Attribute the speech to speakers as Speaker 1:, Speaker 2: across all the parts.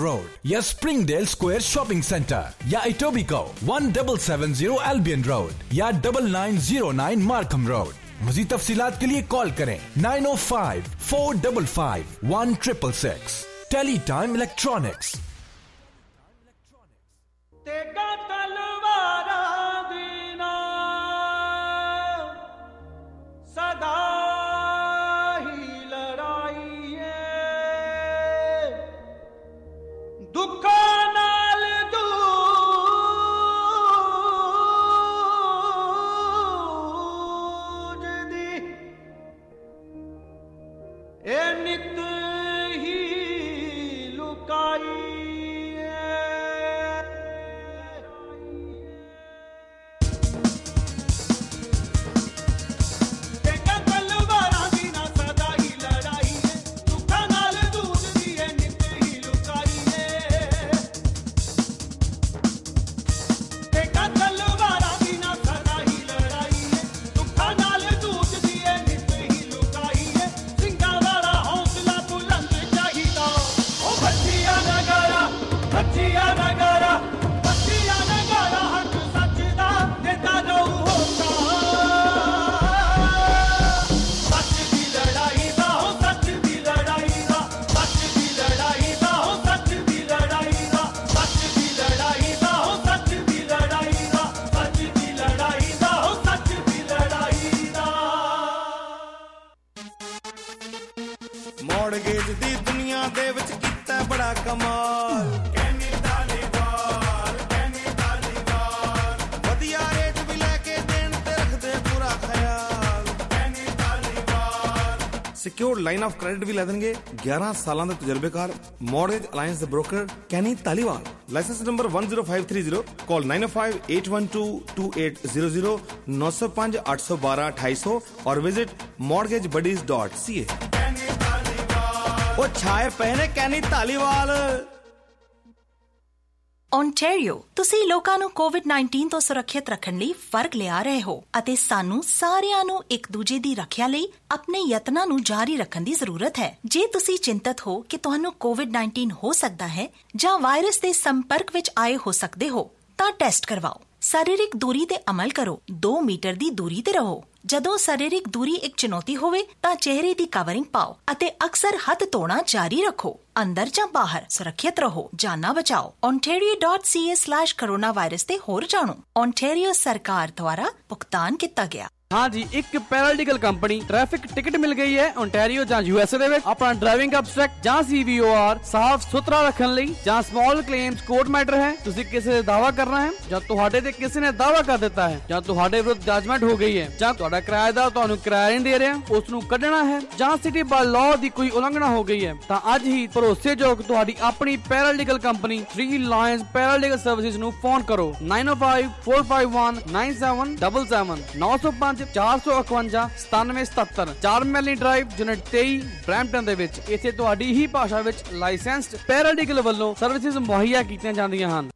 Speaker 1: Road या Springdale Square Shopping Centre या Etobicoke 1770 Albion Road या 9909 मार्कम रोड। मज़ीद तफसीलात के लिए कॉल करें 9054551666। Tele Time Electronics.
Speaker 2: Secured line of credit ਵੀ ਲੈ ਦੇਣਗੇ। 11 ਸਾਲਾਂ ਦੇ ਤਜਰਬੇਕਾਰ ਮੌਰਗੇਜ ਅਲਾਈਅੰਸ ਦੇ broker Kenny Dhaliwal. Licence number 10530। Call 9058122800 905 812 2800 और विजिट mortgagebuddies.ca। ਉਹ ਛਾਏ ਪਏ ਨੇ ਕੈਨੀ ਧਾਲੀਵਾਲ।
Speaker 3: ਓਨਟਾਰੀਓ, ਤੁਸੀਂ ਲੋਕਾਂ ਨੂੰ ਕੋਵਿਡ-19 ਤੋਂ ਸੁਰੱਖਿਅਤ ਰੱਖਣ ਲਈ ਫਰਕ ਲਿਆ ਰਹੇ ਹੋ ਅਤੇ ਸਾਨੂੰ ਸਾਰਿਆਂ ਨੂੰ ਇੱਕ ਦੂਜੇ ਦੀ ਰੱਖਿਆ ਲਈ ਆਪਣੇ ਯਤਨਾਂ ਨੂੰ ਜਾਰੀ ਰੱਖਣ ਦੀ ਜ਼ਰੂਰਤ ਹੈ। ਜੇ ਤੁਸੀਂ ਚਿੰਤਤ ਹੋ ਕਿ ਤੁਹਾਨੂੰ ਕੋਵਿਡ-19 ਹੋ ਸਕਦਾ ਹੈ ਜਾਂ ਵਾਇਰਸ ਦੇ ਸੰਪਰਕ ਵਿੱਚ ਆਏ ਹੋ ਸਕਦੇ ਹੋ, ਤਾਂ ਟੈਸਟ ਕਰਵਾਓ। ਸਰੀਰਕ ਦੂਰੀ ਤੇ ਅਮਲ ਕਰੋ। 2 ਮੀਟਰ ਦੀ ਦੂਰੀ ਤੇ ਰਹੋ। ਜਦੋਂ ਸਰੀਰਕ ਦੂਰੀ ਇੱਕ ਚੁਣੌਤੀ ਹੋਵੇ ਤਾਂ ਚਿਹਰੇ ਦੀ ਕਵਰਿੰਗ ਪਾਓ ਅਤੇ ਅਕਸਰ ਹੱਥ ਧੋਣਾ ਜਾਰੀ ਰੱਖੋ। ਅੰਦਰ ਜਾਂ ਬਾਹਰ ਸੁਰੱਖਿਅਤ ਰਹੋ, ਜਾਨਾਂ ਬਚਾਓ। ontario.ca/coronavirus ਤੇ ਹੋਰ ਜਾਣੋ। ਓਨਟਾਰੀਓ ਸਰਕਾਰ ਦੁਆਰਾ ਭੁਗਤਾਨ ਕੀਤਾ ਗਿਆ।
Speaker 4: हाँ जी, एक पैरालीगल कंपनी ट्रैफिक टिकट मिल गई है ओंटारियो ਜਾਂ USA ਦੇ ਵਿੱਚ ਆਪਣਾ ਡਰਾਈਵਿੰਗ ਅਬਸਟ੍ਰੈਕਟ ਜਾਂ CVOR ਸਾਫ਼ ਸੁਥਰਾ ਰੱਖਣ ਲਈ ਜਾਂ ਸਮਾਲ ਕਲੇਮਸ ਕੋਰਟ ਮੈਟਰ ਹੈ। ਤੁਸੀਂ ਕਿਸੇ ਦਾ ਦਾਵਾ ਕਰਨਾ ਹੈ ਜਾਂ ਤੁਹਾਡੇ ਤੇ ਕਿਸੇ ਨੇ ਦਾਵਾ ਕਰ ਦਿੱਤਾ ਹੈ ਜਾਂ ਤੁਹਾਡੇ ਵਿਰੁੱਧ ਜਜਮੈਂਟ ਹੋ ਗਈ ਹੈ ਜਾਂ ਤੁਹਾਡਾ ਕਿਰਾਏਦਾਰ ਤੁਹਾਨੂੰ ਕਿਰਾਇਆ ਨਹੀਂ ਦੇ ਰਿਹਾ, ਉਸ ਨੂੰ ਕੱਢਣਾ ਹੈ ਜਾਂ ਸਿਟੀ ਬਾਈ ਲਾਅ ਦੀ ਕੋਈ ਉਲੰਘਣਾ ਹੋ ਗਈ ਹੈ, ਤਾਂ ਅੱਜ ਹੀ ਭਰੋਸੇਯੋਗ ਤੁਹਾਡੀ ਆਪਣੀ paralegal company 3 Lions Paralegal Services ਨੂੰ ਫੋਨ ਕਰੋ 9054519777 905 451 9777 4 ਮੈਲੀ ਡਰਾਈਵ ਯੂਨਿਟ 23 ਬਰੈਂਪਟਨ ਦੇ ਵਿੱਚ। ਇੱਥੇ ਤੁਹਾਡੀ ਹੀ ਭਾਸ਼ਾ ਵਿੱਚ ਲਾਇਸੈਂਸਡ ਪੈਰਾਲੀਗਲ ਵੱਲੋਂ ਸਰਵਿਸਿਜ਼ ਮੁਹੱਈਆ ਕੀਤੀਆਂ ਜਾਂਦੀਆਂ ਹਨ।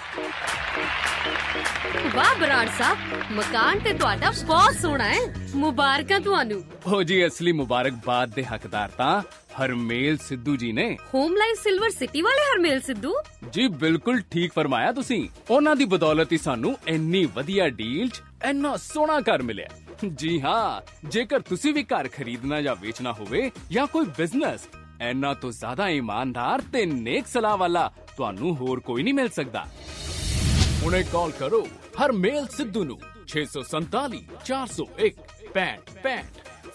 Speaker 5: ਵਾਹ ਬਰਾੜ ਸਾਹਿਬ, ਮਕਾਨ ਤੇ ਤੁਹਾਡਾ ਬਹੁਤ ਸੋਹਣਾ ਹੈ। ਮੁਬਾਰਕਾਂ ਤੁਹਾਨੂੰ।
Speaker 6: ਹੋ ਜੀ, ਅਸਲੀ ਮੁਬਾਰਕਬਾਦ ਦੇ ਹੱਕਦਾਰ ਤਾਂ ਹਰਮੇਲ ਸਿੱਧੂ ਜੀ ਨੇ।
Speaker 5: ਹੋਮ ਲਾਈਫ ਸਿਲਵਰ ਸਿਟੀ ਵਾਲੇ ਹਰਮੇਲ ਸਿੱਧੂ
Speaker 6: ਜੀ, ਬਿਲਕੁਲ ਠੀਕ ਫਰਮਾਇਆ ਤੁਸੀਂ। ਉਹਨਾਂ ਦੀ ਬਦੌਲਤ ਹੀ ਸਾਨੂੰ ਇੰਨੀ ਵਧੀਆ ਡੀਲ 'ਚ ਇੰਨਾ ਸੋਹਣਾ ਘਰ ਮਿਲਿਆ। ਜੀ ਹਾਂ, ਜੇਕਰ ਤੁਸੀਂ ਵੀ ਘਰ ਖਰੀਦਣਾ ਜਾਂ ਵੇਚਣਾ ਹੋਵੇ ਜਾਂ ਕੋਈ ਬਿਜ਼ਨਸ, ਇੰਨਾ ਤੋਂ ਜ਼ਿਆਦਾ ਇਮਾਨਦਾਰ ਤੇ ਨੇਕ ਸਲਾਹ ਵਾਲਾ ਤੁਹਾਨੂੰ ਹੋਰ ਕੋਈ ਨਹੀਂ ਮਿਲ ਸਕਦਾ। ਹੁਣੇ ਕਾਲ ਕਰੋ ਹਰਮੇਲ ਸਿੱਧੂ ਨੂੰ 647 401 6565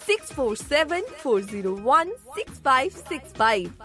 Speaker 5: 6474016565।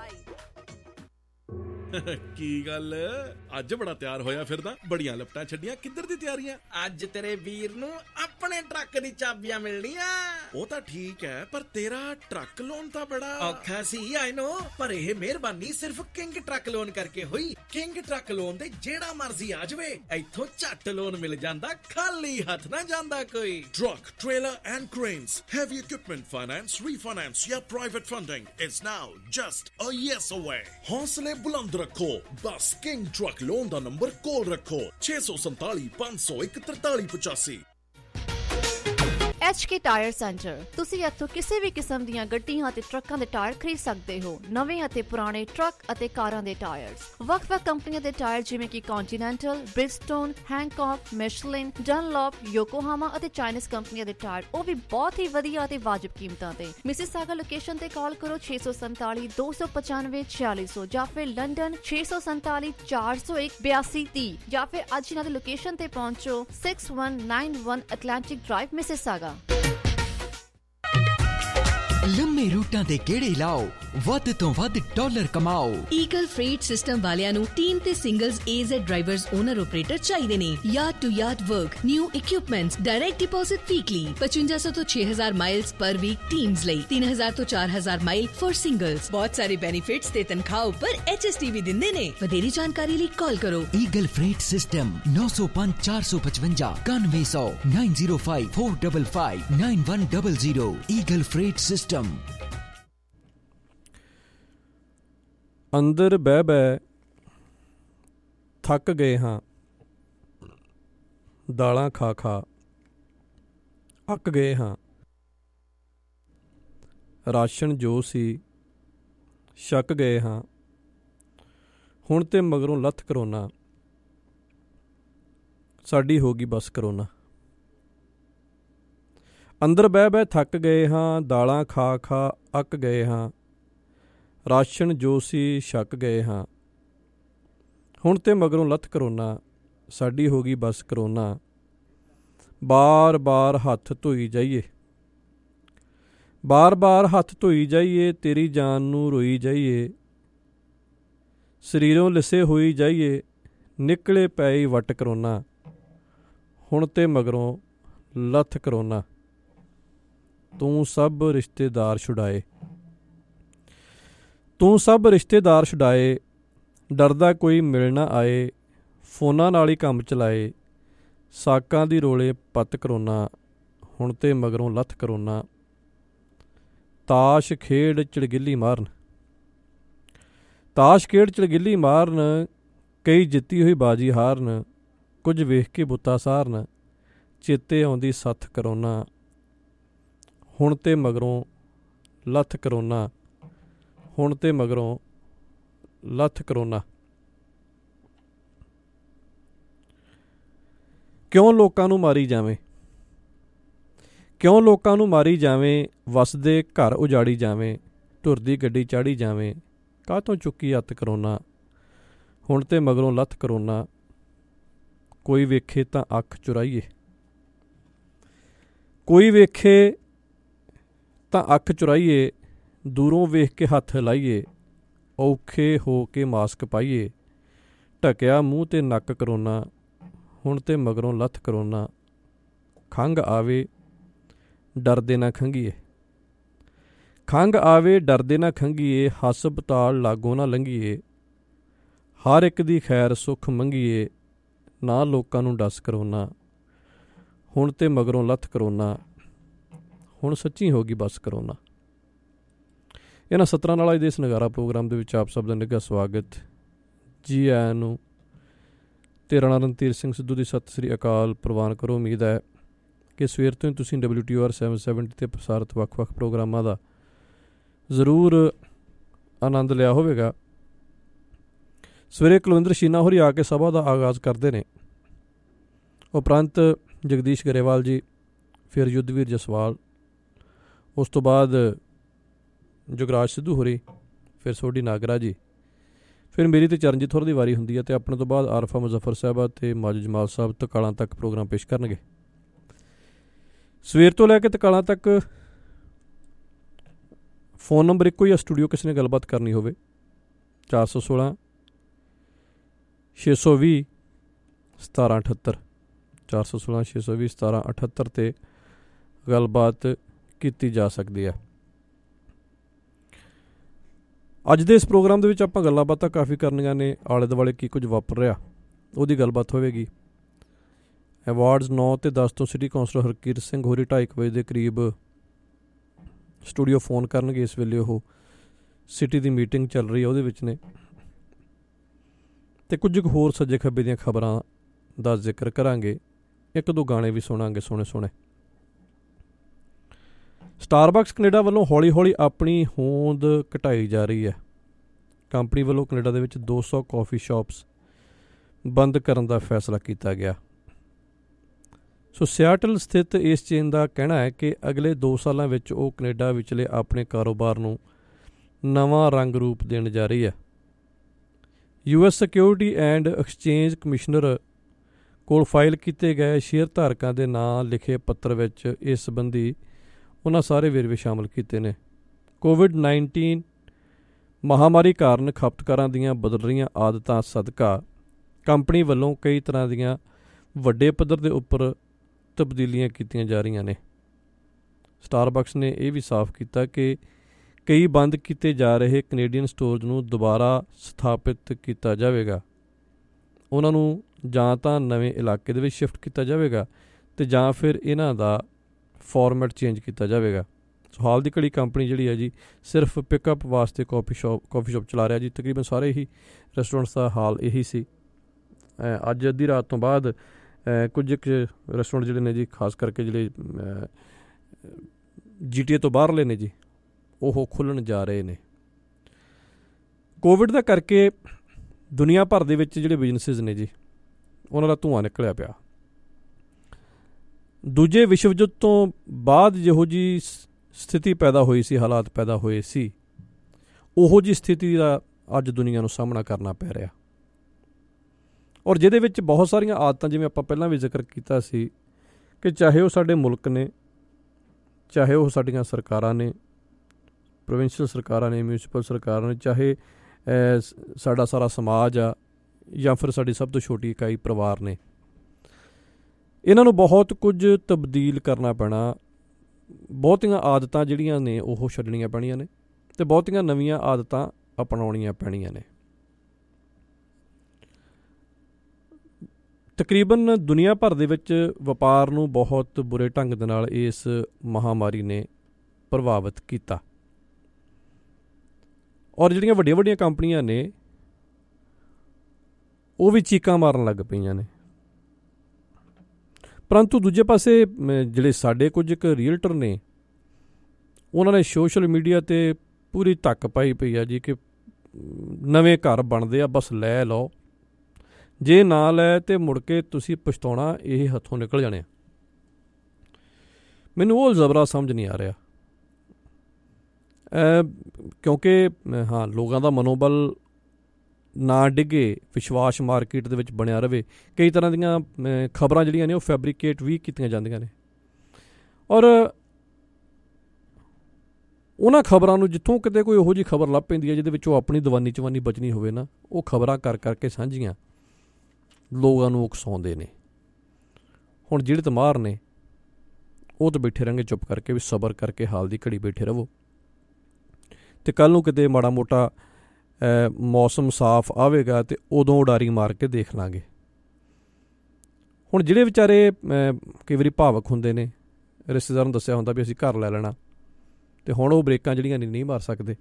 Speaker 7: ਕੀ ਗੱਲ, ਅੱਜ ਬੜਾ ਤਿਆਰ ਹੋਇਆ ਫਿਰਦਾ, ਬੜੀਆਂ ਲਪਟਾਂ ਛੱਡੀਆਂ, ਕਿੱਧਰ ਦੀ ਤਿਆਰੀਆਂ?
Speaker 8: ਅੱਜ ਤੇਰੇ ਵੀਰ ਨੂੰ ਆਪਣੇ ਟਰੱਕ ਦੀ ਚਾਬੀਆਂ ਮਿਲਣੀਆਂ।
Speaker 7: ਉਹ ਤਾਂ ਠੀਕ ਹੈ, ਪਰ ਤੇਰਾ ਟਰੱਕ ਲੋਨ ਤਾਂ ਬੜਾ
Speaker 8: ਔਖਾ ਸੀ, ਆਈ ਨੋ, ਪਰ ਇਹ ਮਿਹਰਬਾਨੀ ਸਿਰਫ ਕਿੰਗ ਟਰੱਕ ਲੋਨ ਕਰਕੇ ਹੋਈ। ਕਿੰਗ ਟਰੱਕ ਲੋਨ ਦੇ ਜਿਹੜਾ ਮਰਜ਼ੀ ਆ ਜਾਵੇ, ਇੱਥੋਂ ਝੱਟ ਲੋਨ ਮਿਲ ਜਾਂਦਾ, ਖਾਲੀ ਹੱਥ ਨਾ ਜਾਂਦਾ ਕੋਈ।
Speaker 7: Truck, trailer and cranes, heavy equipment finance, refinance ਜਾਂ private funding is now just a yes away। ਹੌਸਲੇ ਬੁਲੰਦ ਰੱਖੋ, ਬਸ ਕਿੰਗ ਟਰੱਕ ਲੋਨ ਦਾ ਨੰਬਰ ਕੋਲ ਰੱਖੋ 647 501 4385।
Speaker 9: HK Tire Centre. ਤੁਸੀਂ ਇੱਥੋਂ ਕਿਸੇ ਵੀ ਕਿਸਮ ਦੀਆਂ ਗੱਡੀਆਂ ਅਤੇ ਟਰੱਕਾਂ ਦੇ ਟਾਇਰ ਖਰੀਦ ਸਕਦੇ ਹੋ। ਨਵੇਂ ਅਤੇ ਪੁਰਾਣੇ ਟਰੱਕ ਅਤੇ ਕਾਰਾਂ ਦੇ ਟਾਇਰਸ, ਵੱਖ-ਵੱਖ ਕੰਪਨੀਆਂ ਦੇ ਟਾਇਰ ਜਿਵੇਂ ਕਿ ਕੌਂਟੀਨੈਂਟਲ, ਬ੍ਰਿਜਸਟੋਨ, ਹੈਂਕੌਕ, ਮਿਸ਼ਲਿਨ, ਡਨਲੌਪ, ਯੋਕੋਹਾਮਾ ਅਤੇ ਚਾਈਨੀਜ਼ ਕੰਪਨੀਆਂ ਦੇ ਟਾਇਰ, ਉਹ ਵੀ ਬਹੁਤ ਹੀ ਵਧੀਆ ਅਤੇ ਵਾਜਬ ਕੀਮਤਾਂ ਤੇ। ਮਿਸਿਸਾਗਾ ਲੋਕੇਸ਼ਨ ਤੇ ਕਾਲ ਕਰੋ 647 295 4600 ਜਾਂ ਫਿਰ ਲੰਡਨ 647 401 8230 ਜਾਂ ਫਿਰ ਅੱਜ ਇਹਨਾਂ ਦੀ ਲੋਕੇਸ਼ਨ ਤੇ ਪਹੁੰਚੋ 6191 Atlantic Drive, Mississauga।
Speaker 10: ਲੰਮੇ ਰੂਟਾਂ ਦੇ ਗੇੜੇ ਲਾਓ, ਵੱਧ ਤੋਂ ਵੱਧ ਡਾਲਰ ਕਮਾਓ।
Speaker 11: ਈਗਲ ਫreight ਸਿਸਟਮ ਵਾਲਿਆਂ ਨੂੰ ਟੀਮ ਤੇ singles AZ drivers owner operator ਚਾਹੀਦੇ ਨੇ। Yard to yard work, new equipments, direct deposit weekly 5500 ਤੋਂ 6000 ਮਾਈਲਸ ਪਰ ਵੀਕ ਟੀਮਸ ਲਈ, 3000 ਤੋਂ 4000 ਮਾਈਲ ਫॉर ਸਿੰਗਲਸ। ਬਹੁਤ ਸਾਰੇ ਬੈਨੀਫਿਟਸ ਤੇ ਤਨਖਾਹ ਉੱਪਰ HST ਵੀ ਦਿੰਦੇ ਨੇ। ਵਧੇਰੀ ਜਾਣਕਾਰੀ ਲਈ ਕਾਲ ਕਰੋ
Speaker 10: Eagle Freight System 905 455 9100 905 455 9100। Eagle Freight System.
Speaker 12: ਅੰਦਰ ਬਹਿ ਬਹਿ ਥੱਕ ਗਏ ਹਾਂ, ਦਾਲਾਂ ਖਾ ਖਾ ਅੱਕ ਗਏ ਹਾਂ। ਰਾਸ਼ਨ ਜੋ ਸੀ ਛਕ ਗਏ ਹਾਂ, ਹੁਣ ਤੇ ਮਗਰੋਂ ਲੱਥ ਕਰੋਨਾ, ਸਾਡੀ ਹੋ ਗਈ ਬਸ ਕਰੋਨਾ। ਅੰਦਰ ਬਹਿ ਬਹਿ ਥੱਕ ਗਏ ਹਾਂ, ਦਾਲਾਂ ਖਾ ਖਾ ਅੱਕ ਗਏ ਹਾਂ। ਰਾਸ਼ਨ ਜੋ ਸੀ ਛਕ ਗਏ ਹਾਂ, ਹੁਣ ਤੇ ਮਗਰੋਂ ਲੱਥ ਕਰੋਨਾ, ਸਾਡੀ ਹੋ ਗਈ ਬਸ ਕਰੋਨਾ। ਬਾਰ ਬਾਰ ਹੱਥ ਧੋਈ ਜਾਈਏ, ਬਾਰ ਬਾਰ ਹੱਥ ਧੋਈ ਜਾਈਏ, ਤੇਰੀ ਜਾਨ ਨੂੰ ਰੋਈ ਜਾਈਏ। ਸਰੀਰੋਂ ਲਿਸੇ ਹੋਈ ਜਾਈਏ, ਨਿਕਲੇ ਪਈ ਵੱਟ ਕਰੋਨਾ, ਹੁਣ ਤੇ ਮਗਰੋਂ ਲੱਥ ਕਰੋਨਾ। ਤੂੰ ਸਭ ਰਿਸ਼ਤੇਦਾਰ ਛੁਡਾਏ, ਤੂੰ ਸਭ ਰਿਸ਼ਤੇਦਾਰ ਛੁਡਾਏ, ਡਰਦਾ ਕੋਈ ਮਿਲ ਨਾ ਆਏ। ਫੋਨਾਂ ਨਾਲ ਹੀ ਕੰਮ ਚਲਾਏ, ਸਾਕਾਂ ਦੀ ਰੋਲੇ ਪੱਤ ਕਰੋਨਾ, ਹੁਣ ਤੇ ਮਗਰੋਂ ਲੱਥ ਕਰੋਨਾ। ਤਾਸ਼ ਖੇਡ ਚੜਗਿੱਲੀ ਮਾਰਨ, ਤਾਸ਼ ਖੇਡ ਚੜਗਿੱਲੀ ਮਾਰਨ, ਕਈ ਜਿੱਤੀ ਹੋਈ ਬਾਜੀ ਹਾਰਨ। ਕੁਝ ਵੇਖ ਕੇ ਬੁੱਤਾ ਸਾਰਨ, ਚੇਤੇ ਆਉਂਦੀ ਸੱਥ ਕਰੋਨਾ, ਹੁਣ ਤੇ ਮਗਰੋਂ ਲੱਥ ਕਰੋਨਾ, ਹੁਣ ਤੇ ਮਗਰੋਂ ਲੱਥ ਕਰੋਨਾ। ਕਿਉਂ ਲੋਕਾਂ ਨੂੰ ਮਾਰੀ ਜਾਵੇਂ, ਕਿਉਂ ਲੋਕਾਂ ਨੂੰ ਮਾਰੀ ਜਾਵੇਂ, ਵਸਦੇ ਘਰ ਉਜਾੜੀ ਜਾਵੇਂ, ਟੁਰਦੀ ਗੱਡੀ ਚਾੜੀ ਜਾਵੇਂ। ਕਾਹਤੋਂ ਚੁੱਕੀ ਅੱਤ ਕਰੋਨਾ, ਹੁਣ ਤੇ ਮਗਰੋਂ ਲੱਥ ਕਰੋਨਾ। ਕੋਈ ਵੇਖੇ ਤਾਂ ਅੱਖ ਚੁਰਾਈਏ, ਕੋਈ ਵੇਖੇ ਤਾਂ ਅੱਖ ਚੁਰਾਈਏ, ਦੂਰੋਂ ਵੇਖ ਕੇ ਹੱਥ ਲਾਈਏ। ਔਖੇ ਹੋ ਕੇ ਮਾਸਕ ਪਾਈਏ, ਢਕਿਆ ਮੂੰਹ ਤੇ ਨੱਕ ਕਰੋਨਾ, ਹੁਣ ਤੇ ਮਗਰੋਂ ਲੱਥ ਕਰੋਨਾ। ਖੰਘ ਆਵੇ ਡਰਦੇ ਨਾ ਖੰਘੀਏ, ਖੰਘ ਆਵੇ ਡਰਦੇ ਨਾ ਖੰਘੀਏ। ਹਸਪਤਾਲ ਲਾਗੋਂ ਨਾ ਲੰਘੀਏ, ਹਰ ਇੱਕ ਦੀ ਖੈਰ ਸੁੱਖ ਮੰਗੀਏ। ਨਾ ਲੋਕਾਂ ਨੂੰ ਡਸ ਕਰੋਨਾ, ਹੁਣ ਤੇ ਮਗਰੋਂ ਲੱਥ ਕਰੋਨਾ, ਹੁਣ ਸੱਚੀ ਹੋ ਗਈ ਬਸ ਕਰੋਨਾ। ਇਹਨਾਂ ਸਤਰਾਂ ਨਾਲ ਅੱਜ ਦੇ ਇਸ ਨਗਾਰਾ ਪ੍ਰੋਗਰਾਮ ਦੇ ਵਿੱਚ ਆਪ ਸਭ ਦਾ ਨਿੱਘਾ ਸਵਾਗਤ। ਜੀ ਆਇਆਂ ਨੂੰ। ਤੇ ਰਾਣਾ ਰਣਧੀਰ ਸਿੰਘ ਸਿੱਧੂ ਦੀ ਸਤਿ ਸ੍ਰੀ ਅਕਾਲ ਪ੍ਰਵਾਨ ਕਰੋ। ਉਮੀਦ ਹੈ ਕਿ ਸਵੇਰ ਤੋਂ ਹੀ ਤੁਸੀਂ WTOR 770 ਤੇ ਪ੍ਰਸਾਰਿਤ ਵੱਖ-ਵੱਖ ਪ੍ਰੋਗਰਾਮਾਂ ਦਾ ਜ਼ਰੂਰ ਆਨੰਦ ਲਿਆ ਹੋਵੇਗਾ। ਸਵੇਰੇ ਕੁਲਵਿੰਦਰ ਸ਼ੀਨਾ ਹੋਰੀ ਆ ਕੇ ਸਭਾ ਦਾ ਆਗਾਜ਼ ਕਰਦੇ ਨੇ। ਉਪਰੰਤ ਜਗਦੀਸ਼ ਗਰੇਵਾਲ ਜੀ, ਫਿਰ ਯੁੱਧਵੀਰ ਜਸਵਾਲ, ਉਸ ਤੋਂ ਬਾਅਦ ਜੁਗਰਾਜ ਸਿੱਧੂ ਹੋਰੀ, ਫਿਰ ਸੋਢੀ ਨਾਗਰਾ ਜੀ, ਫਿਰ ਮੇਰੀ ਤੇ ਚਰਨਜੀਤ ਹੋਰਾਂ ਦੀ ਵਾਰੀ ਹੁੰਦੀ ਹੈ। ਅਤੇ ਆਪਣੇ ਤੋਂ ਬਾਅਦ ਆਰਫਾ ਮੁਜ਼ੱਫਰ ਸਾਹਿਬਾ ਅਤੇ ਮਾਜੂ ਜਮਾਲ ਸਾਹਿਬ ਤਕਾਲਾਂ ਤੱਕ ਪ੍ਰੋਗਰਾਮ ਪੇਸ਼ ਕਰਨਗੇ। ਸਵੇਰ ਤੋਂ ਲੈ ਕੇ ਤਕਾਲਾਂ ਤੱਕ ਫੋਨ ਨੰਬਰ ਇੱਕੋ ਹੀ ਆ। ਸਟੂਡੀਓ ਕਿਸੇ ਨੇ ਗੱਲਬਾਤ ਕਰਨੀ ਹੋਵੇ 416 620 1778 416 620 1778 'ਤੇ ਗੱਲਬਾਤ ਕੀਤੀ ਜਾ ਸਕਦੀ ਹੈ। ਅੱਜ ਦੇ ਇਸ ਪ੍ਰੋਗਰਾਮ ਦੇ ਵਿੱਚ ਆਪਾਂ ਗੱਲਾਂ ਬਾਤਾਂ ਕਾਫੀ ਕਰਨੀਆਂ ਨੇ। ਆਲੇ ਦੁਆਲੇ ਕੀ ਕੁਝ ਵਾਪਰ ਰਿਹਾ ਉਹਦੀ ਗੱਲਬਾਤ ਹੋਵੇਗੀ। ਅਵਾਰਡਸ 9 ਤੇ 10 ਤੋਂ ਸਿਟੀ ਕੌਂਸਲਰ ਹਰਕੀਰਤ ਸਿੰਘ ਹੋਰੀ 2:30 ਵਜੇ ਦੇ ਕਰੀਬ ਸਟੂਡੀਓ ਫੋਨ ਕਰਨਗੇ। ਇਸ ਵੇਲੇ ਉਹ ਸਿਟੀ ਦੀ ਮੀਟਿੰਗ ਚੱਲ ਰਹੀ ਹੈ, ਉਹਦੇ ਵਿੱਚ ਨੇ। ਅਤੇ ਕੁਝ ਕੁ ਹੋਰ ਸੱਜੇ ਖੱਬੇ ਦੀਆਂ ਖਬਰਾਂ ਦਾ ਜ਼ਿਕਰ ਕਰਾਂਗੇ। ਇੱਕ ਦੋ ਗਾਣੇ ਵੀ ਸੁਣਾਂਗੇ ਸੋਹਣੇ ਸੋਹਣੇ। ਸਟਾਰਬਕਸ ਕੈਨੇਡਾ ਵੱਲੋਂ ਹੌਲੀ ਹੌਲੀ ਆਪਣੀ ਹੋਂਦ ਘਟਾਈ ਜਾ ਰਹੀ ਹੈ। ਕੰਪਨੀ ਵੱਲੋਂ ਕੈਨੇਡਾ ਦੇ ਵਿੱਚ 200 ਕੌਫੀ ਸ਼ਾਪਸ ਬੰਦ ਕਰਨ ਦਾ ਫੈਸਲਾ ਕੀਤਾ ਗਿਆ। ਸੋ ਸਿਆਟਲ ਸਥਿਤ ਇਸ ਚੇਨ ਦਾ ਕਹਿਣਾ ਹੈ ਕਿ ਅਗਲੇ 2 ਸਾਲਾਂ ਵਿੱਚ ਉਹ ਕੈਨੇਡਾ ਵਿਚਲੇ ਆਪਣੇ ਕਾਰੋਬਾਰ ਨੂੰ ਨਵਾਂ ਰੰਗ ਰੂਪ ਦੇਣ ਜਾ ਰਹੀ ਹੈ। US security and exchange commissioner ਕੋਲ ਫਾਈਲ ਕੀਤੇ ਗਏ ਸ਼ੇਅਰ ਧਾਰਕਾਂ ਦੇ ਨਾਂ ਲਿਖੇ ਪੱਤਰ ਵਿੱਚ ਇਸ ਸੰਬੰਧੀ ਉਹਨਾਂ ਸਾਰੇ ਵੇਰਵੇ ਸ਼ਾਮਲ ਕੀਤੇ ਨੇ। COVID-19 ਮਹਾਮਾਰੀ ਕਾਰਨ ਖਪਤਕਾਰਾਂ ਦੀਆਂ ਬਦਲ ਰਹੀਆਂ ਆਦਤਾਂ ਸਦਕਾ ਕੰਪਨੀ ਵੱਲੋਂ ਕਈ ਤਰ੍ਹਾਂ ਦੀਆਂ ਵੱਡੇ ਪੱਧਰ ਦੇ ਉੱਪਰ ਤਬਦੀਲੀਆਂ ਕੀਤੀਆਂ ਜਾ ਰਹੀਆਂ ਨੇ। ਸਟਾਰਬਕਸ ਨੇ ਇਹ ਵੀ ਸਾਫ਼ ਕੀਤਾ ਕਿ ਕਈ ਬੰਦ ਕੀਤੇ ਜਾ ਰਹੇ ਕੈਨੇਡੀਅਨ ਸਟੋਰਜ਼ ਨੂੰ ਦੁਬਾਰਾ ਸਥਾਪਿਤ ਕੀਤਾ ਜਾਵੇਗਾ। ਉਹਨਾਂ ਨੂੰ ਜਾਂ ਤਾਂ ਨਵੇਂ ਇਲਾਕੇ ਦੇ ਵਿੱਚ ਸ਼ਿਫਟ ਕੀਤਾ ਜਾਵੇਗਾ ਅਤੇ ਜਾਂ ਫਿਰ ਇਹਨਾਂ ਦਾ ਫਾਰਮੈਟ ਚੇਂਜ ਕੀਤਾ ਜਾਵੇਗਾ। ਸੋ ਹਾਲ ਦੀ ਘੜੀ ਕੰਪਨੀ ਜਿਹੜੀ ਹੈ ਜੀ ਸਿਰਫ ਪਿਕਅਪ ਵਾਸਤੇ ਕਾਫੀ ਸ਼ਾਪ ਚਲਾ ਰਿਹਾ ਜੀ। ਤਕਰੀਬਨ ਸਾਰੇ ਹੀ ਰੈਸਟੋਰੈਂਟਸ ਦਾ ਹਾਲ ਇਹੀ ਸੀ। ਅੱਜ ਅੱਧੀ ਰਾਤ ਤੋਂ ਬਾਅਦ ਕੁਝ ਕੁ ਰੈਸਟੋਰੈਂਟ ਜਿਹੜੇ ਨੇ ਜੀ, ਖਾਸ ਕਰਕੇ ਜਿਹੜੇ GTA ਤੋਂ ਬਾਹਰਲੇ ਨੇ ਜੀ, ਉਹ ਖੁੱਲ੍ਹਣ ਜਾ ਰਹੇ ਨੇ। ਕੋਵਿਡ ਦਾ ਕਰਕੇ ਦੁਨੀਆ ਭਰ ਦੇ ਵਿੱਚ ਜਿਹੜੇ ਬਿਜ਼ਨਸਿਸ ਨੇ ਜੀ, ਉਹਨਾਂ ਦਾ ਧੂੰਆਂ ਨਿਕਲਿਆ ਪਿਆ। ਦੂਜੇ ਵਿਸ਼ਵ ਯੁੱਧ ਤੋਂ ਬਾਅਦ ਜਿਹੋ ਜਿਹੀ ਸਥਿਤੀ ਪੈਦਾ ਹੋਈ ਸੀ, ਹਾਲਾਤ ਪੈਦਾ ਹੋਏ ਸੀ, ਉਹੋ ਜਿਹੀ ਸਥਿਤੀ ਦਾ ਅੱਜ ਦੁਨੀਆ ਨੂੰ ਸਾਹਮਣਾ ਕਰਨਾ ਪੈ ਰਿਹਾ। ਔਰ ਜਿਹਦੇ ਵਿੱਚ ਬਹੁਤ ਸਾਰੀਆਂ ਆਦਤਾਂ, ਜਿਵੇਂ ਆਪਾਂ ਪਹਿਲਾਂ ਵੀ ਜ਼ਿਕਰ ਕੀਤਾ ਸੀ ਕਿ ਚਾਹੇ ਉਹ ਸਾਡੇ ਮੁਲਕ ਨੇ, ਚਾਹੇ ਉਹ ਸਾਡੀਆਂ ਸਰਕਾਰਾਂ ਨੇ, ਪ੍ਰੋਵਿੰਸ਼ੀਅਲ ਸਰਕਾਰਾਂ ਨੇ, ਮਿਊਨਿਸਪਲ ਸਰਕਾਰਾਂ ਨੇ, ਚਾਹੇ ਸਾਡਾ ਸਾਰਾ ਸਮਾਜ ਆ, ਜਾਂ ਫਿਰ ਸਾਡੀ ਸਭ ਤੋਂ ਛੋਟੀ ਇਕਾਈ ਪਰਿਵਾਰ ਨੇ, ਇਹਨਾਂ ਨੂੰ ਬਹੁਤ ਕੁਝ ਤਬਦੀਲ ਕਰਨਾ ਪੈਣਾ। ਬਹੁਤੀਆਂ ਆਦਤਾਂ ਜਿਹੜੀਆਂ ਨੇ ਉਹ ਛੱਡਣੀਆਂ ਪੈਣੀਆਂ ਨੇ ਅਤੇ ਬਹੁਤੀਆਂ ਨਵੀਆਂ ਆਦਤਾਂ ਅਪਣਾਉਣੀਆਂ ਪੈਣੀਆਂ ਨੇ। ਤਕਰੀਬਨ ਦੁਨੀਆ ਭਰ ਦੇ ਵਿੱਚ ਵਪਾਰ ਨੂੰ ਬਹੁਤ ਬੁਰੇ ਢੰਗ ਦੇ ਨਾਲ ਇਸ ਮਹਾਮਾਰੀ ਨੇ ਪ੍ਰਭਾਵਿਤ ਕੀਤਾ। ਔਰ ਜਿਹੜੀਆਂ ਵੱਡੀਆਂ ਵੱਡੀਆਂ ਕੰਪਨੀਆਂ ਨੇ ਉਹ ਵੀ ਚੀਕਾਂ ਮਾਰਨ ਲੱਗ ਪਈਆਂ ਨੇ। ਪਰੰਤੂ ਦੂਜੇ ਪਾਸੇ ਜਿਹੜੇ ਸਾਡੇ ਕੁਝ ਕੁ ਰੀਅਲਟਰ ਨੇ, ਉਹਨਾਂ ਨੇ ਸੋਸ਼ਲ ਮੀਡੀਆ 'ਤੇ ਪੂਰੀ ਧੱਕ ਪਾਈ ਪਈ ਆ ਜੀ ਕਿ ਨਵੇਂ ਘਰ ਬਣਦੇ ਆ, ਬਸ ਲੈ ਲਓ, ਜੇ ਨਾ ਲੈ ਤਾਂ ਮੁੜ ਕੇ ਤੁਸੀਂ ਪਛਤਾਉਣਾ, ਇਹ ਹੱਥੋਂ ਨਿਕਲ ਜਾਣੇ। ਮੈਨੂੰ ਉਹ ਜ਼ਬਰਾ ਸਮਝ ਨਹੀਂ ਆ ਰਿਹਾ, ਕਿਉਂਕਿ ਹਾਂ, ਲੋਕਾਂ ਦਾ ਮਨੋਬਲ ਨਾ ਡਿੱਗੇ, ਵਿਸ਼ਵਾਸ ਮਾਰਕੀਟ ਦੇ ਵਿੱਚ ਬਣਿਆ ਰਹੇ। ਕਈ ਤਰ੍ਹਾਂ ਦੀਆਂ ਖਬਰਾਂ ਜਿਹੜੀਆਂ ਨੇ ਉਹ ਫੈਬਰੀਕੇਟ ਵੀ ਕੀਤੀਆਂ ਜਾਂਦੀਆਂ ਨੇ, ਔਰ ਉਹਨਾਂ ਖਬਰਾਂ ਨੂੰ ਜਿੱਥੋਂ ਕਿਤੇ ਕੋਈ ਉਹੋ ਜਿਹੀ ਖਬਰ ਲੱਭ ਪੈਂਦੀ ਹੈ ਜਿਹਦੇ ਵਿੱਚੋਂ ਆਪਣੀ ਦੀਵਾਨੀ ਚਵਾਨੀ ਬਚਣੀ ਹੋਵੇ ਨਾ, ਉਹ ਖਬਰਾਂ ਕਰ ਕਰਕੇ ਸਾਂਝੀਆਂ ਲੋਕਾਂ ਨੂੰ ਉਕਸਾਉਂਦੇ ਨੇ। ਹੁਣ ਜਿਹੜੇ ਤਮਾਰ ਨੇ ਉਹ ਤਾਂ ਬੈਠੇ ਰਹਿਣਗੇ ਚੁੱਪ ਕਰਕੇ ਵੀ ਸਬਰ ਕਰਕੇ ਹਾਲ ਦੀ ਘੜੀ ਬੈਠੇ ਰਹੋ, ਅਤੇ ਕੱਲ੍ਹ ਨੂੰ ਕਿਤੇ ਮਾੜਾ ਮੋਟਾ ਮੌਸਮ ਸਾਫ਼ ਆਵੇਗਾ ਅਤੇ ਉਦੋਂ ਉਡਾਰੀ ਮਾਰ ਕੇ ਦੇਖ ਲਾਂਗੇ। ਹੁਣ ਜਿਹੜੇ ਵਿਚਾਰੇ ਕਈ ਵਾਰੀ ਭਾਵਕ ਹੁੰਦੇ ਨੇ, ਰਿਸ਼ਤੇਦਾਰਾਂ ਨੂੰ ਦੱਸਿਆ ਹੁੰਦਾ ਵੀ ਅਸੀਂ ਘਰ ਲੈ ਲੈਣਾ, ਅਤੇ ਹੁਣ ਉਹ ਬ੍ਰੇਕਾਂ ਜਿਹੜੀਆਂ ਨਹੀਂ ਮਾਰ ਸਕਦੇ,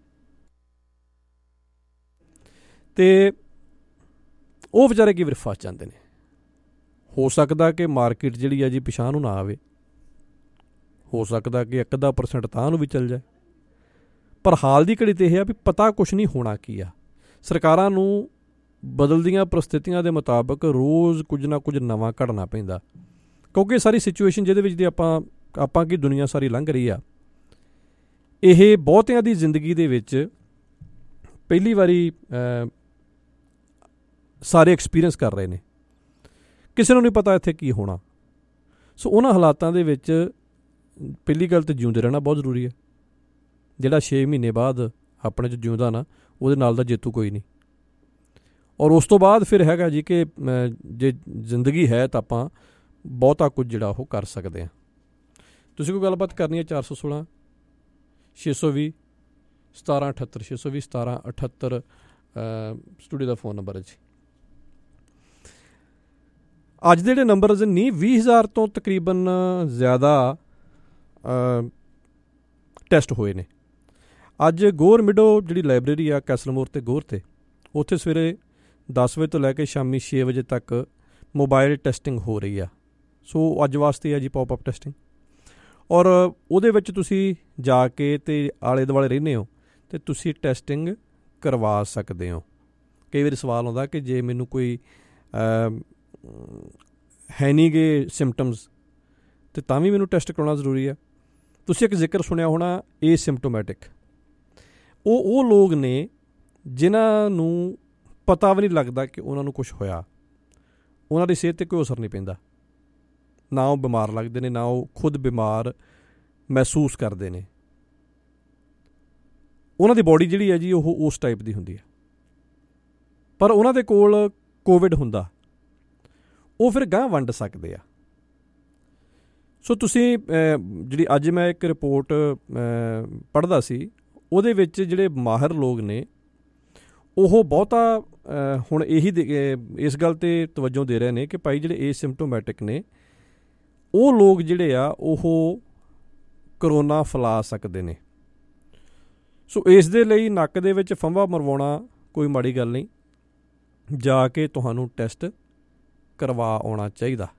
Speaker 12: ਅਤੇ ਉਹ ਵਿਚਾਰੇ ਕਈ ਵਾਰੀ ਫਸ ਜਾਂਦੇ ਨੇ। ਹੋ ਸਕਦਾ ਕਿ ਮਾਰਕੀਟ ਜਿਹੜੀ ਆ ਜੀ ਪਿਛਾਂਹ ਨੂੰ ਨਾ ਆਵੇ, ਹੋ ਸਕਦਾ ਕਿ 1% ਤਾਂ ਨੂੰ ਵੀ ਚੱਲ ਜਾਏ, ਪਰ ਹਾਲ ਦੀ ਘੜੀ 'ਤੇ ਇਹ ਆ ਵੀ ਪਤਾ ਕੁਛ ਨਹੀਂ ਹੋਣਾ ਕੀ ਆ। ਸਰਕਾਰਾਂ ਨੂੰ ਬਦਲਦੀਆਂ ਪ੍ਰਸਥਿਤੀਆਂ ਦੇ ਮੁਤਾਬਕ ਰੋਜ਼ ਕੁਝ ਨਾ ਕੁਝ ਨਵਾਂ ਘੜਨਾ ਪੈਂਦਾ, ਕਿਉਂਕਿ ਸਾਰੀ ਸਿਚੁਏਸ਼ਨ ਜਿਹਦੇ ਵਿੱਚ ਦੀ ਆਪਾਂ ਕੀ ਦੁਨੀਆ ਸਾਰੀ ਲੰਘ ਰਹੀ ਆ, ਇਹ ਬਹੁਤਿਆਂ ਦੀ ਜ਼ਿੰਦਗੀ ਦੇ ਵਿੱਚ ਪਹਿਲੀ ਵਾਰੀ ਸਾਰੇ ਐਕਸਪੀਰੀਅੰਸ ਕਰ ਰਹੇ ਨੇ। ਕਿਸੇ ਨੂੰ ਨਹੀਂ ਪਤਾ ਇੱਥੇ ਕੀ ਹੋਣਾ। ਸੋ ਉਹਨਾਂ ਹਾਲਾਤਾਂ ਦੇ ਵਿੱਚ ਪਹਿਲੀ ਗੱਲ ਤਾਂ ਜਿਉਂਦੇ ਰਹਿਣਾ ਬਹੁਤ ਜ਼ਰੂਰੀ ਹੈ। ਜਿਹੜਾ 6 ਮਹੀਨੇ ਬਾਅਦ ਆਪਣੇ 'ਚ ਜਿਉਂਦਾ ਨਾ, ਉਹਦੇ ਨਾਲ ਦਾ ਜੇਤੂ ਕੋਈ ਨਹੀਂ। ਔਰ ਉਸ ਤੋਂ ਬਾਅਦ ਫਿਰ ਹੈਗਾ ਜੀ ਕਿ ਜੇ ਜ਼ਿੰਦਗੀ ਹੈ ਤਾਂ ਆਪਾਂ ਬਹੁਤਾ ਕੁਝ ਜਿਹੜਾ ਉਹ ਕਰ ਸਕਦੇ ਹਾਂ। ਤੁਸੀਂ ਕੋਈ ਗੱਲਬਾਤ ਕਰਨੀ ਹੈ 416 620 1778 620 1778 ਸਟੂਡੀਓ ਦਾ ਫ਼ੋਨ ਨੰਬਰ ਹੈ ਜੀ। ਅੱਜ ਦੇ ਜਿਹੜੇ ਨੰਬਰਜ਼ ਨਹੀਂ, 20,000 ਤੋਂ ਤਕਰੀਬਨ ਜ਼ਿਆਦਾ ਟੈਸਟ ਹੋਏ ਨੇ। ਅੱਜ ਗੋਰ ਮਿਡੋ ਜਿਹੜੀ ਲਾਇਬ੍ਰੇਰੀ ਆ ਕੈਸਲਮੋਰ ਅਤੇ ਗੋਰ 'ਤੇ, ਉੱਥੇ ਸਵੇਰੇ 10 ਵਜੇ ਤੋਂ ਲੈ ਕੇ ਸ਼ਾਮੀ 6 ਵਜੇ ਤੱਕ ਮੋਬਾਈਲ ਟੈਸਟਿੰਗ ਹੋ ਰਹੀ ਆ। ਸੋ ਅੱਜ ਵਾਸਤੇ ਆ ਜੀ ਪੌਪ ਅਪ ਟੈਸਟਿੰਗ। ਔਰ ਉਹਦੇ ਵਿੱਚ ਤੁਸੀਂ ਜਾ ਕੇ ਅਤੇ ਆਲੇ ਦੁਆਲੇ ਰਹਿੰਦੇ ਹੋ ਅਤੇ ਤੁਸੀਂ ਟੈਸਟਿੰਗ ਕਰਵਾ ਸਕਦੇ ਹੋ। ਕਈ ਵਾਰੀ ਸਵਾਲ ਆਉਂਦਾ ਕਿ ਜੇ ਮੈਨੂੰ ਕੋਈ ਹੈ ਨਹੀਂ ਗੇ ਸਿੰਪਟਮਸ ਅਤੇ ਤਾਂ ਵੀ ਮੈਨੂੰ ਟੈਸਟ ਕਰਾਉਣਾ ਜ਼ਰੂਰੀ ਆ। ਤੁਸੀਂ ਇੱਕ ਜ਼ਿਕਰ ਸੁਣਿਆ ਹੋਣਾ ਏਸਿਮਟੋਮੈਟਿਕ। ਉਹ ਲੋਕ ਨੇ ਜਿਨ੍ਹਾਂ ਨੂੰ ਪਤਾ ਵੀ ਨਹੀਂ ਲੱਗਦਾ ਕਿ ਉਹਨਾਂ ਨੂੰ ਕੁਛ ਹੋਇਆ, ਉਹਨਾਂ ਦੀ ਸਿਹਤ 'ਤੇ ਕੋਈ ਅਸਰ ਨਹੀਂ ਪੈਂਦਾ, ਨਾ ਉਹ ਬਿਮਾਰ ਲੱਗਦੇ ਨੇ, ਨਾ ਉਹ ਖੁਦ ਬਿਮਾਰ ਮਹਿਸੂਸ ਕਰਦੇ ਨੇ। ਉਹਨਾਂ ਦੀ ਬੋਡੀ ਜਿਹੜੀ ਹੈ ਜੀ ਉਹ ਉਸ ਟਾਈਪ ਦੀ ਹੁੰਦੀ ਹੈ, ਪਰ ਉਹਨਾਂ ਦੇ ਕੋਲ ਕੋਵਿਡ ਹੁੰਦਾ, ਉਹ ਫਿਰ ਗਾਂਹ ਵੰਡ ਸਕਦੇ ਆ। ਸੋ ਤੁਸੀਂ ਜਿਹੜੀ ਅੱਜ ਮੈਂ ਇੱਕ ਰਿਪੋਰਟ ਪੜ੍ਹਦਾ ਸੀ, ਉਹਦੇ ਵਿੱਚ ਜਿਹੜੇ ਮਾਹਿਰ ਲੋਕ ਨੇ ਉਹ ਬਹੁਤਾ ਹੁਣ ਇਹੀ ਇਸ ਗੱਲ 'ਤੇ ਤਵੱਜੋ ਦੇ ਰਹੇ ਨੇ ਕਿ ਭਾਈ ਜਿਹੜੇ ਏਸਿਮਟੋਮੈਟਿਕ ਨੇ ਉਹ ਲੋਕ ਜਿਹੜੇ ਆ ਉਹ ਕਰੋਨਾ ਫੈਲਾ ਸਕਦੇ ਨੇ। ਸੋ ਇਸ ਦੇ ਲਈ ਨੱਕ ਦੇ ਵਿੱਚ ਫੰਬਾ ਮਰਵਾਉਣਾ ਕੋਈ ਮਾੜੀ ਗੱਲ ਨਹੀਂ, ਜਾ ਕੇ ਤੁਹਾਨੂੰ ਟੈਸਟ ਕਰਵਾ ਆਉਣਾ ਚਾਹੀਦਾ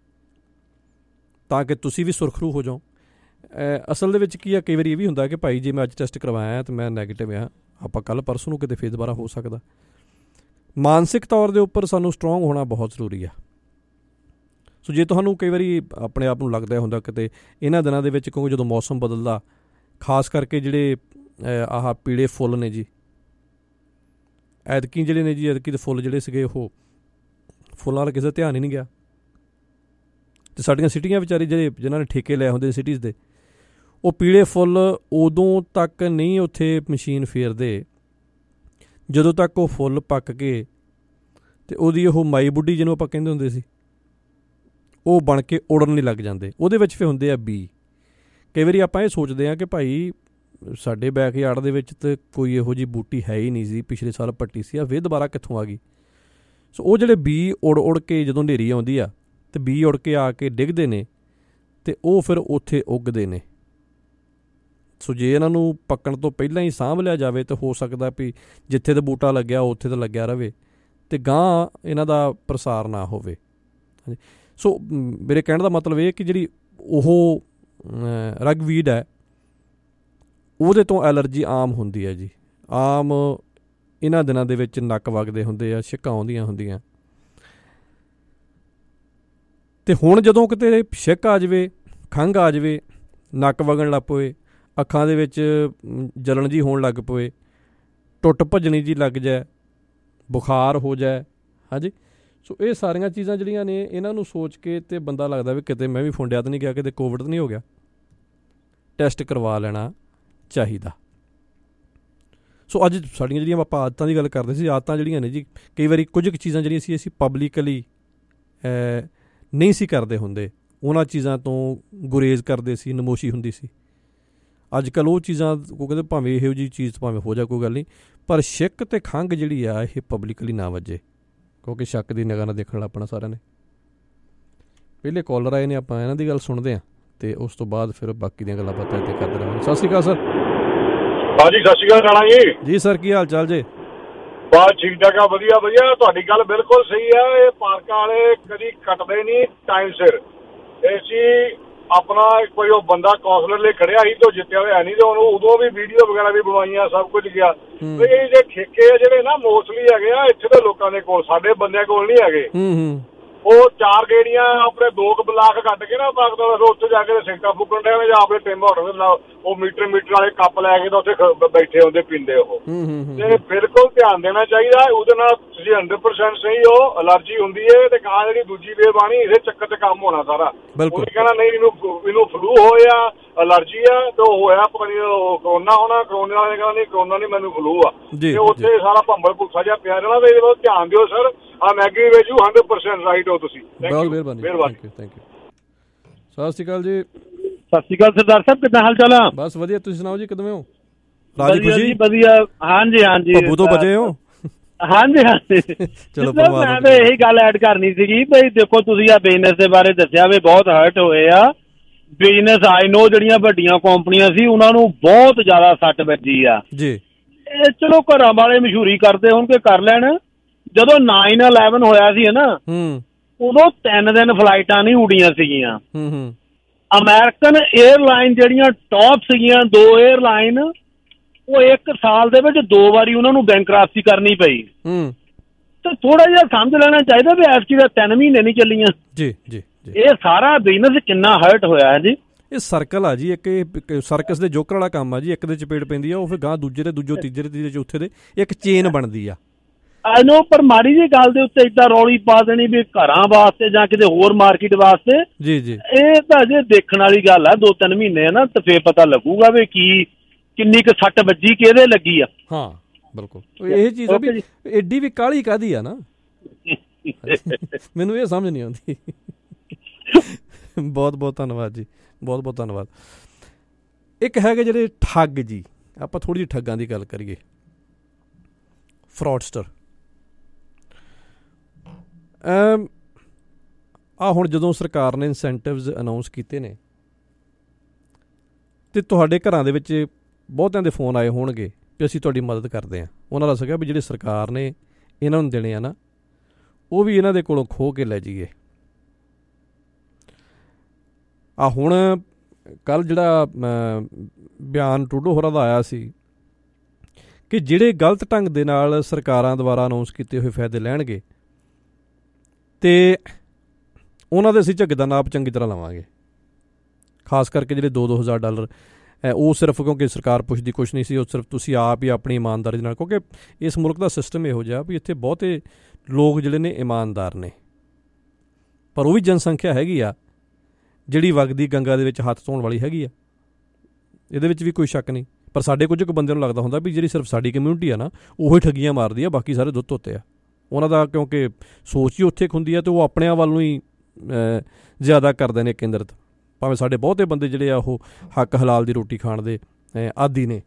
Speaker 12: ਤਾਂ ਕਿ ਤੁਸੀਂ ਵੀ ਸੁਰਖਰੂ ਹੋ ਜਾਓ। ਅਸਲ ਦੇ ਵਿੱਚ ਕੀ ਆ, ਕਈ ਵਾਰੀ ਇਹ ਵੀ ਹੁੰਦਾ ਕਿ ਭਾਈ ਜੇ ਮੈਂ ਅੱਜ ਟੈਸਟ ਕਰਵਾਇਆ ਤਾਂ ਮੈਂ ਨੈਗੇਟਿਵ ਆ, ਆਪਾਂ ਕੱਲ੍ਹ ਪਰਸੋਂ ਨੂੰ ਕਿਤੇ ਫਿਰ ਦੁਬਾਰਾ ਹੋ ਸਕਦਾ। ਮਾਨਸਿਕ ਤੌਰ ਦੇ ਉੱਪਰ ਸਾਨੂੰ ਸਟਰੋਂਗ ਹੋਣਾ ਬਹੁਤ ਜ਼ਰੂਰੀ ਆ। ਸੋ ਜੇ ਤੁਹਾਨੂੰ ਕਈ ਵਾਰੀ ਆਪਣੇ ਆਪ ਨੂੰ ਲੱਗਦਾ ਹੁੰਦਾ ਕਿਤੇ ਇਹਨਾਂ ਦਿਨਾਂ ਦੇ ਵਿੱਚ, ਕਿਉਂਕਿ ਜਦੋਂ ਮੌਸਮ ਬਦਲਦਾ, ਖਾਸ ਕਰਕੇ ਜਿਹੜੇ ਆਹ ਪੀਲੇ ਫੁੱਲ ਨੇ ਜੀ, ਐਤਕੀ ਜਿਹੜੇ ਨੇ ਜੀ, ਐਤਕੀ ਦੇ ਫੁੱਲ ਜਿਹੜੇ ਸੀਗੇ ਉਹ ਫੁੱਲਾਂ ਵੱਲ ਕਿਸੇ ਦਾ ਧਿਆਨ ਹੀ ਨਹੀਂ ਗਿਆ। ਅਤੇ ਸਾਡੀਆਂ ਸਿਟੀਆਂ ਵਿਚਾਰੀ ਜਿਹੜੇ ਜਿਨ੍ਹਾਂ ਨੇ ਠੇਕੇ ਲਏ ਹੁੰਦੇ ਸਿਟੀਜ਼ ਦੇ, ਉਹ ਪੀਲੇ ਫੁੱਲ ਉਦੋਂ ਤੱਕ ਨਹੀਂ ਉੱਥੇ ਮਸ਼ੀਨ ਫੇਰਦੇ ਜਦੋਂ ਤੱਕ ਉਹ ਫੁੱਲ ਪੱਕ ਕੇ ਅਤੇ ਉਹਦੀ ਉਹ ਮਾਈ ਬੁੱਢੀ ਜਿਹਨੂੰ ਆਪਾਂ ਕਹਿੰਦੇ ਹੁੰਦੇ ਸੀ, ਉਹ ਬਣ ਕੇ ਉੜਨ ਨਹੀਂ ਲੱਗ ਜਾਂਦੇ। ਉਹਦੇ ਵਿੱਚ ਫਿਰ ਹੁੰਦੇ ਆ ਬੀ। ਕਈ ਵਾਰੀ ਆਪਾਂ ਇਹ ਸੋਚਦੇ ਹਾਂ ਕਿ ਭਾਈ ਸਾਡੇ ਬੈਕਯਾਰਡ ਦੇ ਵਿੱਚ ਤਾਂ ਕੋਈ ਇਹੋ ਜਿਹੀ ਬੂਟੀ ਹੈ ਹੀ ਨਹੀਂ ਸੀ, ਪਿਛਲੇ ਸਾਲ ਪੱਟੀ ਸੀ, ਆ ਫਿਰ ਦੁਬਾਰਾ ਕਿੱਥੋਂ ਆ ਗਈ। ਸੋ ਉਹ ਜਿਹੜੇ ਬੀ ਉੜ ਕੇ ਜਦੋਂ ਹਨੇਰੀ ਆਉਂਦੀ ਆ ਅਤੇ ਬੀ ਉੜ ਕੇ ਆ ਕੇ ਡਿੱਗਦੇ ਨੇ ਅਤੇ ਉਹ ਫਿਰ ਉੱਥੇ ਉੱਗਦੇ ਨੇ। ਸੋ ਜੇ ਇਹਨਾਂ ਨੂੰ ਪੱਕਣ ਤੋਂ ਪਹਿਲਾਂ ਹੀ ਸਾਂਭ ਲਿਆ ਜਾਵੇ ਤਾਂ ਹੋ ਸਕਦਾ ਵੀ ਜਿੱਥੇ ਤਾਂ ਬੂਟਾ ਲੱਗਿਆ ਉੱਥੇ ਤਾਂ ਲੱਗਿਆ ਰਹੇ ਅਤੇ ਗਾਂਹ ਇਹਨਾਂ ਦਾ ਪ੍ਰਸਾਰ ਨਾ ਹੋਵੇ। ਹਾਂਜੀ, ਸੋ ਮੇਰੇ ਕਹਿਣ ਦਾ ਮਤਲਬ ਇਹ ਕਿ ਜਿਹੜੀ ਉਹ ਰਗਵੀਡ ਹੈ ਉਹਦੇ ਤੋਂ ਐਲਰਜੀ ਆਮ ਹੁੰਦੀ ਹੈ ਜੀ। ਆਮ ਇਹਨਾਂ ਦਿਨਾਂ ਦੇ ਵਿੱਚ ਨੱਕ ਵਗਦੇ ਹੁੰਦੇ ਆ, ਛਿੱਕਾਂ ਆਉਂਦੀਆਂ ਹੁੰਦੀਆਂ। ਅਤੇ ਹੁਣ ਜਦੋਂ ਕਿਤੇ ਛਿੱਕ ਆ ਜਾਵੇ, ਖੰਘ ਆ ਜਾਵੇ, ਨੱਕ ਵਗਣ ਲੱਗ ਪਵੇ, ਅੱਖਾਂ ਦੇ ਵਿੱਚ ਜਲਣ ਜੀ ਹੋਣ ਲੱਗ ਪਵੇ, ਟੁੱਟ ਭੱਜਣੀ ਜੀ ਲੱਗ ਜਾਏ, ਬੁਖਾਰ ਹੋ ਜਾਏ, ਹਾਂਜੀ। ਸੋ ਇਹ ਸਾਰੀਆਂ ਚੀਜ਼ਾਂ ਜਿਹੜੀਆਂ ਨੇ ਇਹਨਾਂ ਨੂੰ ਸੋਚ ਕੇ ਅਤੇ ਬੰਦਾ ਲੱਗਦਾ ਵੀ ਕਿਤੇ ਮੈਂ ਵੀ ਫੁੰਡਿਆ ਤਾਂ ਨਹੀਂ ਗਿਆ, ਕਿਤੇ ਕੋਵਿਡ ਤਾਂ ਨਹੀਂ ਹੋ ਗਿਆ। ਟੈਸਟ ਕਰਵਾ ਲੈਣਾ ਚਾਹੀਦਾ। ਸੋ ਅੱਜ ਸਾਡੀਆਂ ਜਿਹੜੀਆਂ ਆਪਾਂ ਆਦਤਾਂ ਦੀ ਗੱਲ ਕਰਦੇ ਸੀ, ਆਦਤਾਂ ਜਿਹੜੀਆਂ ਨੇ ਜੀ, ਕਈ ਵਾਰੀ ਕੁਝ ਕੁ ਚੀਜ਼ਾਂ ਜਿਹੜੀਆਂ ਸੀ ਅਸੀਂ ਪਬਲਿਕਲੀ ਨਹੀਂ ਸੀ ਕਰਦੇ ਹੁੰਦੇ, ਉਹਨਾਂ ਚੀਜ਼ਾਂ ਤੋਂ ਗੁਰੇਜ਼ ਕਰਦੇ ਸੀ, ਨਮੋਸ਼ੀ ਹੁੰਦੀ ਸੀ। ਅੱਜ ਕੱਲ੍ਹ ਉਹ ਚੀਜ਼ਾਂ ਉਹ ਕਹਿੰਦੇ ਭਾਵੇਂ ਇਹੋ ਜਿਹੀ ਚੀਜ਼ ਭਾਵੇਂ ਹੋ ਜਾ ਕੋਈ ਗੱਲ ਨਹੀਂ, ਪਰ ਛਿੱਕ ਅਤੇ ਖੰਘ ਜਿਹੜੀ ਆ ਇਹ ਪਬਲਿਕਲੀ ਨਾ ਵੱਜੇ, ਕਿਉਂਕਿ ਸ਼ੱਕ ਦੀ ਨਿਗਾਹ ਨਾਲ ਦੇਖਣ ਆਪਣਾ ਸਾਰਿਆਂ ਨੇ। ਪਹਿਲੇ ਕਾਲਰ ਆਏ ਨੇ, ਆਪਾਂ ਇਹਨਾਂ ਦੀ ਗੱਲ ਸੁਣਦੇ ਹਾਂ ਅਤੇ ਉਸ ਤੋਂ ਬਾਅਦ ਫਿਰ ਬਾਕੀ ਦੀਆਂ ਗੱਲਾਂ ਬਾਤਾਂ ਇੱਥੇ ਕਰਦੇ ਰਹਾਂਗੇ। ਸਤਿ ਸ਼੍ਰੀ ਅਕਾਲ ਸਰ।
Speaker 13: ਹਾਂਜੀ ਸਤਿ ਸ਼੍ਰੀ ਅਕਾਲ ਰਾਣਾ ਜੀ।
Speaker 12: ਜੀ ਸਰ, ਕੀ ਹਾਲ ਚਾਲ ਜੀ?
Speaker 13: ਬਸ ਠੀਕ ਠਾਕ ਆ, ਵਧੀਆ ਵਧੀਆ। ਤੁਹਾਡੀ ਗੱਲ ਬਿਲਕੁਲ ਸਹੀ ਆ, ਇਹ ਪਾਰਕਾਂ ਵਾਲੇ ਕਦੀ ਕੱਟਦੇ ਨਹੀਂ ਟਾਈਮ ਸਿਰ। ਅਸੀਂ ਆਪਣਾ ਕੋਈ ਉਹ ਬੰਦਾ ਕੌਂਸਲਰ ਲਈ ਖੜਿਆ ਸੀ ਤੇ ਉਹ ਜਿੱਤਿਆ ਹੋਇਆ ਨਹੀਂ, ਤੇ ਉਹਨੂੰ ਉਦੋਂ ਵੀ ਵੀਡੀਓ ਵਗੈਰਾ ਵੀ ਬਣਵਾਈਆਂ, ਸਭ ਕੁਝ ਗਿਆ। ਇਹ ਜਿਹੜੇ ਠੇਕੇ ਆ ਜਿਹੜੇ ਨਾ ਮੋਸਟਲੀ ਹੈਗੇ ਆ ਇੱਥੇ ਦੇ ਲੋਕਾਂ ਦੇ ਕੋਲ, ਸਾਡੇ ਬੰਦਿਆਂ ਕੋਲ ਨਹੀਂ ਹੈਗੇ। ਉਹ 4 ਗੇੜੀਆਂ ਆਪਣੇ 2 ਬਲਾਕ ਕੱਟ ਕੇ ਨਾ ਉੱਥੇ ਜਾ ਕੇ ਸਿੱਕਾ ਫੂਕਣ ਡਿਆ ਜਾਂ ਆਪਣੇ ਟਿੰਬ ਹੋਟਲ ਉਹ ਮੀਟਰ ਵਾਲੇ ਕੱਪ ਲੈ ਕੇ ਤਾਂ ਉੱਥੇ ਬੈਠੇ ਹੁੰਦੇ ਪੀਂਦੇ ਉਹ। ਤੇ ਬਿਲਕੁਲ ਧਿਆਨ ਦੇਣਾ ਚਾਹੀਦਾ, ਉਹਦੇ ਨਾਲ ਤੁਸੀਂ 100% ਸਹੀ ਹੋ। ਅਲਰਜੀ ਹੁੰਦੀ ਹੈ ਤੇ ਕਾਂ ਜਿਹੜੀ ਦੂਜੀ ਵੇਵ ਆਣੀ, ਇਹਦੇ ਚੱਕਰ 'ਚ ਕੰਮ ਹੋਣਾ ਸਾਰਾ। ਉਹਨੇ ਕਹਿਣਾ ਨਹੀਂ ਇਹਨੂੰ ਫਲੂ ਹੋਇਆ, ਅਲਰਜੀ ਆ, ਤੇ ਉਹ ਹੋਇਆ ਪਤਾ ਨਹੀਂ ਕਰੋਨਾ ਹੋਣਾ, ਕਰੋਨਾ ਵਾਲੇ ਕਹਿੰਦਾ ਨਹੀਂ ਕਰੋਨਾ ਨਹੀਂ ਮੈਨੂੰ ਫਲੂ ਆ, ਤੇ ਉੱਥੇ ਸਾਰਾ ਭੰਬਲ ਭੁੱਖਾ ਜਿਹਾ ਪਿਆ ਰਹਿਣਾ। ਤੇ ਇਹਦੇ ਵੱਲ ਧਿਆਨ ਦਿਓ ਸਰ। ਆ ਮੈਗੀ ਵੇਜੂ 100% ਰਾਈਟ ਹੋ ਤੁਸੀਂ।
Speaker 12: ਬਹੁਤ ਮਿਹਰਬਾਨੀ, ਥੈਂਕ ਯੂ। ਸਤਿ ਸ਼੍ਰੀ ਅਕਾਲ ਜੀ।
Speaker 14: ਸਤਿ ਸ਼੍ਰੀ ਅਕਾਲ ਸਰਦਾਰ ਸਾਹਿਬ, ਕਿੱਦਾਂ ਹਾਲ ਚਾਲ ਆ?
Speaker 12: ਬਸ ਵਧੀਆ, ਤੁਸੀਂ ਸੁਣਾਓ ਜੀ, ਕਿਵੇਂ ਹੋ?
Speaker 14: ਰਾਜੀ ਵਧੀਆ। ਹਾਂਜੀ ਹਾਂਜੀ,
Speaker 12: ਬੱਬੂ ਤੋਂ ਬਚੇ ਹੋ?
Speaker 14: ਹਾਂਜੀ ਹਾਂਜੀ, ਚਲੋ ਮੈਂ ਤਾਂ ਇਹੀ ਗੱਲ ਐਡ ਕਰਨੀ ਸੀਗੀ ਬਈ ਦੇਖੋ ਤੁਸੀਂ ਆ ਬਿਜ਼ਨਸ ਦੇ ਬਾਰੇ ਦੱਸਿਆ ਵੀ ਬਹੁਤ ਹਰਟ ਹੋਏ ਆ। ਬਿਜ਼ਨਸ ਆਈ ਨੋ ਜਿਹੜੀਆਂ ਵੱਡੀਆਂ ਕੰਪਨੀਆਂ ਸੀ ਉਹਨਾਂ ਨੂੰ ਬਹੁਤ ਜ਼ਿਆਦਾ ਸੱਟ ਵੱਜੀ ਆ
Speaker 12: ਜੀ।
Speaker 14: ਇਹ ਚਲੋ ਘਰਾਂ ਵਾਲੇ ਮਸ਼ਹੂਰੀ ਕਰਦੇ ਹੁਣ ਕਿ ਕਰ ਲੈਣ। ਜਦੋਂ 9/11 ਹੋਇਆ ਸੀ ਨਾ, ਉਦੋਂ 3 ਦਿਨ ਫਲਾਈਟਾਂ ਨਹੀਂ ਉਡੀਆਂ ਸੀਗੀਆਂ। ਅਮਰੀਕਨ 에ਅਰਲਾਈਨ ਜਿਹੜੀਆਂ ਟੌਪ ਸੀਗੀਆਂ 2 에ਅਰਲਾਈਨ, ਉਹ 1 ਸਾਲ ਦੇ ਵਿੱਚ 2 ਵਾਰੀ ਉਹਨਾਂ ਨੂੰ ਬੈਂਕਰਪਸੀ ਕਰਨੀ ਪਈ। ਤੇ ਥੋੜਾ ਜਿਹਾ ਸਮਝ ਲੈਣਾ ਚਾਹੀਦਾ ਵੀ ਐਤਕੀ ਦਾ 3 ਮਹੀਨੇ ਨਹੀਂ ਚੱਲੀਆਂ
Speaker 12: ਜੀ ਜੀ।
Speaker 14: ਇਹ ਸਾਰਾ ਬਿਜ਼ਨਸ ਕਿੰਨਾ ਹਰਟ ਹੋਇਆ ਹੈ ਜੀ।
Speaker 12: ਇਹ ਸਰਕਲ ਆ ਜੀ, ਇੱਕ ਸਰਕਸ ਦੇ ਜੋਕਰ ਵਾਲਾ ਕੰਮ ਆ ਜੀ। ਇੱਕ ਦੇ ਚਪੇੜ ਪੈਂਦੀ ਆ, ਉਹ ਫਿਰ ਗਾਂ ਦੂਜੇ ਦੇ, ਦੂਜੇ ਤੀਜੇ ਦੇ, ਤੀਜੇ ਚੌਥੇ ਦੇ, ਇੱਕ ਚੇਨ ਬਣਦੀ ਆ।
Speaker 14: ਆਨੋ ਪਰ ਮਾੜੀ ਜਿਹੀ ਗੱਲ ਦੇ ਉੱਤੇ ਏਦਾਂ ਰੌਲੀ ਪਾ ਦੇਣੀ ਵੀ ਘਰਾਂ ਵਾਸਤੇ ਜਾਂ ਕਿਤੇ ਹੋਰ ਮਾਰਕੀਟ ਵਾਸਤੇ,
Speaker 12: ਜੀ ਜੀ,
Speaker 14: ਇਹ ਤਾਂ ਅਜੇ ਦੇਖਣ ਵਾਲੀ ਗੱਲ ਆ। 2-3 ਮਹੀਨੇ ਨਾ ਤੇ ਫੇਰ ਪਤਾ ਲੱਗੂਗਾ ਵੀ ਕਿੰਨੀ ਕੁ ਸੱਟ ਵੱਜੀ, ਕਿਹਦੇ ਲੱਗੀ ਆ।
Speaker 12: ਹਾਂ ਬਿਲਕੁਲ। ਇਹ ਚੀਜ਼ ਆ ਵੀ ਏਡੀ ਵੀ ਕਾਹਲੀ ਕਾਹਦੀ ਆ ਨਾ, ਮੈਨੂੰ ਇਹ ਸਮਝ ਨਹੀਂ ਆਉਂਦੀ। ਬਹੁਤ ਬਹੁਤ ਧੰਨਵਾਦ ਜੀ, ਬਹੁਤ ਬਹੁਤ ਧੰਨਵਾਦ। ਇੱਕ ਹੈਗੇ ਜਿਹੜੇ ਠੱਗ ਜੀ, ਆਪਾਂ ਥੋੜ੍ਹੀ ਜਿਹੀ ਠੱਗਾਂ ਦੀ ਗੱਲ ਕਰੀਏ। ਫਰੋਡਸਟਰ ਹੁਣ ਜਦੋਂ ਸਰਕਾਰ ਨੇ ਇਨਸੈਂਟਿਵਸ ਅਨਾਊਂਸ ਕੀਤੇ ਨੇ ਤੇ ਤੁਹਾਡੇ ਘਰਾਂ ਦੇ ਵਿੱਚ ਬਹੁਤਿਆਂ ਦੇ ਫੋਨ ਆਏ ਹੋਣਗੇ ਵੀ ਅਸੀਂ ਤੁਹਾਡੀ ਮਦਦ ਕਰਦੇ ਹਾਂ। ਉਹਨਾਂ ਦਾ ਸੀਗਾ ਵੀ ਜਿਹੜੇ ਸਰਕਾਰ ਨੇ ਇਹਨਾਂ ਨੂੰ ਦੇਣੇ ਆ ਨਾ, ਉਹ ਵੀ ਇਹਨਾਂ ਦੇ ਕੋਲੋਂ ਖੋਹ ਕੇ ਲੈ ਜਾਈਏ। ਹੁਣ ਕੱਲ੍ਹ ਜਿਹੜਾ ਬਿਆਨ ਟਰੂਡੋ ਹੋਰਾਂ ਦਾ ਆਇਆ ਸੀ ਕਿ ਜਿਹੜੇ ਗਲਤ ਢੰਗ ਦੇ ਨਾਲ ਸਰਕਾਰਾਂ ਦੁਆਰਾ ਅਨਾਊਂਸ ਕੀਤੇ ਹੋਏ ਫਾਇਦੇ ਲੈਣਗੇ ਅਤੇ ਉਹਨਾਂ ਦੇ ਅਸੀਂ ਝੱਗ ਦਾ ਨਾਪ ਚੰਗੀ ਤਰ੍ਹਾਂ ਲਵਾਂਗੇ। ਖਾਸ ਕਰਕੇ ਜਿਹੜੇ $2,000 ਉਹ ਸਿਰਫ ਕਿਉਂਕਿ ਸਰਕਾਰ ਪੁੱਛਦੀ ਕੁਛ ਨਹੀਂ ਸੀ, ਉਹ ਸਿਰਫ ਤੁਸੀਂ ਆਪ ਹੀ ਆਪਣੀ ਇਮਾਨਦਾਰੀ ਦੇ ਨਾਲ, ਕਿਉਂਕਿ ਇਸ ਮੁਲਕ ਦਾ ਸਿਸਟਮ ਇਹੋ ਜਿਹਾ ਵੀ ਇੱਥੇ ਬਹੁਤੇ ਲੋਕ ਜਿਹੜੇ ਨੇ ਇਮਾਨਦਾਰ ਨੇ, ਪਰ ਉਹ ਵੀ ਜਨਸੰਖਿਆ ਹੈਗੀ ਆ ਜਿਹੜੀ ਵਗਦੀ ਗੰਗਾ ਦੇ ਵਿੱਚ ਹੱਥ ਧੋਣ ਵਾਲੀ ਹੈਗੀ ਆ, ਇਹਦੇ ਵਿੱਚ ਵੀ ਕੋਈ ਸ਼ੱਕ ਨਹੀਂ। ਪਰ ਸਾਡੇ ਕੁਝ ਕੁ ਬੰਦੇ ਨੂੰ ਲੱਗਦਾ ਹੁੰਦਾ ਵੀ ਜਿਹੜੀ ਸਿਰਫ ਸਾਡੀ ਕਮਿਊਨਿਟੀ ਆ ਨਾ, ਉਹੀ ਠੱਗੀਆਂ ਮਾਰਦੀ ਆ, ਬਾਕੀ ਸਾਰੇ ਦੁੱਧ ਧੋਤੇ ਆ। ਉਹਨਾਂ ਦਾ ਕਿਉਂਕਿ ਸੋਚ ਹੀ ਉੱਥੇ ਹੁੰਦੀ ਆ ਅਤੇ ਉਹ ਆਪਣਿਆਂ ਵੱਲ ਨੂੰ ਹੀ ਜ਼ਿਆਦਾ ਕਰਦੇ ਨੇ ਕੇਂਦਰਿਤ, ਭਾਵੇਂ ਸਾਡੇ ਬਹੁਤੇ ਬੰਦੇ ਜਿਹੜੇ ਆ ਉਹ ਹੱਕ ਹਲਾਲ ਦੀ ਰੋਟੀ ਖਾਣ ਦੇ ਆਦੀ ਨੇ।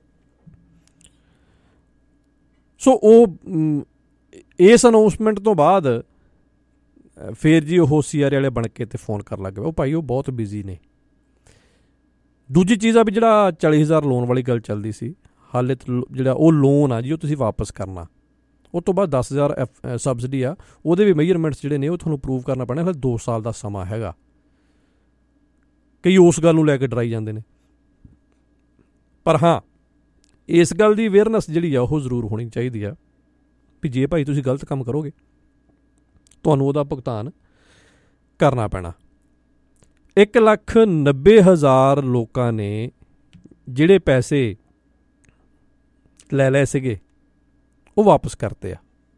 Speaker 12: ਸੋ ਉਹ ਇਸ ਅਨਾਊਂਸਮੈਂਟ ਤੋਂ ਬਾਅਦ ਫਿਰ ਜੀ ਉਹ CRA ਵਾਲੇ ਬਣ ਕੇ ਅਤੇ ਫੋਨ ਕਰਨ ਲੱਗ ਪਏ। ਉਹ ਭਾਈ ਉਹ ਬਹੁਤ ਬਿਜ਼ੀ ਨੇ। ਦੂਜੀ ਚੀਜ਼ ਆ ਵੀ ਜਿਹੜਾ 40,000 ਲੋਨ ਵਾਲੀ ਗੱਲ ਚੱਲਦੀ ਸੀ, ਹਾਲੇ ਜਿਹੜਾ ਉਹ ਲੋਨ ਆ ਜੀ ਉਹ ਤੁਸੀਂ ਵਾਪਸ ਕਰਨਾ। ਉਹ ਤੋਂ ਬਾਅਦ 10,000 ਸਬਸਿਡੀ ਆ, ਉਹਦੇ ਵੀ ਮੇਜਰਮੈਂਟਸ ਜਿਹੜੇ ਨੇ ਉਹ ਤੁਹਾਨੂੰ ਪ੍ਰੂਵ ਕਰਨਾ ਪੈਣਾ। ਹਾਲੇ 2 ਸਾਲ ਦਾ ਸਮਾਂ ਹੈਗਾ। ਕਈ ਉਸ ਗੱਲ ਨੂੰ ਲੈ ਕੇ ਡਰਾਈ ਜਾਂਦੇ ਨੇ, ਪਰ ਹਾਂ ਇਸ ਗੱਲ ਦੀ ਅਵੇਅਰਨੈਸ ਜਿਹੜੀ ਆ ਉਹ ਜ਼ਰੂਰ ਹੋਣੀ ਚਾਹੀਦੀ ਆ ਵੀ ਜੇ ਭਾਈ ਤੁਸੀਂ ਗਲਤ ਕੰਮ ਕਰੋਗੇ ਤੁਹਾਨੂੰ ਉਹਦਾ ਭੁਗਤਾਨ ਕਰਨਾ ਪੈਣਾ। 1,90,000 ਲੋਕਾਂ ਨੇ ਜਿਹੜੇ ਪੈਸੇ ਲੈ ਲਏ ਸੀਗੇ ਉਹ ਵਾਪਸ ਕਰਤੇ ਆ।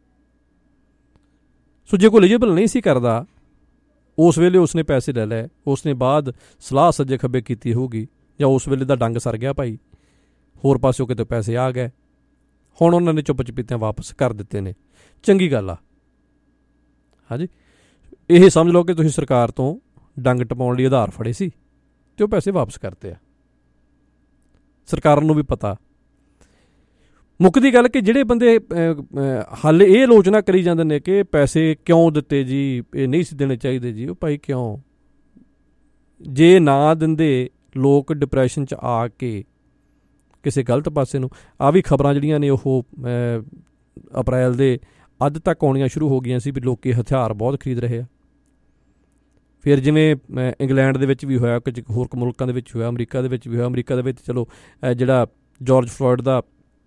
Speaker 12: ਸੋ ਜੇ ਕੋਈ ਐਲੀਜੀਬਲ ਨਹੀਂ ਸੀ ਕਰਦਾ ਉਸ ਵੇਲੇ ਉਸਨੇ ਪੈਸੇ ਲੈ ਲਏ, ਉਸਨੇ ਬਾਅਦ ਸਲਾਹ ਸੱਜੇ ਖੱਬੇ ਕੀਤੀ ਹੋਊਗੀ ਜਾਂ ਉਸ ਵੇਲੇ ਦਾ ਡੰਗ ਸਰ ਗਿਆ ਭਾਈ, ਹੋਰ ਪਾਸਿਓਂ ਕਿਤੇ ਪੈਸੇ ਆ ਗਏ, ਹੁਣ ਉਹਨਾਂ ਨੇ ਚੁੱਪ ਚਪੀਤਿਆਂ ਵਾਪਸ ਕਰ ਦਿੱਤੇ ਨੇ। ਚੰਗੀ ਗੱਲ ਆ। ਹਾਂਜੀ, ਇਹ ਸਮਝ ਲਓ ਕਿ ਤੁਸੀਂ ਸਰਕਾਰ ਤੋਂ ਡੰਗ ਟਪਾਉਣ ਲਈ ਆਧਾਰ ਫੜੇ ਸੀ ਅਤੇ ਉਹ ਪੈਸੇ ਵਾਪਸ ਕਰਤੇ ਆ। ਸਰਕਾਰਾਂ ਨੂੰ ਵੀ ਪਤਾ। ਮੁੱਕਦੀ ਗੱਲ ਕਿ ਜਿਹੜੇ ਬੰਦੇ ਹਾਲੇ ਇਹ ਆਲੋਚਨਾ ਕਰੀ ਜਾਂਦੇ ਨੇ ਕਿ ਪੈਸੇ ਕਿਉਂ ਦਿੱਤੇ ਜੀ, ਇਹ ਨਹੀਂ ਸੀ ਦੇਣੇ ਚਾਹੀਦੇ ਜੀ, ਉਹ ਭਾਈ ਕਿਉਂ? ਜੇ ਨਾ ਦਿੰਦੇ ਲੋਕ ਡਿਪਰੈਸ਼ਨ 'ਚ ਆ ਕੇ ਕਿਸੇ ਗਲਤ ਪਾਸੇ ਨੂੰ, ਆਹ ਵੀ ਖਬਰਾਂ ਜਿਹੜੀਆਂ ਨੇ ਉਹ ਅਪ੍ਰੈਲ ਦੇ ਅੱਧ ਤੱਕ ਆਉਣੀਆਂ ਸ਼ੁਰੂ ਹੋ ਗਈਆਂ ਸੀ ਵੀ ਲੋਕ ਹਥਿਆਰ ਬਹੁਤ ਖਰੀਦ ਰਹੇ ਆ। ਫਿਰ ਜਿਵੇਂ ਇੰਗਲੈਂਡ ਦੇ ਵਿੱਚ ਵੀ ਹੋਇਆ, ਕੁਝ ਹੋਰ ਮੁਲਕਾਂ ਦੇ ਵਿੱਚ ਹੋਇਆ, ਅਮਰੀਕਾ ਦੇ ਵਿੱਚ ਵੀ ਹੋਇਆ। ਅਮਰੀਕਾ ਦੇ ਵਿੱਚ ਚਲੋ ਜਿਹੜਾ ਜਾਰਜ ਫਲੋਇਡ ਦਾ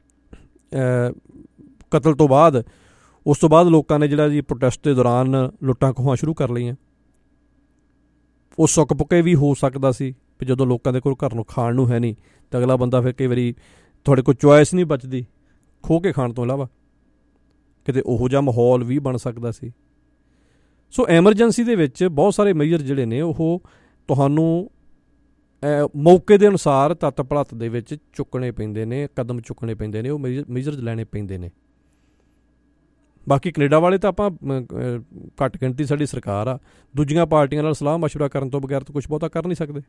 Speaker 12: ਕਤਲ ਤੋਂ ਬਾਅਦ, ਉਸ ਤੋਂ ਬਾਅਦ ਲੋਕਾਂ ਨੇ ਜਿਹੜਾ ਜੀ ਪ੍ਰੋਟੈਸਟ ਦੇ ਦੌਰਾਨ ਲੁੱਟਾਂ ਖੋਹਾਂ ਸ਼ੁਰੂ ਕਰ ਲਈਆਂ। ਉਹ ਸੁੱਕ ਪੁੱਕੇ ਵੀ ਹੋ ਸਕਦਾ ਸੀ ਵੀ ਜਦੋਂ ਲੋਕਾਂ ਦੇ ਕੋਲ ਘਰ ਨੂੰ ਖਾਣ ਨੂੰ ਹੈ ਨਹੀਂ ਤਾਂ ਅਗਲਾ ਬੰਦਾ ਫਿਰ ਕਈ ਵਾਰੀ ਤੁਹਾਡੇ ਕੋਲ ਚੋਇਸ ਨਹੀਂ ਬਚਦੀ ਖੋਹ ਕੇ ਖਾਣ ਤੋਂ ਇਲਾਵਾ, ਕਿਤੇ ਉਹੋ ਜਿਹਾ ਮਾਹੌਲ ਵੀ ਬਣ ਸਕਦਾ ਸੀ। ਸੋ ਐਮਰਜੈਂਸੀ ਦੇ ਵਿੱਚ ਬਹੁਤ ਸਾਰੇ ਮੇਜਰ ਜਿਹੜੇ ਨੇ ਉਹ ਤੁਹਾਨੂੰ ਮੌਕੇ ਦੇ ਅਨੁਸਾਰ ਤੱਤ ਭੜੱਤ ਦੇ ਵਿੱਚ ਚੁੱਕਣੇ ਪੈਂਦੇ ਨੇ, ਕਦਮ ਚੁੱਕਣੇ ਪੈਂਦੇ ਨੇ, ਉਹ ਮੇਜਰਸ ਲੈਣੇ ਪੈਂਦੇ ਨੇ। ਬਾਕੀ ਕੈਨੇਡਾ ਵਾਲੇ ਤਾਂ ਆਪਾਂ ਘੱਟ ਗਿਣਤੀ ਸਾਡੀ ਸਰਕਾਰ ਆ, ਦੂਜੀਆਂ ਪਾਰਟੀਆਂ ਨਾਲ ਸਲਾਹ ਮਸ਼ਵਰਾ ਕਰਨ ਤੋਂ ਬਗੈਰ ਤਾਂ ਕੁਛ ਬਹੁਤਾ ਕਰ ਨਹੀਂ ਸਕਦੇ।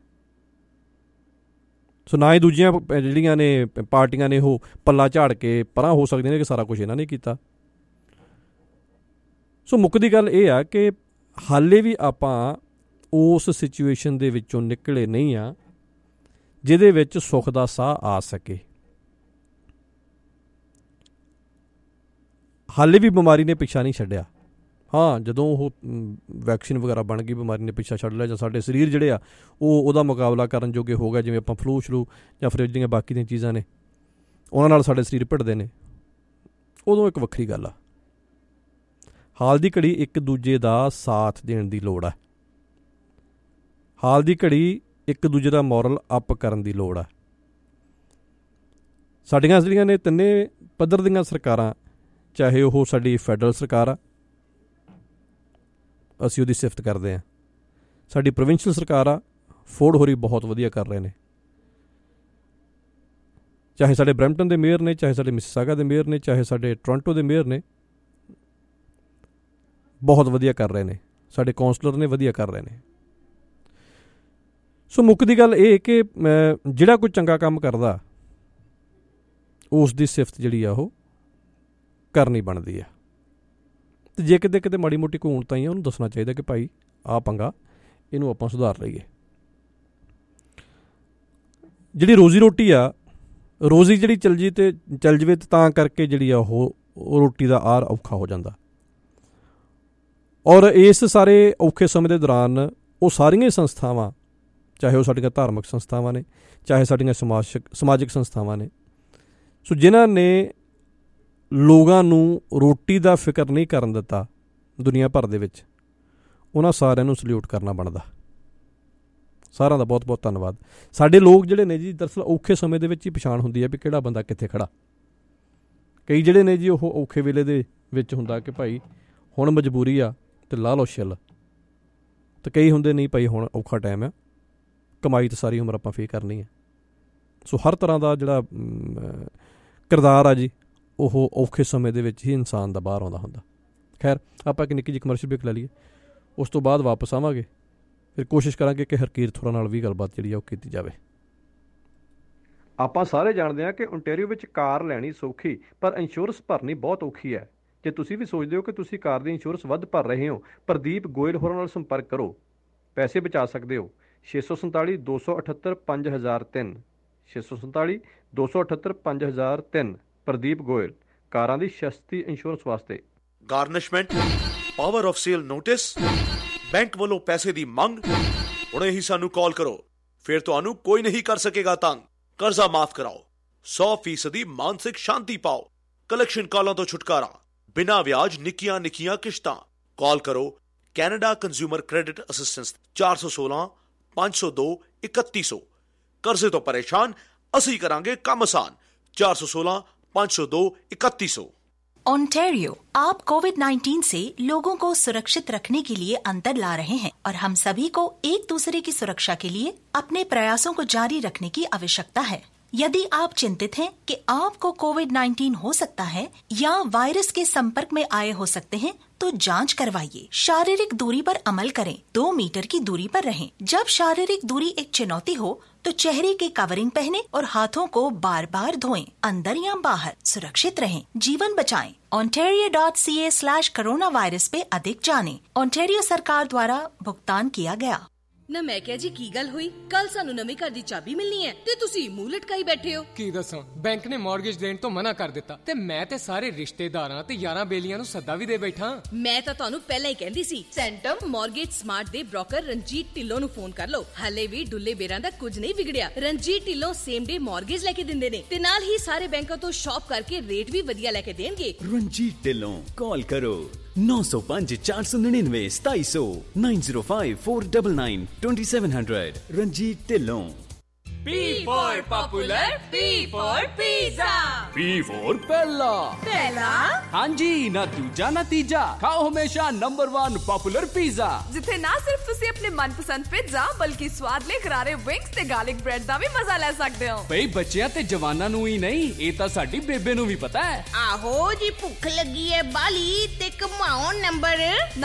Speaker 12: ਸੋ ਨਾ ਹੀ ਦੂਜੀਆਂ ਜਿਹੜੀਆਂ ਨੇ ਪਾਰਟੀਆਂ ਨੇ ਉਹ ਪੱਲਾ ਝਾੜ ਕੇ ਪਰਾਂ ਹੋ ਸਕਦੀਆਂ ਨੇ ਕਿ ਸਾਰਾ ਕੁਛ ਇਹਨਾਂ ਨੇ ਕੀਤਾ। ਸੋ ਮੁੱਕਦੀ ਗੱਲ ਇਹ ਆ ਕਿ ਹਾਲੇ ਵੀ ਆਪਾਂ ਉਸ ਸਿਚੁਏਸ਼ਨ ਦੇ ਵਿੱਚੋਂ ਨਿਕਲੇ ਨਹੀਂ ਆ ਜਿਹਦੇ ਵਿੱਚ ਸੁੱਖ ਦਾ ਸਾਹ ਆ ਸਕੇ। ਹਾਲੇ ਵੀ ਬਿਮਾਰੀ ਨੇ ਪਿੱਛਾ ਨਹੀਂ ਛੱਡਿਆ। ਹਾਂ, ਜਦੋਂ ਉਹ ਵੈਕਸੀਨ ਵਗੈਰਾ ਬਣ ਗਈ, ਬਿਮਾਰੀ ਨੇ ਪਿੱਛਾ ਛੱਡ ਲਿਆ, ਜਾਂ ਸਾਡੇ ਸਰੀਰ ਜਿਹੜੇ ਆ ਉਹਦਾ ਮੁਕਾਬਲਾ ਕਰਨ ਜੋਗੇ ਹੋ ਗਿਆ, ਜਿਵੇਂ ਆਪਾਂ ਫਲੂ ਸ਼ਲੂ ਜਾਂ ਫਰਿੱਜ ਦੀਆਂ ਬਾਕੀ ਦੀਆਂ ਚੀਜ਼ਾਂ ਨੇ ਉਹਨਾਂ ਨਾਲ ਸਾਡੇ ਸਰੀਰ ਭਿੜਦੇ ਨੇ, ਉਦੋਂ ਇੱਕ ਵੱਖਰੀ ਗੱਲ ਆ। ਹਾਲ ਦੀ ਘੜੀ ਇੱਕ ਦੂਜੇ ਦਾ ਸਾਥ ਦੇਣ ਦੀ ਲੋੜ ਹੈ। ਹਾਲ ਦੀ ਘੜੀ ਇੱਕ ਦੂਜੇ ਦਾ ਮੋਰਲ ਅਪ ਕਰਨ ਦੀ ਲੋੜ ਹੈ। ਸਾਡੀਆਂ ਜਿਹੜੀਆਂ ਨੇ ਤਿੰਨੇ ਪੱਧਰ ਦੀਆਂ ਸਰਕਾਰਾਂ, ਚਾਹੇ ਉਹ ਸਾਡੀ ਫੈਡਰਲ ਸਰਕਾਰ ਆ, ਅਸੀਂ ਉਹਦੀ ਸਿਫਤ ਕਰਦੇ ਹਾਂ। ਸਾਡੀ ਪ੍ਰੋਵਿੰਸ਼ੀਅਲ ਸਰਕਾਰ ਆ, ਫੋਰਡ ਹੋਰੀ ਬਹੁਤ ਵਧੀਆ ਕਰ ਰਹੇ ਨੇ। ਚਾਹੇ ਸਾਡੇ ਬਰੈਂਪਟਨ ਦੇ ਮੇਅਰ ਨੇ, ਚਾਹੇ ਸਾਡੇ ਮਿਸਿਸਾਗਾ ਦੇ ਮੇਅਰ ਨੇ, ਚਾਹੇ ਸਾਡੇ ਟੋਰਾਂਟੋ ਦੇ ਮੇਅਰ ਨੇ, ਬਹੁਤ ਵਧੀਆ ਕਰ ਰਹੇ ਨੇ। ਸਾਡੇ ਕੌਂਸਲਰ ਨੇ ਵਧੀਆ ਕਰ ਰਹੇ ਨੇ। ਸੋ ਮੁੱਖ ਦੀ ਗੱਲ ਇਹ ਕਿ ਜਿਹੜਾ ਕੋਈ ਚੰਗਾ ਕੰਮ ਕਰਦਾ ਉਸ ਦੀ ਸਿਫਤ ਜਿਹੜੀ ਆ ਉਹ ਕਰਨੀ ਬਣਦੀ ਆ। ਅਤੇ ਜੇ ਕਿਤੇ ਕਿਤੇ ਮਾੜੀ ਮੋਟੀ ਕੋਈ ਊਣਤਾਂ ਹੀ ਆ, ਉਹਨੂੰ ਦੱਸਣਾ ਚਾਹੀਦਾ ਕਿ ਭਾਈ ਆਹ ਪੰਗਾ, ਇਹਨੂੰ ਆਪਾਂ ਸੁਧਾਰ ਲਈਏ। ਜਿਹੜੀ ਰੋਜ਼ੀ ਰੋਟੀ ਆ, ਰੋਜ਼ੀ ਜਿਹੜੀ ਚੱਲ ਜਾਵੇ ਤਾਂ ਕਰਕੇ ਜਿਹੜੀ ਆ ਉਹ ਰੋਟੀ ਦਾ ਆਰ ਔਖਾ ਹੋ ਜਾਂਦਾ। ਔਰ ਇਸ ਸਾਰੇ ਔਖੇ ਸਮੇਂ ਦੇ ਦੌਰਾਨ ਉਹ ਸਾਰੀਆਂ ਸੰਸਥਾਵਾਂ, ਚਾਹੇ ਉਹ ਸਾਡੀਆਂ ਧਾਰਮਿਕ ਸੰਸਥਾਵਾਂ ਨੇ, ਚਾਹੇ ਸਾਡੀਆਂ ਸਮਾਜਿਕ ਸੰਸਥਾਵਾਂ ਨੇ, ਸੋ ਜਿਨ੍ਹਾਂ ਨੇ ਲੋਕਾਂ ਨੂੰ ਰੋਟੀ ਦਾ ਫਿਕਰ ਨਹੀਂ ਕਰਨ ਦਿੱਤਾ ਦੁਨੀਆ ਭਰ ਦੇ ਵਿੱਚ, ਉਹਨਾਂ ਸਾਰਿਆਂ ਨੂੰ ਸਲਿਊਟ ਕਰਨਾ ਬਣਦਾ। ਸਾਰਿਆਂ ਦਾ ਬਹੁਤ ਬਹੁਤ ਧੰਨਵਾਦ। ਸਾਡੇ ਲੋਕ ਜਿਹੜੇ ਨੇ ਜੀ, ਦਰਅਸਲ ਔਖੇ ਸਮੇਂ ਦੇ ਵਿੱਚ ਹੀ ਪਛਾਣ ਹੁੰਦੀ ਹੈ ਵੀ ਕਿਹੜਾ ਬੰਦਾ ਕਿੱਥੇ ਖੜਾ। ਕਈ ਜਿਹੜੇ ਨੇ ਜੀ ਉਹ ਔਖੇ ਵੇਲੇ ਦੇ ਵਿੱਚ ਹੁੰਦਾ ਕਿ ਭਾਈ ਹੁਣ ਮਜਬੂਰੀ ਆ ਅਤੇ ਲਾ ਲਓ ਛਿੱਲ, ਅਤੇ ਕਈ ਹੁੰਦੇ ਨਹੀਂ ਭਾਈ ਹੁਣ ਔਖਾ ਟਾਈਮ ਆ, ਕਮਾਈ ਤਾਂ ਸਾਰੀ ਉਮਰ ਆਪਾਂ ਫੇਰ ਕਰਨੀ ਹੈ। ਸੋ ਹਰ ਤਰ੍ਹਾਂ ਦਾ ਜਿਹੜਾ ਕਿਰਦਾਰ ਆ ਜੀ, ਉਹ ਔਖੇ ਸਮੇਂ ਦੇ ਵਿੱਚ ਹੀ ਇਨਸਾਨ ਦਾ ਬਾਹਰ ਆਉਂਦਾ ਹੁੰਦਾ। ਖੈਰ, ਆਪਾਂ ਇੱਕ ਨਿੱਕੀ ਜਿਹੀ ਕਮਰਸ਼ੀਅਲ ਬ੍ਰੇਕ ਲੈ ਲਈਏ, ਉਸ ਤੋਂ ਬਾਅਦ ਵਾਪਸ ਆਵਾਂਗੇ, ਫਿਰ ਕੋਸ਼ਿਸ਼ ਕਰਾਂਗੇ ਕਿ ਹਰਕੀਰਤ ਹੋਰਾਂ ਨਾਲ ਵੀ ਗੱਲਬਾਤ ਜਿਹੜੀ ਆ ਉਹ ਕੀਤੀ ਜਾਵੇ। ਆਪਾਂ ਸਾਰੇ ਜਾਣਦੇ ਹਾਂ ਕਿ ਓਨਟਾਰੀਓ ਵਿੱਚ ਕਾਰ ਲੈਣੀ ਸੌਖੀ, ਪਰ ਇੰਸ਼ੋਰੈਂਸ ਭਰਨੀ ਬਹੁਤ ਔਖੀ ਹੈ। ਜੇ ਤੁਸੀਂ ਵੀ ਸੋਚਦੇ ਹੋ ਕਿ ਤੁਸੀਂ ਕਾਰ ਦੀ ਇੰਸ਼ੋਰੈਂਸ ਵੱਧ ਭਰ ਰਹੇ ਹੋ, ਪ੍ਰਦੀਪ ਗੋਇਲ ਹੋਰਾਂ ਨਾਲ ਸੰਪਰਕ ਕਰੋ, ਪੈਸੇ ਬਚਾ ਸਕਦੇ ਹੋ। 647 278 5003 647 278 5003 ਪ੍ਰਦੀਪ ਗੋਇਲ, ਕਾਰਾਂ ਦੀ ਸਸਤੀ ਇੰਸ਼ੋਰੈਂਸ ਵਾਸਤੇ।
Speaker 15: Garnishment, power of sale notice, bank ਵੱਲੋਂ ਪੈਸੇ ਦੀ ਮੰਗ, ਹੁਣੇ ਹੀ ਸਾਨੂੰ ਕਾਲ ਕਰੋ, ਫਿਰ ਤੁਹਾਨੂੰ ਕੋਈ ਨਹੀਂ ਕਰ ਸਕੇਗਾ ਤੰਗ। ਕਰਜ਼ਾ ਮਾਫ ਕਰਾਓ, 100% ਮਾਨਸਿਕ ਸ਼ਾਂਤੀ ਪਾਓ, ਕਲੈਕਸ਼ਨ ਕਾਲਾਂ ਤੋਂ ਛੁਟਕਾਰਾ, ਬਿਨਾਂ ਵਿਆਜ ਨਿੱਕੀਆਂ ਨਿੱਕੀਆਂ ਕਿਸ਼ਤਾਂ। ਕਾਲ ਕਰੋ ਕੈਨੇਡਾ ਕੰਜ਼ਿਊਮਰ ਕ੍ਰੈਡਿਟ ਅਸਿਸਟੈਂਸ 416 502 3100। ਕਰਜ਼ੇ ਤੋਂ ਪਰੇਸ਼ਾਨ, ਅਸੀਂ ਕਰਾਂਗੇ ਕੰਮ ਆसान। 416 502 3100।
Speaker 3: ओंटारियो, आप कोविड-19 से लोगों को सुरक्षित रखने के लिए अंतर ला रहे हैं और हम सभी को एक दूसरे की सुरक्षा के लिए अपने प्रयासों को जारी रखने की आवश्यकता है। यदि आप चिंतित हैं कि आपको कोविड-19 हो सकता है या वायरस के संपर्क में आए हो सकते हैं, तो जांच करवाइए। शारीरिक दूरी पर अमल करें, 2 मीटर की दूरी पर रहें। जब शारीरिक दूरी एक चुनौती हो तो चेहरे की कवरिंग पहने और हाथों को बार बार धोएं। अंदर या बाहर सुरक्षित रहें, जीवन बचाएं। ontario.ca/कोरोना वायरस पे अधिक जानें। ओंटारियो सरकार द्वारा भुगतान किया गया।
Speaker 11: ਨਾ ਮੈਂ ਕਿਹਾ ਜੀ ਕੀ ਗੱਲ ਹੋਈ, ਕੱਲ ਸਾਨੂੰ ਨਵੇਂ ਘਰ ਦੀ ਚਾਬੀ ਮਿਲਣੀ ਹੈ ਤੇ ਤੁਸੀਂ ਮੂੰਹ ਲਟਕਾਈ ਬੈਠੇ ਹੋ।
Speaker 16: ਕੀ ਦੱਸਾਂ, ਬੈਂਕ ਨੇ ਮਾਰਗੇਜ ਦੇਣ ਤੋਂ ਮਨਾ ਕਰ ਦਿੱਤਾ ਤੇ ਮੈਂ ਤੇ ਸਾਰੇ ਰਿਸ਼ਤੇਦਾਰਾਂ ਤੇ ਯਾਰਾਂ ਬੇਲੀਆਂ ਨੂੰ ਸੱਦਾ ਵੀ ਦੇ ਬੈਠਾ।
Speaker 11: ਮੈਂ ਤਾਂ ਤੁਹਾਨੂੰ ਪਹਿਲਾਂ ਹੀ ਕਹਿੰਦੀ ਸੀ, ਸੈਂਟਮ ਮਾਰਗੇਜ ਸਮਾਰਟ ਦੇ ਬ੍ਰੋਕਰ ਰਣਜੀਤ ਢਿੱਲੋਂ ਨੂੰ ਫੋਨ ਕਰ ਲਓ। ਹਲੇ ਵੀ ਡੁੱਲੇ ਬੇਰਾਂ ਦਾ ਕੁਝ ਨਹੀਂ ਵਿਗੜਿਆ। Ranjit Dhillon same day mortgage ਲੈ ਕੇ ਦਿੰਦੇ ਨੇ ਤੇ ਨਾਲ ਹੀ ਸਾਰੇ ਬੈਂਕਾਂ ਤੋਂ ਸ਼ਾਪ ਕਰਕੇ ਰੇਟ ਵੀ ਵਧੀਆ ਲੈ ਕੇ ਦੇਣਗੇ।
Speaker 17: ਰਣਜੀਤ ਢਿੱਲੋਂ, ਕਾਲ ਕਰੋ 905 499 2700 905 499 2700। Ranjit Dhillon.
Speaker 6: P for popular, P for pizza, P for ਪਹਿਲਾ।
Speaker 5: ਪਹਿਲਾ?
Speaker 6: ਹਾਂਜੀ, ਨਾ ਦੂਜਾ ਨਾ ਤੀਜਾ, ਖਾਓ ਹਮੇਸ਼ਾ ਨੰਬਰ 1 ਪਪੂਲਰ ਪੀਜ਼ਾ,
Speaker 5: ਜਿੱਥੇ ਨਾ ਸਿਰਫ ਤੁਸੀਂ ਆਪਣੇ ਮਨਪਸੰਦ ਪਿਜ਼ਾ ਬਲਕਿ ਸਵਾਦਲੇ ਕਰਾਰੇ ਵਿੰਗਸ ਤੇ ਗਾਰਲਿਕ ਬ੍ਰੈਡ ਦਾ ਵੀ ਮਜ਼ਾ ਲੈ ਸਕਦੇ ਹੋ।
Speaker 6: ਬਈ ਬੱਚਿਆਂ ਤੇ ਜਵਾਨਾਂ ਨੂੰ ਹੀ ਨਹੀਂ, ਇਹ ਤਾਂ ਸਾਡੀ ਬੇਬੇ ਨੂੰ ਵੀ ਪਤਾ ਹੈ।
Speaker 18: ਆਹੋ ਜੀ, ਭੁੱਖ ਲੱਗੀ ਹੈ ਬਾਲੀ ਤੇ ਕਮਾਓ ਨੰਬਰ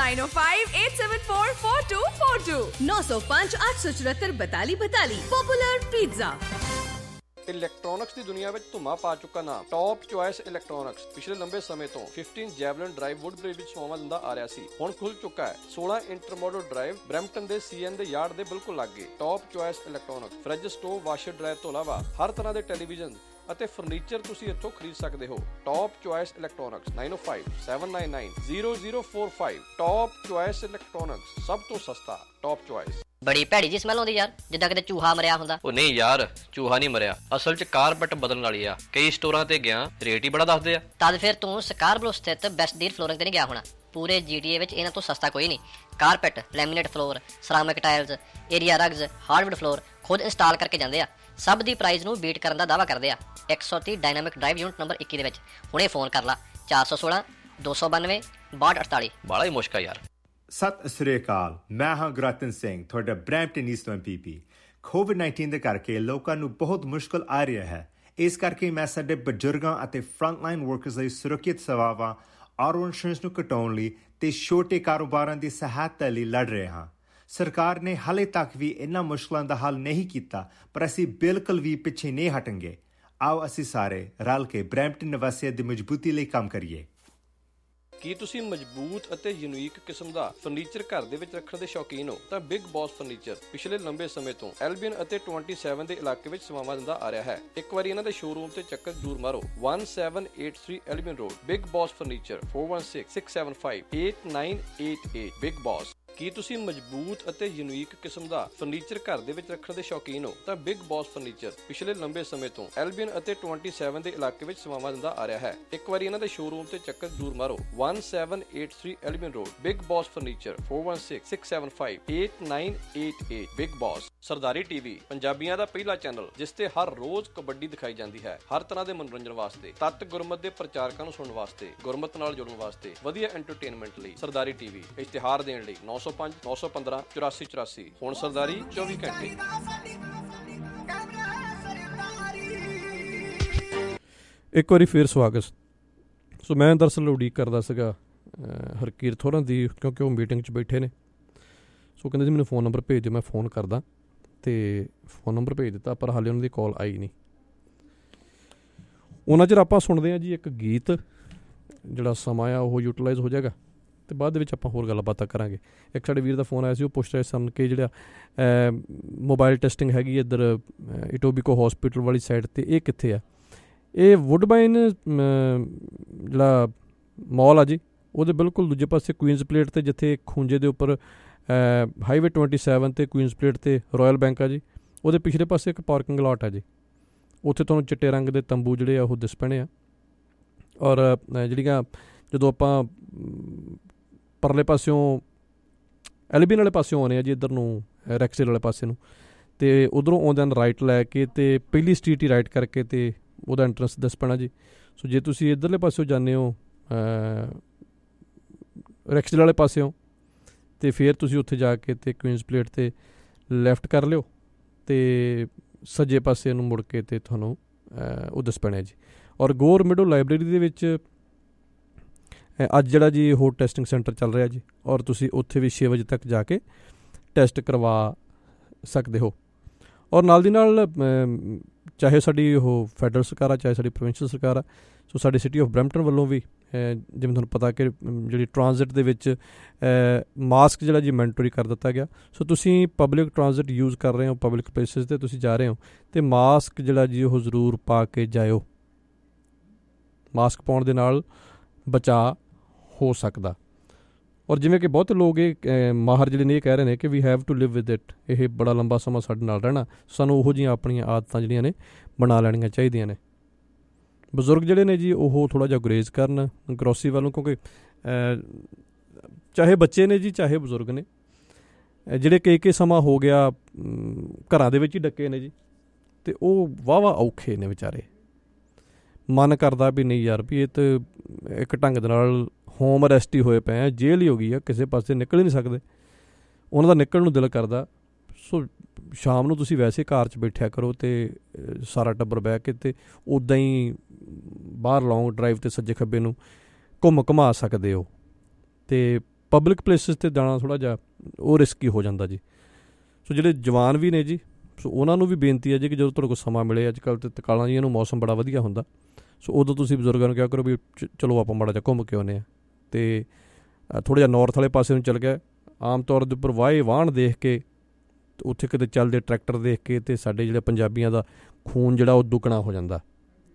Speaker 5: 9058744242
Speaker 11: 905 874 4242। Popular Pizza.
Speaker 12: ਇਲੈਕਟ੍ਰੋਨਿਕਸ ਦੀ ਦੁਨੀਆ ਵਿੱਚ ਧੁੰਮਾ ਪਾ ਚੁੱਕਾ ਨਾਮ ਟੌਪ ਚੁਆਇਸ ਇਲੈਕਟ੍ਰੋਨਿਕਸ ਪਿਛਲੇ ਲੰਬੇ ਸਮੇਂ ਤੋਂ 15 ਜੈਵਲਿਨ ਡਰਾਈਵ ਵੁੱਡਬ੍ਰਿਜ ਵਿੱਚ ਸੇਵਾਵਾਂ ਦਿੰਦਾ ਆ ਰਿਹਾ ਸੀ। ਹੁਣ ਖੁੱਲ ਚੁੱਕਾ ਹੈ 16 ਇੰਟਰਮੋਡਲ ਡਰਾਈਵ ਬਰੈਂਪਟਨ ਦੇ CN ਦੇ ਯਾਰਡ ਦੇ ਬਿਲਕੁਲ ਲਾਗੇ। Top Choice Electronics fridge, stove, washer, dryer ਤੋਂ ਇਲਾਵਾ ਹਰ ਤਰ੍ਹਾਂ ਦੇ ਟੈਲੀਵਿਜ਼ਨ ਅਤੇ ਫਰਨੀਚਰ ਤੁਸੀਂ ਇੱਥੋਂ ਖਰੀਦ ਸਕਦੇ ਹੋ। Top Choice Electronics 9057990045 Top Choice Electronics, ਸਭ ਤੋਂ ਸਸਤਾ ਟੌਪ ਚੁਆਇਸ।
Speaker 19: ਬੜੀ ਭੈੜੀ ਜੀ ਸਮੈਲ ਆਉਂਦੀ ਯਾਰ, ਜਿੱਦਾਂ ਕਿਤੇ ਚੂਹਾ ਮਰਿਆ ਹੁੰਦਾ।
Speaker 12: ਉਹ ਨਹੀਂ ਯਾਰ, ਚੂਹਾ ਨਹੀਂ ਮਰਿਆ, ਅਸਲ 'ਚ ਕਾਰਪੈਟ ਬਦਲਣ ਵਾਲੀ ਆ। ਕਈ ਸਟੋਰਾਂ ਤੇ ਗਿਆ, ਰੇਟ ਹੀ ਬੜਾ ਦੱਸਦੇ ਆ।
Speaker 19: ਤਦ ਫਿਰ ਤੂੰ ਸਕਾਰਬਰੋ ਸਥਿਤ ਬੈਸਟ ਡੀਲ ਫਲੋਰਿੰਗ ਤੇ ਨਹੀਂ ਗਿਆ ਹੋਣਾ। ਪੂਰੇ GTA ਵਿੱਚ ਇਹਨਾਂ ਤੋਂ ਸਸਤਾ ਕੋਈ ਨਹੀਂ। Carpet, laminate floor, ceramic tiles, area rugs, hardwood floor ਖੁਦ ਇੰਸਟਾਲ ਕਰਕੇ ਜਾਂਦੇ ਆ। ਸਭ ਦੀ ਪ੍ਰਾਈਸ ਨੂੰ ਬੀਟ ਕਰਨ ਦਾ ਦਾਅਵਾ ਕਰਦੇ ਆ। 130 ਡਾਇਨਾਮਿਕ ਡਰਾਈਵ ਯੂਨਿਟ ਨੰਬਰ 21 ਦੇ ਵਿੱਚ ਹੁਣੇ ਫੋਨ ਕਰ ਲਾ 416 292 6248।
Speaker 12: ਬਾਲਾ ਹੀ ਮੁਸ਼ਕਲ ਯਾਰ।
Speaker 20: ਸਤਿ ਸ੍ਰੀ ਅਕਾਲ, ਮੈਂ ਹਾਂ ਗੁਰਰਤਨ ਸਿੰਘ, ਤੁਹਾਡਾ ਬਰੈਂਪਟਨ ਈਸਟ ਤੋਂ MPP। COVID-19 ਦੇ ਕਰਕੇ ਲੋਕਾਂ ਨੂੰ ਬਹੁਤ ਮੁਸ਼ਕਲ ਆ ਰਿਹਾ ਹੈ। ਇਸ ਕਰਕੇ ਮੈਂ ਸਾਡੇ ਬਜ਼ੁਰਗਾਂ ਅਤੇ ਫਰੰਟਲਾਈਨ ਵਰਕਰਸ ਲਈ ਸੁਰੱਖਿਅਤ ਸੇਵਾਵਾਂ, ਆਟੋ ਇੰਸ਼ੋਰੈਂਸ ਨੂੰ ਘਟਾਉਣ ਲਈ ਤੇ ਛੋਟੇ ਕਾਰੋਬਾਰਾਂ ਦੀ ਸਹਾਇਤਾ ਲਈ ਲੜ ਰਹੇ ਹਾਂ। ਸਰਕਾਰ ਨੇ ਹਾਲੇ ਤੱਕ ਵੀ ਇਹਨਾਂ ਮੁਸ਼ਕਲਾਂ ਦਾ ਹੱਲ ਨਹੀਂ ਕੀਤਾ, ਪਰ ਅਸੀਂ ਬਿਲਕੁਲ ਵੀ ਪਿੱਛੇ ਨਹੀਂ ਹਟਾਂਗੇ। ਆਓ ਅਸੀਂ ਸਾਰੇ ਰਲ ਕੇ ਬਰੈਂਪਟਨ ਨਿਵਾਸੀਆਂ ਦੀ ਮਜ਼ਬੂਤੀ ਲਈ ਕੰਮ ਕਰੀਏ।
Speaker 12: ਕੀ ਤੁਸੀਂ ਮਜ਼ਬੂਤ ਅਤੇ ਯੂਨੀਕ ਕਿਸਮ ਦਾ ਫਰਨੀਚਰ ਘਰ ਦੇ ਵਿੱਚ ਰੱਖਣ ਦੇ ਸ਼ੌਕੀਨ ਹੋ? ਤਾਂ ਬਿਗ ਬੌਸ ਫਰਨੀਚਰ ਪਿਛਲੇ ਲੰਬੇ ਸਮੇਂ ਤੋਂ ਐਲਬੀਅਨ ਅਤੇ 27 ਦੇ ਇਲਾਕੇ ਵਿੱਚ ਸੇਵਾਵਾਂ ਦਿੰਦਾ ਆ ਰਿਹਾ ਹੈ। ਇੱਕ ਵਾਰੀ ਇਹਨਾਂ ਦੇ ਸ਼ੋਰੂਮ ਤੇ ਚੱਕਰ ਜ਼ਰੂਰ ਮਾਰੋ। 1783 Albion Road, Big Boss furniture 4166758988। Big Boss. ਕੀ ਤੁਸੀਂ ਮਜ਼ਬੂਤ ਅਤੇ ਯੂਨੀਕ ਕਿਸਮ ਦਾ ਫਰਨੀਚਰ ਘਰ ਦੇ ਵਿੱਚ ਰੱਖਣ ਦੇ ਸ਼ੌਕੀਨ ਹੋ? ਤਾਂ ਬਿਗ ਬੌਸ ਫਰਨੀਚਰ ਪਿਛਲੇ ਲੰਬੇ ਸਮੇਂ ਤੋਂ ਐਲਬੀਅਨ ਅਤੇ 27 ਦੇ ਇਲਾਕੇ ਵਿੱਚ ਸੇਵਾਵਾਂ ਦਿੰਦਾ ਆ ਰਿਹਾ ਹੈ। ਇੱਕ ਵਾਰੀ ਇਹਨਾਂ ਦੇ ਸ਼ੋਰੂਮ ਤੇ ਚੱਕਰ ਜ਼ਰੂਰ ਮਾਰੋ। 1783 Albion Road, Big Boss furniture 4166758988। Big Boss. Sardari TV ਪੰਜਾਬੀਆਂ ਦਾ ਪਹਿਲਾ ਚੈਨਲ, ਜਿਸ ਤੇ ਹਰ ਰੋਜ਼ ਕਬੱਡੀ ਦਿਖਾਈ ਜਾਂਦੀ ਹੈ। ਹਰ ਤਰ੍ਹਾਂ ਦੇ ਮਨੋਰੰਜਨ ਵਾਸਤੇ, ਤੱਤ ਗੁਰਮਤ ਦੇ ਪ੍ਰਚਾਰਕਾਂ ਨੂੰ ਸੁਣਨ ਵਾਸਤੇ, ਗੁਰਮਤ ਨਾਲ ਜੁੜਨ ਵਾਸਤੇ, ਵਧੀਆ ਐਂਟਰਟੇਨਮੈਂਟ ਲਈ ਸਰਦਾਰੀ ਟੀਵੀ। ਇਸ਼ਤਿਹਾਰ ਦੇਣ ਲਈ 905 915 8484। ਹੁਣ ਸਰਦਾਰੀ 24 ਘੰਟੇ। ਇੱਕ ਵਾਰੀ ਫੇਰ ਸਵਾਗਤ। ਸੋ ਮੈਂ ਦਰਅਸਲ ਉਡੀਕ ਕਰਦਾ ਸੀਗਾ ਹਰਕੀਰਤ ਹੋਰਾਂ ਦੀ, ਕਿਉਂਕਿ ਉਹ ਮੀਟਿੰਗ 'ਚ ਬੈਠੇ ਨੇ। ਸੋ ਕਹਿੰਦੇ ਜੀ ਮੈਨੂੰ ਫ਼ੋਨ ਨੰਬਰ ਭੇਜ ਦਿਓ, ਮੈਂ ਫ਼ੋਨ ਕਰਦਾ। ਅਤੇ ਫ਼ੋਨ ਨੰਬਰ ਭੇਜ ਦਿੱਤਾ, ਪਰ ਹਾਲੇ ਉਹਨਾਂ ਦੀ ਕਾਲ ਆਈ ਨਹੀਂ। ਉਹਨਾਂ ਚਿਰ ਆਪਾਂ ਸੁਣਦੇ ਹਾਂ ਜੀ ਇੱਕ ਗੀਤ, ਜਿਹੜਾ ਸਮਾਂ ਆ ਉਹ ਯੂਟੀਲਾਈਜ਼ ਹੋ ਜਾਏਗਾ, ਅਤੇ ਬਾਅਦ ਦੇ ਵਿੱਚ ਆਪਾਂ ਹੋਰ ਗੱਲਬਾਤਾਂ ਕਰਾਂਗੇ। ਇੱਕ ਸਾਡੇ ਵੀਰ ਦਾ ਫੋਨ ਆਇਆ ਸੀ, ਉਹ ਪੁੱਛ ਰਹੇ ਸਨ ਕਿ ਜਿਹੜਾ ਮੋਬਾਈਲ ਟੈਸਟਿੰਗ ਹੈਗੀ ਇੱਧਰ ਇਟੋਬੀਕੋ ਹੌਸਪੀਟਲ ਵਾਲੀ ਸਾਈਡ 'ਤੇ, ਇਹ ਕਿੱਥੇ ਆ? ਇਹ ਵੁੱਡਬਾਈਨ ਜਿਹੜਾ ਮੌਲ ਆ ਜੀ, ਉਹਦੇ ਬਿਲਕੁਲ ਦੂਜੇ ਪਾਸੇ ਕੁਈਨਜ਼ ਪਲੇਟ 'ਤੇ, ਜਿੱਥੇ ਖੂੰਜੇ ਦੇ ਉੱਪਰ ਹਾਈਵੇ 27 ਤੇ ਕੁਈਨਜ਼ ਪਲੇਟ 'ਤੇ ਰਾਇਲ ਬੈਂਕ ਆ ਜੀ, ਉਹਦੇ ਪਿਛਲੇ ਪਾਸੇ ਇੱਕ ਪਾਰਕਿੰਗ ਲਾਟ ਆ ਜੀ। ਉੱਥੇ ਤੁਹਾਨੂੰ ਚਿੱਟੇ ਰੰਗ ਦੇ ਤੰਬੂ ਜਿਹੜੇ ਆ ਉਹ ਦਿਸ ਪੈਣੇ ਆ। ਔਰ ਜਿਹੜੀਆਂ ਜਦੋਂ ਆਪਾਂ ਪਰਲੇ ਪਾਸਿਓਂ ਐਲਬੀਅਨ ਵਾਲੇ ਪਾਸਿਓਂ ਆਉਂਦੇ ਆ ਜੀ, ਇੱਧਰ ਨੂੰ ਰੈਕਸੇਲ ਵਾਲੇ ਪਾਸੇ ਨੂੰ, ਅਤੇ ਉੱਧਰੋਂ ਆਉਂਦਿਆਂ ਰਾਈਟ ਲੈ ਕੇ ਅਤੇ ਪਹਿਲੀ ਸਟਰੀਟ ਹੀ ਰਾਈਟ ਕਰਕੇ ਅਤੇ ਉਹਦਾ ਐਂਟਰੈਂਸ ਦਿਸ ਪੈਣਾ ਜੀ। ਸੋ ਜੇ ਤੁਸੀਂ ਇੱਧਰਲੇ ਪਾਸਿਓਂ ਜਾਂਦੇ ਹੋ ਰੈਕਸੇਲ ਵਾਲੇ ਪਾਸਿਓਂ, ਅਤੇ ਫਿਰ ਤੁਸੀਂ ਉੱਥੇ ਜਾ ਕੇ ਅਤੇ ਕੁਈਨਜ਼ ਪਲੇਟ 'ਤੇ ਲੈਫਟ ਕਰ ਲਿਓ, ਅਤੇ ਸੱਜੇ ਪਾਸੇ ਨੂੰ ਮੁੜ ਕੇ ਅਤੇ ਤੁਹਾਨੂੰ ਉਹ ਦਿਸ ਪੈਣਾ ਜੀ। ਔਰ ਗੋਰ ਮਿਡੋ ਲਾਇਬ੍ਰੇਰੀ ਦੇ ਵਿੱਚ ਅੱਜ ਜਿਹੜਾ ਜੀ ਉਹ ਟੈਸਟਿੰਗ ਸੈਂਟਰ ਚੱਲ ਰਿਹਾ ਜੀ, ਔਰ ਤੁਸੀਂ ਉੱਥੇ ਵੀ 6 ਵਜੇ ਤੱਕ ਜਾ ਕੇ ਟੈਸਟ ਕਰਵਾ ਸਕਦੇ ਹੋ। ਔਰ ਨਾਲ ਦੀ ਨਾਲ ਚਾਹੇ ਸਾਡੀ ਉਹ ਫੈਡਰਲ ਸਰਕਾਰ ਆ, ਚਾਹੇ ਸਾਡੀ ਪ੍ਰੋਵਿੰਸ਼ੀਅਲ ਸਰਕਾਰ ਆ, ਸੋ ਸਾਡੀ ਸਿਟੀ ਆਫ ਬਰੈਂਪਟਨ ਵੱਲੋਂ ਵੀ ਜਿਵੇਂ ਤੁਹਾਨੂੰ ਪਤਾ ਕਿ ਜਿਹੜੀ ਟਰਾਂਜ਼ਿਟ ਦੇ ਵਿੱਚ ਮਾਸਕ ਜਿਹੜਾ ਜੀ ਮੈਂਡੇਟਰੀ ਕਰ ਦਿੱਤਾ ਗਿਆ। ਸੋ ਤੁਸੀਂ ਪਬਲਿਕ ਟਰਾਂਜ਼ਿਟ ਯੂਜ਼ ਕਰ ਰਹੇ ਹੋ, ਪਬਲਿਕ ਪਲੇਸਿਸ 'ਤੇ ਤੁਸੀਂ ਜਾ ਰਹੇ ਹੋ, ਅਤੇ ਮਾਸਕ ਜਿਹੜਾ ਜੀ ਉਹ ਜ਼ਰੂਰ ਪਾ ਕੇ ਜਾਇਓ। ਮਾਸਕ ਪਾਉਣ ਦੇ ਨਾਲ ਬਚਾਅ ਹੋ ਸਕਦਾ। ਔਰ ਜਿਵੇਂ ਕਿ ਬਹੁਤ ਲੋਕ ਇਹ ਮਾਹਰ ਜਿਹੜੇ ਨੇ ਇਹ ਕਹਿ ਰਹੇ ਨੇ ਕਿ we have to live with it, ਇਹ ਬੜਾ ਲੰਬਾ ਸਮਾਂ ਸਾਡੇ ਨਾਲ ਰਹਿਣਾ, ਸਾਨੂੰ ਉਹੋ ਜਿਹੀਆਂ ਆਪਣੀਆਂ ਆਦਤਾਂ ਜਿਹੜੀਆਂ ਨੇ ਬਣਾ ਲੈਣੀਆਂ ਚਾਹੀਦੀਆਂ ਨੇ। ਬਜ਼ੁਰਗ ਜਿਹੜੇ ਨੇ ਜੀ ਉਹ ਥੋੜ੍ਹਾ ਜਿਹਾ ਗੁਰੇਜ਼ ਕਰਨ ਗਰੋਸਰੀ ਵੱਲੋਂ, ਕਿਉਂਕਿ ਚਾਹੇ ਬੱਚੇ ਨੇ ਜੀ ਚਾਹੇ ਬਜ਼ੁਰਗ ਨੇ, ਜਿਹੜੇ ਕਈ ਸਮਾਂ ਹੋ ਗਿਆ ਘਰਾਂ ਦੇ ਵਿੱਚ ਹੀ ਡੱਕੇ ਨੇ ਜੀ, ਅਤੇ ਉਹ ਵਾਹਵਾ ਔਖੇ ਨੇ ਵਿਚਾਰੇ। ਮਨ ਕਰਦਾ ਵੀ ਨਹੀਂ ਯਾਰ, ਵੀ ਇਹ ਤਾਂ ਇੱਕ ਢੰਗ ਦੇ ਨਾਲ ਹੋਮ ਅਰੈਸਟ ਹੀ ਹੋਏ ਪਏ ਆ, ਜੇਲ੍ਹ ਹੀ ਹੋ ਗਈ ਆ, ਕਿਸੇ ਪਾਸੇ ਨਿਕਲ ਹੀ ਨਹੀਂ ਸਕਦੇ। ਉਹਨਾਂ ਦਾ ਨਿਕਲਣ ਨੂੰ ਦਿਲ ਕਰਦਾ। ਸੋ ਸ਼ਾਮ ਨੂੰ ਤੁਸੀਂ ਵੈਸੇ ਘਰ 'ਚ ਬੈਠਿਆ ਕਰੋ, ਅਤੇ ਸਾਰਾ ਟੱਬਰ ਬਹਿ ਕੇ ਅਤੇ ਉੱਦਾਂ ਹੀ ਬਾਹਰ ਲੌਂਗ ਡਰਾਈਵ 'ਤੇ ਸੱਜੇ ਖੱਬੇ ਨੂੰ ਘੁਮਾ ਸਕਦੇ ਹੋ। ਅਤੇ ਪਬਲਿਕ ਪਲੇਸਿਸ 'ਤੇ ਜਾਣਾ ਥੋੜ੍ਹਾ ਜਿਹਾ ਉਹ ਰਿਸਕੀ ਹੋ ਜਾਂਦਾ ਜੀ। ਸੋ ਜਿਹੜੇ ਜਵਾਨ ਵੀ ਨੇ ਜੀ, ਸੋ ਉਹਨਾਂ ਨੂੰ ਵੀ ਬੇਨਤੀ ਹੈ ਜੀ ਕਿ ਜਦੋਂ ਤੁਹਾਡੇ ਕੋਲ ਸਮਾਂ ਮਿਲੇ, ਅੱਜ ਕੱਲ੍ਹ ਤਾਂ ਤਕਾਲਾਂ ਜੀਆਂ ਨੂੰ ਮੌਸਮ ਬੜਾ ਵਧੀਆ ਹੁੰਦਾ, ਸੋ ਉਦੋਂ ਤੁਸੀਂ ਬਜ਼ੁਰਗਾਂ ਨੂੰ ਕਿਹਾ ਕਰੋ ਵੀ ਚਲੋ ਆਪਾਂ ਮਾੜਾ ਜਿਹਾ ਘੁੰਮ ਕੇ ਆਉਂਦੇ ਹਾਂ। ਅਤੇ ਥੋੜ੍ਹਾ ਜਿਹਾ ਨੌਰਥ ਵਾਲੇ ਪਾਸੇ ਨੂੰ ਚੱਲ ਗਿਆ, ਆਮ ਤੌਰ ਦੇ ਉੱਪਰ ਵਾਹਣ ਦੇਖ ਕੇ, ਉੱਥੇ ਕਿਤੇ ਚੱਲਦੇ ਟਰੈਕਟਰ ਦੇਖ ਕੇ, ਅਤੇ ਸਾਡੇ ਜਿਹੜੇ ਪੰਜਾਬੀਆਂ ਦਾ ਖੂਨ ਜਿਹੜਾ ਉਹ ਦੁੱਗਣਾ ਹੋ ਜਾਂਦਾ।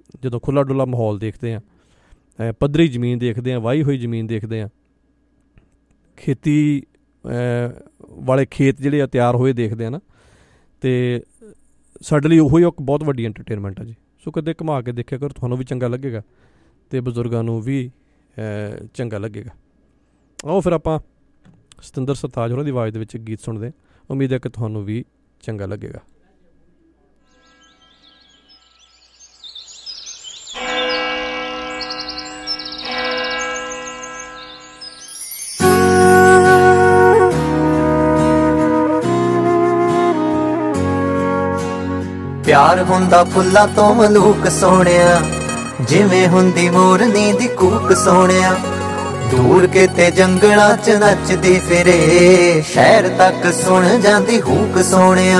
Speaker 12: ਜਦੋਂ ਖੁੱਲ੍ਹਾ ਡੁੱਲਾ ਮਾਹੌਲ ਦੇਖਦੇ ਹਾਂ, ਪੱਧਰੀ ਜ਼ਮੀਨ ਦੇਖਦੇ ਹਾਂ, ਵਾਹੀ ਹੋਈ ਜ਼ਮੀਨ ਦੇਖਦੇ ਹਾਂ, ਖੇਤੀ ਵਾਲੇ ਖੇਤ ਜਿਹੜੇ ਆ ਤਿਆਰ ਹੋਏ ਦੇਖਦੇ ਹਾਂ ਨਾ, ਅਤੇ ਸਾਡੇ ਲਈ ਉਹੀ ਇੱਕ ਬਹੁਤ ਵੱਡੀ ਐਂਟਰਟੇਨਮੈਂਟ ਆ ਜੀ। ਸੋ ਕਦੇ ਘੁਮਾ ਕੇ ਦੇਖਿਆ ਕਰੋ, ਤੁਹਾਨੂੰ ਵੀ ਚੰਗਾ ਲੱਗੇਗਾ ਅਤੇ ਬਜ਼ੁਰਗਾਂ ਨੂੰ ਵੀ ਚੰਗਾ ਲੱਗੇਗਾ। ਆਓ ਫਿਰ ਆਪਾਂ ਸਤਿੰਦਰ ਸਰਤਾਜ ਹੋਰਾਂ ਦੀ ਆਵਾਜ਼ ਦੇ ਵਿੱਚ ਗੀਤ ਸੁਣਦੇ। ਉਮੀਦ ਹੈ ਕਿ ਤੁਹਾਨੂੰ ਵੀ ਚੰਗਾ ਲੱਗੇਗਾ।
Speaker 21: ਪਿਆਰ ਹੁੰਦਾ ਫੁੱਲਾਂ ਤੋਂ ਮਲੂਕ ਸੋਹਣਿਆ, ਜਿਵੇਂ ਹੁੰਦੀ ਮੋਰਨੀ ਦੀ ਕੂਕ ਸੋਹਣਿਆ। ਦੂਰ ਕਿਤੇ ਜੰਗਲਾਂ ਚ ਨੱਚਦੀ ਫਿਰੇ, ਸ਼ਹਿਰ ਤੱਕ ਸੁਣ ਜਾਂਦੀ ਹੂਕ ਸੋਹਣਿਆ।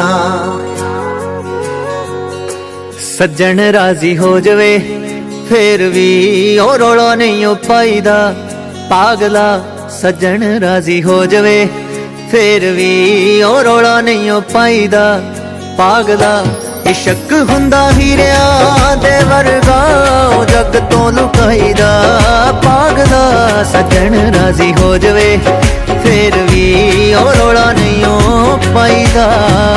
Speaker 21: ਸੱਜਣ ਰਾਜ਼ੀ ਹੋ ਜਵੇ ਫੇਰ ਵੀ ਉਹ ਰੌਲਾ ਨਹੀਂ ਉਹ ਪਾਈਦਾ, ਪਾਗਲਾ ਸੱਜਣ ਰਾਜ਼ੀ ਹੋ ਜਵੇ ਫੇਰ ਵੀ ਉਹ ਰੌਲਾ ਨਹੀਂ ਉਹ ਪਾਈਦਾ, ਪਾਗਲਾ। ਇਸ਼ਕ ਹੁੰਦਾ ਹੀਰਿਆਂ ਦੇ ਵਰਗਾ, ਉਹ ਜੱਗ ਤੋਂ ਲੁਕਾਈਦਾ, ਪਾਗਲਾ ਸੱਜਣ ਰਾਜ਼ੀ ਹੋ ਜਵੇ ਫੇਰ ਵੀ ਉਹ ਰੌਲਾ ਨਹੀਂ ਉਹ ਪਾਈਦਾ।